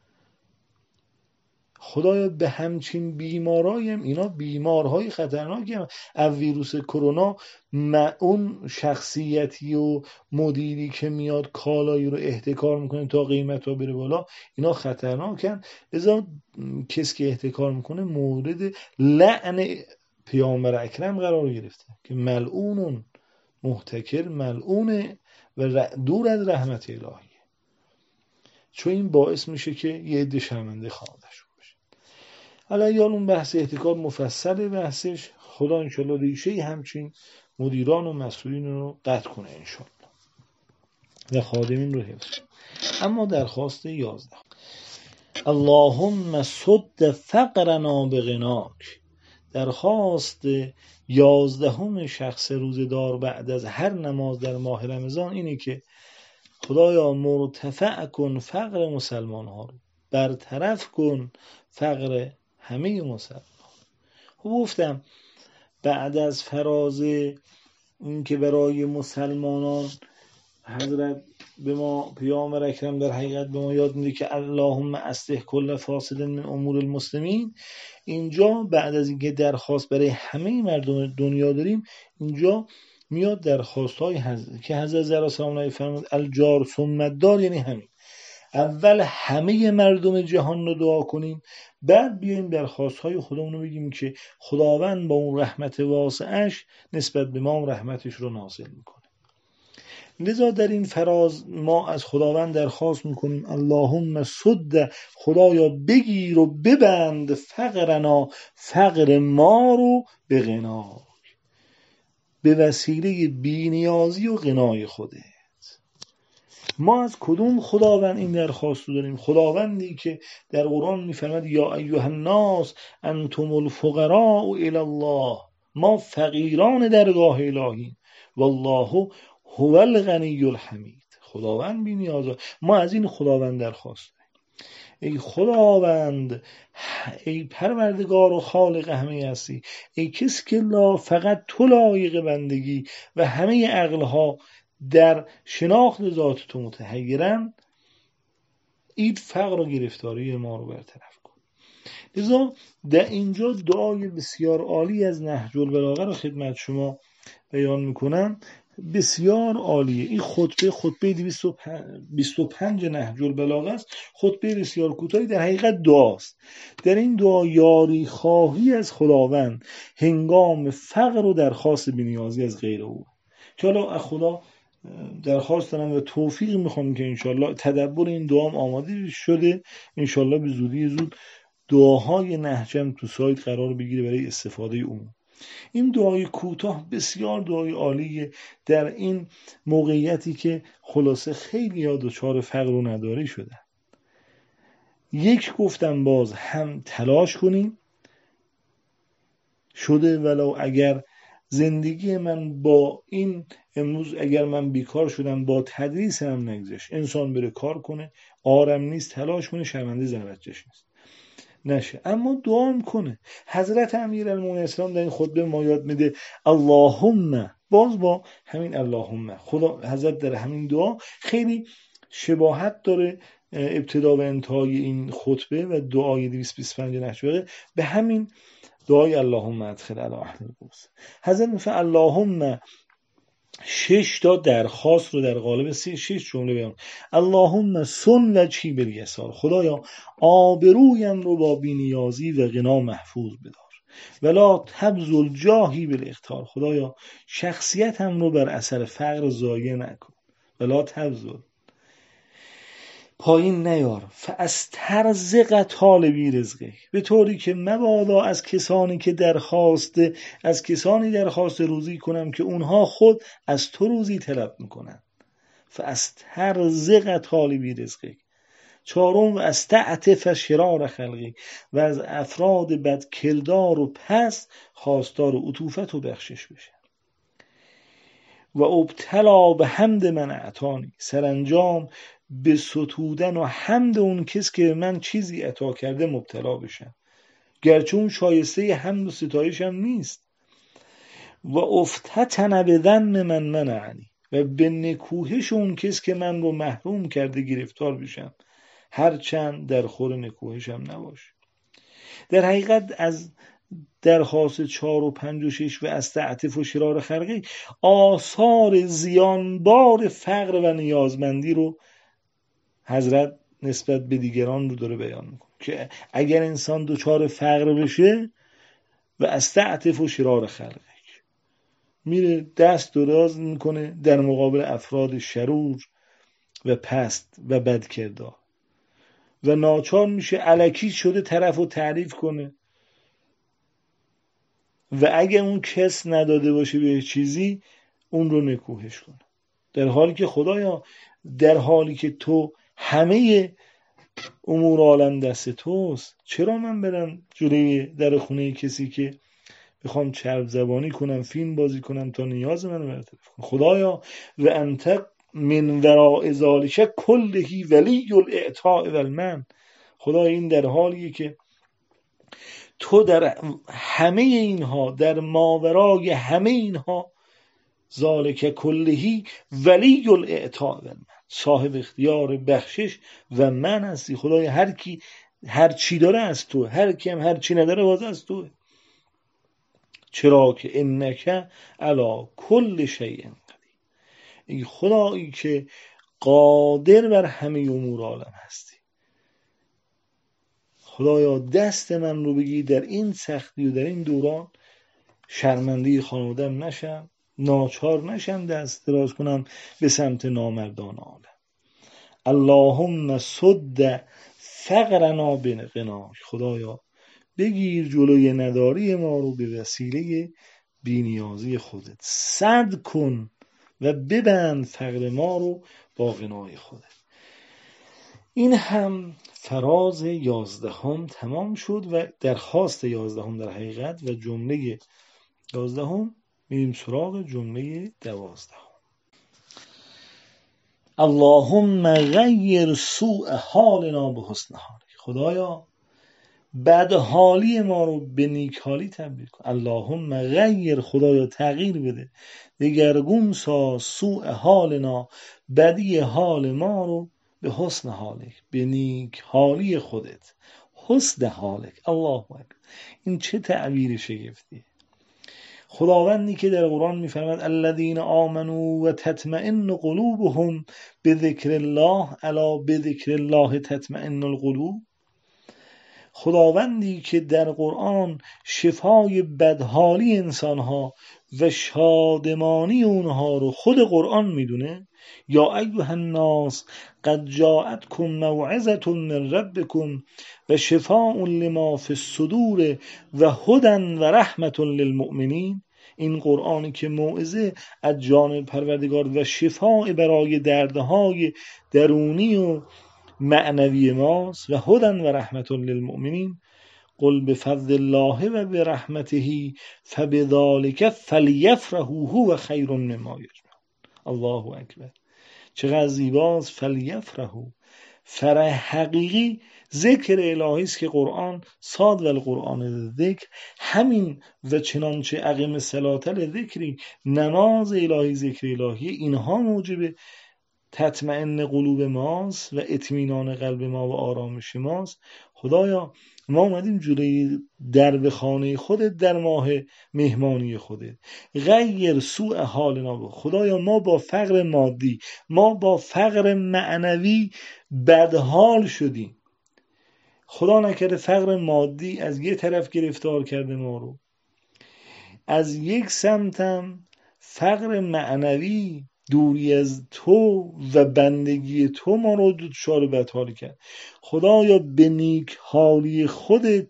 خدایا به همچین بیمارایم، اینا بیمارهای خطرناکی هم. از ویروس کرونا، اون شخصیتی و مدیری که میاد کالایی رو احتکار میکنه تا قیمت ها بره بالا، اینا خطرناکن. لذا کسی که احتکار میکنه مورد لعن پیامبر اکرم قرار گرفته که ملعون محتکر ملعونه و دور از رحمت الهی، چون این باعث میشه که یه عده شرمنده خواندش باشه. حالا یا اون بحث احتکار مفصل بحثش، خدا انشالله ریشه همچین مدیران و مسئولین رو قطع کنه انشالله و خادمین رو حفظ. اما درخواست یازده، اللهم صد فقرنا بغناک. درخواست یازدهم شخص روزدار بعد از هر نماز در ماه رمضان اینه که خدایا مرتفع کن فقر مسلمان ها رو، برطرف کن فقر همه مسلمان. خب گفتم بعد از فراز این که برای مسلمانان حضرت به ما پیامبر اکرم در حقیقت به ما یاد میده که اللهم اصلح کل فاسد من امور المسلمین، اینجا بعد از اینکه درخواست برای همه مردم دنیا داریم، اینجا میاد درخواست های حضرت که حضرت زهرا سلام علیها فرمود الجار ثم الدار، یعنی همین اول همه مردم جهان رو دعا کنیم، بعد بیایم درخواست های خودمون رو بگیم که خداوند با اون رحمت واسعش نسبت به ما رحمتش رو نازل میکنه. لذا در این فراز ما از خداوند درخواست میکنیم اللهم صد، خدایا بگیر و ببند فقرنا، فقر ما رو به غنا، به وسیله بی‌نیازی و غنای خودت. ما از کدوم خداوند این درخواست رو داریم؟ خداوندی که در قرآن میفرماد یا ایها الناس انتم الفقراء الی الله، ما فقیران درگاه الهی، والله هو الغنی الحمید. خداوند بی نیازه، ما از این خداوند درخواست داریم. ای خداوند، ای پروردگار و خالق همه هستی، ای کسی که لا فقط تو لایق بندگی و همه عقلها در شناخت ذات تو متحیرن، این فقر و گرفتاری ما رو برطرف کن. لذا در اینجا دعای بسیار عالی از نهج البلاغه رو خدمت شما بیان میکنم، بسیار عالیه. این خطبه خطبه دویست و بیست و پنج نهج البلاغه است، خطبه بسیار کوتاهی، در حقیقت دعاست. در این دعا یاری خواهی از خداوند هنگام فقر و درخواست بی‌نیازی از غیر او، که حالا از خدا درخواست دارم و توفیق میخوام که انشالله تدبر این دعام آماده شده، انشالله به زودی زود دعاهای نهجم تو سایت قرار بگیره برای استفاده اون. این دعای کوتاه بسیار دعای عالیه در این موقعیتی که خلاصه خیلی ها دچار فقر و نداری شدن. یک گفتم باز هم تلاش کنیم شده، ولو اگر زندگی من با این امروز اگر من بیکار شدم با تدریس هم نگذشت، انسان بره کار کنه، آرم نیست، تلاش کنه، شرمنده زن بچه‌ش نیست نشه، اما دعا کنه. حضرت امیرالمومنین اسلام در این خطبه ما یاد میده اللهم، باز با همین اللهم، خدا حضرت در همین دعا خیلی شباهت داره ابتدا و انتهای این خطبه و دعای دویست و بیست و پنج نهج البلاغه به همین دعای اللهم ادخل علی اهل القدس. حضرت میفرماید اللهم شش تا درخواست رو در قالب سی شش جمله بیان. اللهم سن وجهی بالیسار، خدایا آبرویم رو با بی‌نیازی و غنا محفوظ بدار. ولا تبذل جاهی بالاختار، خدایا شخصیتم رو بر اثر فقر ضایع نکن. ولا تبذل، پایین نیار. فاسترزق طالبی رزقه، به طوری که مبادا از کسانی که درخواست از کسانی درخواست روزی کنم که اونها خود از تو روزی طلب میکنن. فاسترزق طالبی رزقه. چهارم، و استعطف شرار خلقی، و از افراد بد کردار و پس خواستار و عطوفت و بخشش بشه. و ابتلا به حمد من اعطانی، سرانجام به ستودن و حمد اون کس که من چیزی عطا کرده مبتلا بشم، گرچه اون شایسته حمد و ستایش هم نیست. و افتتن بدن من منعنی، و به نکوهش اون کس که من رو محروم کرده گرفتار بشم، هرچند در خور نکوهشم نباشه. در حقیقت از درخواست چهار و پنج و شش و از تعطف و شرار خلقی آثار زیانبار فقر و نیازمندی رو حضرت نسبت به دیگران رو داره بیان میکنه که اگر انسان دچار فقر بشه و از تعطف و شرار خلقی میره دست دراز میکنه در مقابل افراد شرور و پست و بدکردار و ناچار میشه الکی شده طرف رو تعریف کنه و اگه اون کس نداده باشه به چیزی اون رو نکوهش کنه، در حالی که خدایا در حالی که تو همه امور عالم دست توست، چرا من برم جلوی در خونه کسی که بخوام چرب زبانی کنم، فیلم بازی کنم تا نیاز منو برطرف کنم؟ خدایا و انت من وراء ذلک کلهی ولی الاعطاء و المن، خدایا این در حالیه که تو در همه اینها، در ماورای همه اینها، ذالک کلهی ولی الاعطاء و المن، صاحب اختیار بخشش و من هستی. خدایا هر کی هر چی داره از تو، هر کی هم هر چی نداره باز از تو، چرا که انک علی کل شیء قدیر، ای خدایی که قادر بر همه امور عالم هستی. خدایا دست من رو بگی در این سختی و در این دوران شرمنده خانواده‌ام نشم، ناچار نشم دست دراز کنم به سمت نامردان عالم. اللهم سد فقرنا بغناک، خدایا بگیر جلوی نداری ما رو به وسیله بی‌نیازی خودت، سد کن و ببند فقر ما رو با غنای خودت. این هم فراز یازدهم تمام شد و درخواست یازدهم در حقیقت و جمله یازدهم. میریم سراغ جمله دوازدهم. اللهم غیر سوء حالنا به حسن حالک، خدایا بد حالی ما رو به نیک حالی تبدیل کن. اللهم غیر، خدایا تغییر بده، دگرگون ساز، سوء حالنا، بدی حال ما رو به حسن حالک، به نیک حالی خودت، حسن حالک. الله اکبر، این چه تعبیر شگفتیه. خداوندی که در قرآن میفرماد الذین آمنوا و تطمئن قلوبهم بذکر الله، الا بذکر الله تطمئن القلوب، خداوندی که در قرآن شفای بدحالی انسانها و شادمانی اونها رو خود قرآن میدونه. یا ایها الناس قد جاءتکم موعظة من ربکم و شفاء لما فی الصدور و هدی و رحمة للمؤمنین، این قرآنی که موعظه از جانب پروردگار و شفاء برای دردهای درونی و معنوی ماست و هدی و رحمت للمؤمنین. قل بفضل الله و برحمته فبذلک فلیفرحوا هو خیر مما یجمعون. الله اکبر، چقدر زیباست. فلیفرحوا، فرح حقیقی ذکر الهی است که قرآن صاد و القرآن ذکر، همین و چنانچه اقیم الصلاة لذکری، نماز الهی، ذکر الهی، اینها موجب تطمئن قلوب ماست و اطمینان قلب ما و آرامش ماست. خدایا ما اومدیم جلوی درب خانه خودت در ماه مهمانی خودت. غیر سوء حالنا با، خدایا ما با فقر مادی، ما با فقر معنوی بدحال شدیم. خدا نکرده فقر مادی از یک طرف گرفتار کرده ما رو، از یک سمتم فقر معنوی، دوری از تو و بندگی تو ما رو دچار بدحالی کرد. خدایا به نیک حالی خودت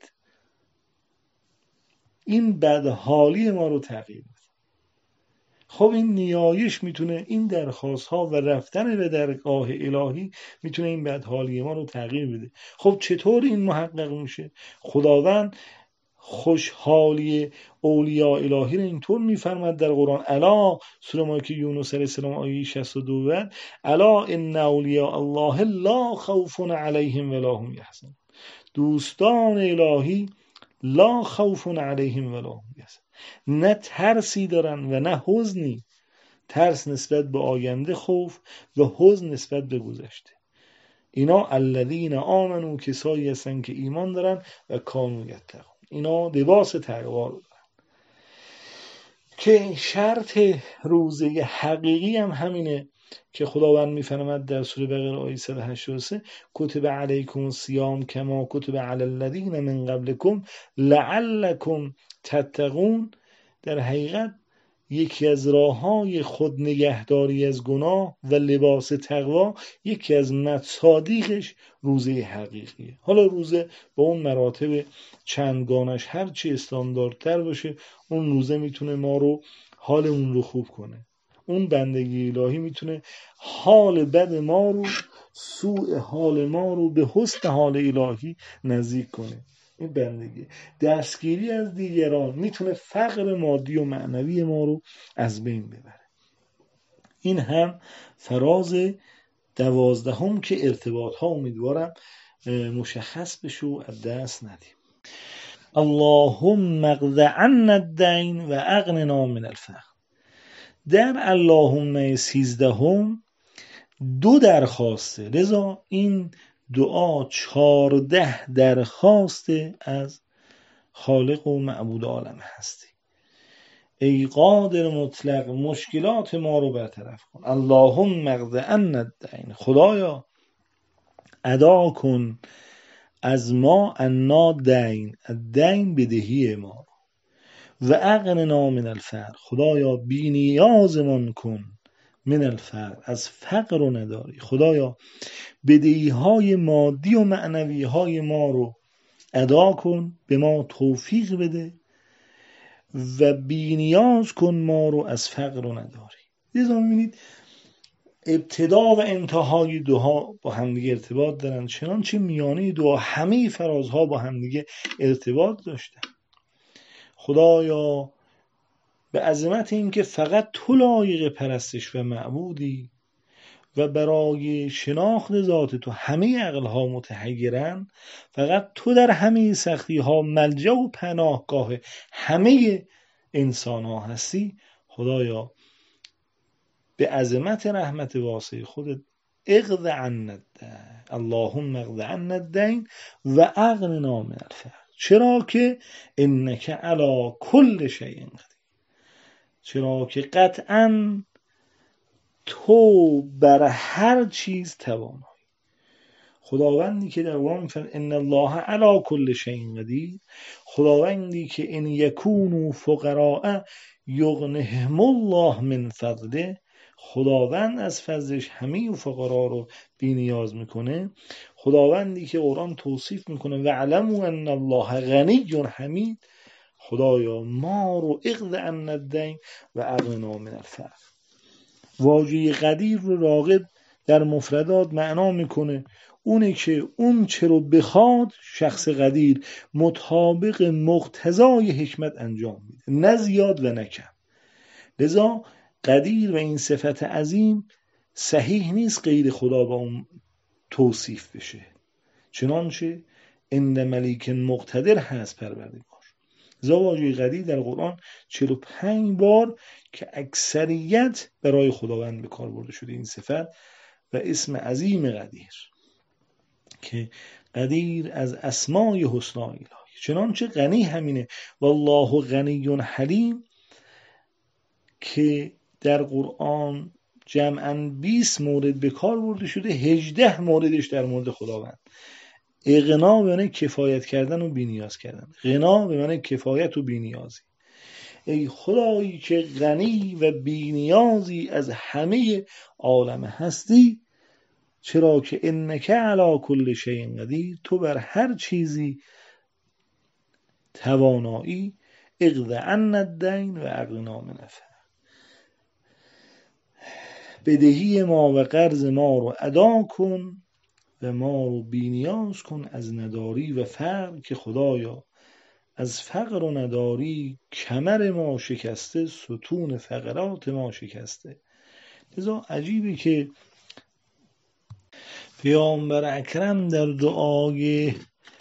این بدحالی ما رو تغییر بده. خب این نیایش میتونه، این درخواست ها و رفتن به درگاه الهی میتونه این بدحالی ما رو تغییر بده. خب چطور این محقق میشه؟ خداوند خوشحالی اولیاء الهی رو اینطور میفرماد در قرآن. الا، سوره مایه یونس علیه السلام آیه شصت و دو بعد، الا ان اولیاء الله لا خوف علیهم ولا هم یحزنون، دوستان الهی لا خوف علیهم ولا هم یحزنون، نه ترسی دارن و نه حزنی. ترس نسبت به آینده، خوف و حزن نسبت به گذشته. اینا الذین آمنوا، کسایی هستن که ایمان دارن و کانوا یتقون، اینا لباس تقوا رو دارن. که شرط روزه حقیقی هم همینه که خداوند میفرماد در سوره بقره آیه صد و هشتاد و سه کتب علیکم الصیام کما کتب علی الذین من قبلکم لعلکم تتقون. در حقیقت یکی از راه‌های خود نگهداری از گناه و لباس تقوا، یکی از مصادیقش روزه حقیقیه. حالا روزه با اون مراتب چندگانش هر چی استانداردتر باشه، اون روزه میتونه ما رو حالمون رو خوب کنه. اون بندگی الهی میتونه حال بد ما رو، سوء حال ما رو به حسن حال الهی نزدیک کنه. این بندگی دستگیری از دیگران میتونه فقر مادی و معنوی ما رو از بین ببره. این هم فراز دوازدهم که ارتباط ها امیدوارم مشخص بشه و از دست ندیم. اللهم اقض عنا الدین و اغننا من الفقر. در اللهم سیزدهم دو درخواسته، لذا این دعا چارده درخواسته از خالق و معبود عالم هستی. ای قادر مطلق، مشکلات ما رو برطرف کن. اللهم اقض عنا الدین، خدایا ادا کن از ما عنا دین، الدین بدهی ما، و اغننا من الفقر، خدایا بی نیازمان کن، من الفقر از فقر و نداری. خدایا بدهی های مادی و معنوی های ما رو ادا کن، به ما توفیق بده و بی نیاز کن ما رو از فقر و نداری. لذا می‌بینید ابتدا و انتهای دعا با همدیگه ارتباط دارن، چنانچه میانه دعا همه فرازها با همدیگه ارتباط داشتن. خدایا به عظمت این که فقط تو لایق پرستش و معبودی و برای شناخت ذات تو همه عقلها متحیرن، فقط تو در همه سختی ها ملجأ و پناهگاه همه انسان ها هستی. خدایا به عظمت رحمت واسع خودت اقض عنا الدین، اللهم اقض عنا الدین و اغننا من الفقر. چرا که انک علی کل شیء قدیر، چرا که قطعا تو بر هر چیز توانایی. خداوندی که در قرآن میفرماید ان الله علی کل شیء قدیر، خداوندی که ان یکونوا فقراء یغنهم الله من فضله، خداوند از فضلش همه فقرا رو بی نیاز میکنه. خداوندی که قرآن توصیف میکنه و علموا ان الله غنی حمید، خدایا ما رو اقض عنا الدین و اغننا من الفقر. واژه قدیر رو راغب در مفردات معنا میکنه اونه که اون چه رو بخواد شخص قدیر مطابق مقتضای حکمت انجام میده، نه زیاد و نه کم. لذا قدیر و این صفت عظیم صحیح نیست غیر خدا با اون توصیف بشه، چنانچه عند ملیک مقتدر هست پروردگار. واژه قدیر در قرآن چهل و پنج بار که اکثریت برای خداوند به کار برده شده این صفت و اسم عظیم قدیر، که قدیر از اسمای حسنا الهی. چنانچه غنی همینه، والله غنی حلیم، که در قرآن جمعاً بیست مورد به کار برده شده، هجده موردش در مورد خداوند. اغنا به معنی کفایت کردن و بی‌نیاز کردن، غنا به معنی کفایت و بی‌نیازی. ای خدایی که غنی و بی‌نیازی از همه عالم هستی، چرا که انک علی کل شیء قدیر، تو بر هر چیزی توانایی. اقض عنا الدین و اغننا من الفقر، بدهی ما و قرض ما رو ادا کن و ما رو بی‌نیاز کن از نداری و فقر، که خدایا از فقر و نداری کمر ما شکسته، ستون فقرات ما شکسته. لذا عجیبه که پیامبر اکرم در دعای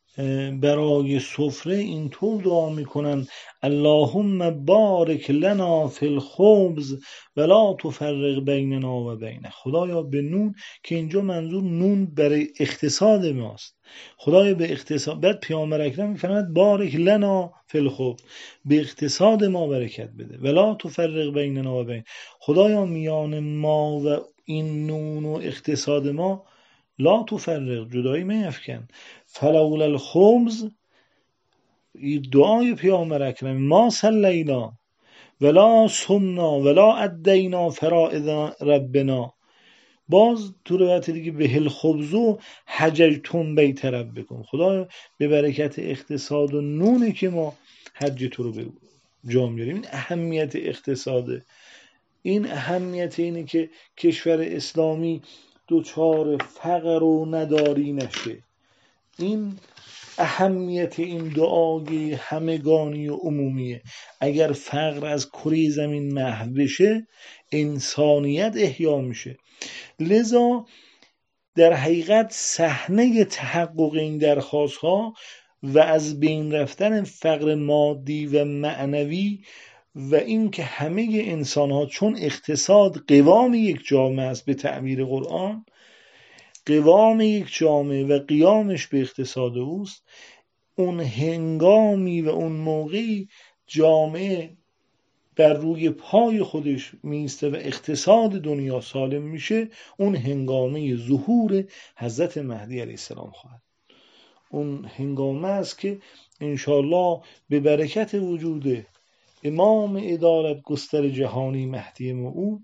برای سفره اینطور دعا میکنن اللهم بارک لنا فی الخبز ولا تفرق بیننا و بینه. خدایا به نون، که اینجا منظور نون برای اقتصاد ماست، خدایا به اقتصاد. بعد پیامبر اکرم میفرماید بارک لنا فی الخبز، به اقتصاد ما برکت بده، ولا تفرق بیننا و بین، خدایا میان ما و این نون و اقتصاد ما لا تفرق، جدایی میفکن. فلولا الخبز، این دعای پیامبر اکرم، ما صلینا ولا صمنا ولا ادینا فرائض ربنا. باز تو روایت دیگه به الخبزو حججتم بیت ربکم، خدا به برکت اقتصاد و نونی که ما حج تو رو به جا میاریم. این اهمیت اقتصاده، این اهمیت اینه که کشور اسلامی دوچار فقر و نداری نشه. این اهمیت این دعای همگانی و عمومیه. اگر فقر از کره زمین محو بشه، انسانیت احیا میشه. لذا در حقیقت صحنه تحقق این درخواست ها و از بین رفتن فقر مادی و معنوی و این که همه انسان ها، چون اقتصاد قوام یک جامعه است، به تعبیر قرآن قوام یک جامعه و قیامش به اقتصاد اوست، اون هنگامی و اون موقعی جامعه بر روی پای خودش میسته و اقتصاد دنیا سالم میشه، اون هنگامه ظهور حضرت مهدی علیه السلام خواهد. اون هنگامه است که انشالله به برکت وجود امام عدالت گستر جهانی مهدی موعود،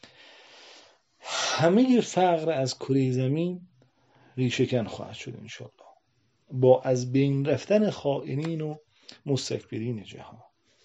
همه فقر از کره زمین ریشه‌کن خواهد شد انشالله، با از بین رفتن خائنین و مستکبرین جهان.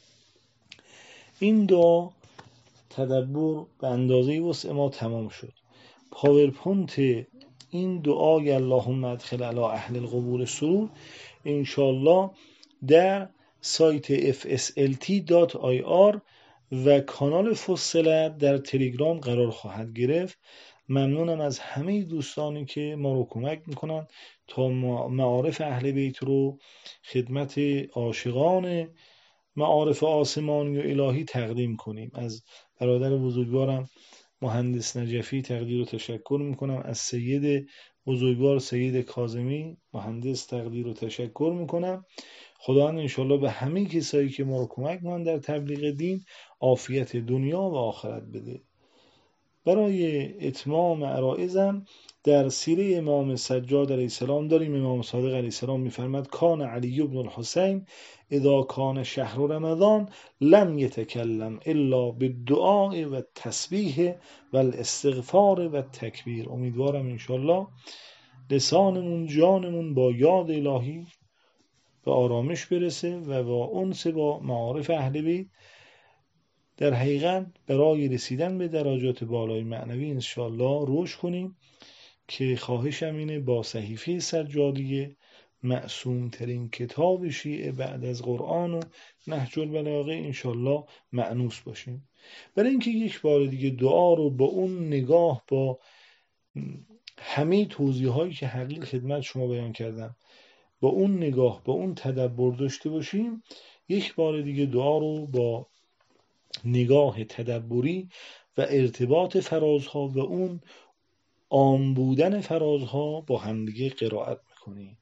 این دعا تدبر به اندازه وسع ما تمام شد. پاورپوینت این دعای اللهم ادخل علی اهل القبور سرور انشالله در سایت اف اس ال تی دات آی آر و کانال فصلت در تلگرام قرار خواهد گرفت. ممنونم از همه دوستانی که ما رو کمک میکنن تا معارف اهل بیت رو خدمت عاشقان معارف آسمانی و الهی تقدیم کنیم. از برادر بزرگوارم مهندس نجفی تقدیر و تشکر میکنم، از سید بزرگوار سید کاظمی مهندس تقدیر و تشکر میکنم. خداوند انشالله به همه کسایی که ما رو کمک میکنن در تبلیغ دین عافیت دنیا و آخرت بده. برای اتمام عرائزم در سیره امام سجاد علیه السلام داریم. امام صادق علیه السلام میفرماد کان علی بن الحسین اذا کان شهر رمضان لم یتکلم الا بالدعاء و تسبیح و الاستغفار و تکبیر. امیدوارم انشالله لسانمون جانمون با یاد الهی به آرامش برسه و با انس با معارف اهل بیت در حقیقت برای رسیدن به درجات بالای معنوی انشالله رشد کنیم، که خواهشم اینه با صحیفه سجادیه معصوم ترین کتاب شیعه بعد از قرآن و نهج البلاغه انشالله مأنوس باشیم. برای اینکه یک بار دیگه دعا رو با اون نگاه، با همه توضیح هایی که حقیق خدمت شما بیان کردم، با اون نگاه، با اون تدبر داشته باشیم، یک بار دیگه دعا رو با نگاه تدبری و ارتباط فرازها و اون عام بودن فرازها با همدیگه قرائت میکنیم.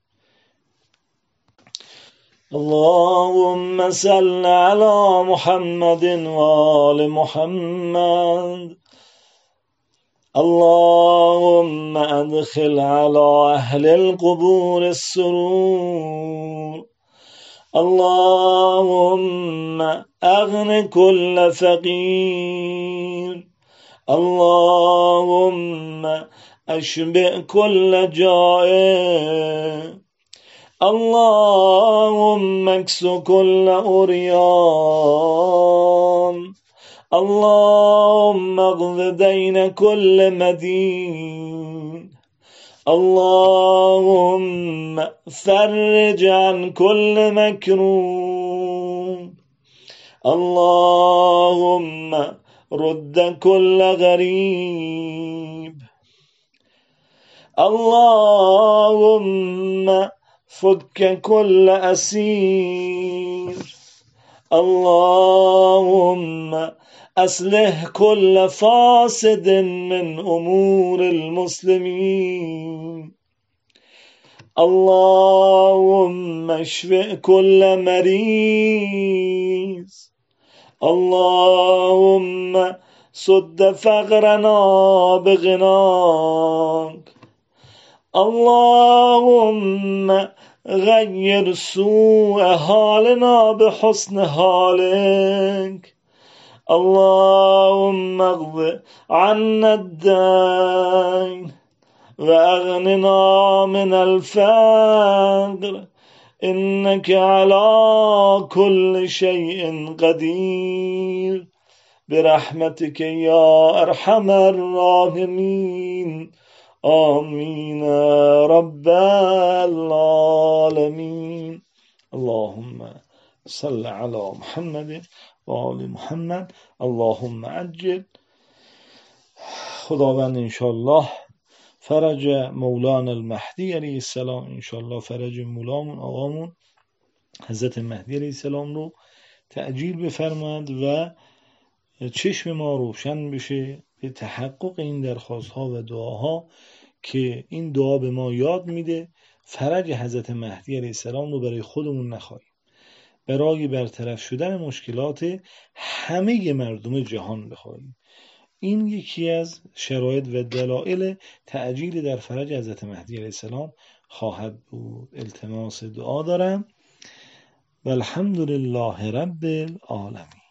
اللهم صل علی محمد و آل محمد. اللهم ادخل على اهل القبور السرور. اللهم اغن كل فقير. اللهم اشبع كل جائع. اللهم اكس كل عريان. اللهم اقض دين كل مدين. اللهم فرج عن كل مكروب. اللهم رد كل غريب. اللهم فك كل أسير اللهم أصلح كل فاسد من أمور المسلمين اللهم اشف كل مريض اللهم سد فقرنا بغناك اللهم غير سوء حالنا بحسن حالك اللهم اغفر عنا الدين وأغننا من الفقر إنك على كل شيء قدير برحمتك يا أرحم الراحمين آمين رب العالمين. اللهم صل على محمد و آل محمد. اللهم عجل. خداوند انشالله فرج مولانا المهدی علیه السلام، انشالله فرج مولامون آقامون حضرت مهدی علیه السلام رو تعجیل بفرماید و چشم ما روشن بشه به تحقق این درخواست ها و دعاها که این دعا به ما یاد میده فرج حضرت مهدی علیه السلام رو برای خودمون نخواهیم، برای برطرف شدن مشکلات همه مردم جهان بخواهیم. این یکی از شرایط و دلایل تعجیل در فرج حضرت مهدی علیه السلام خواهد بود. التماس دعا دارم و الحمدلله رب العالمین.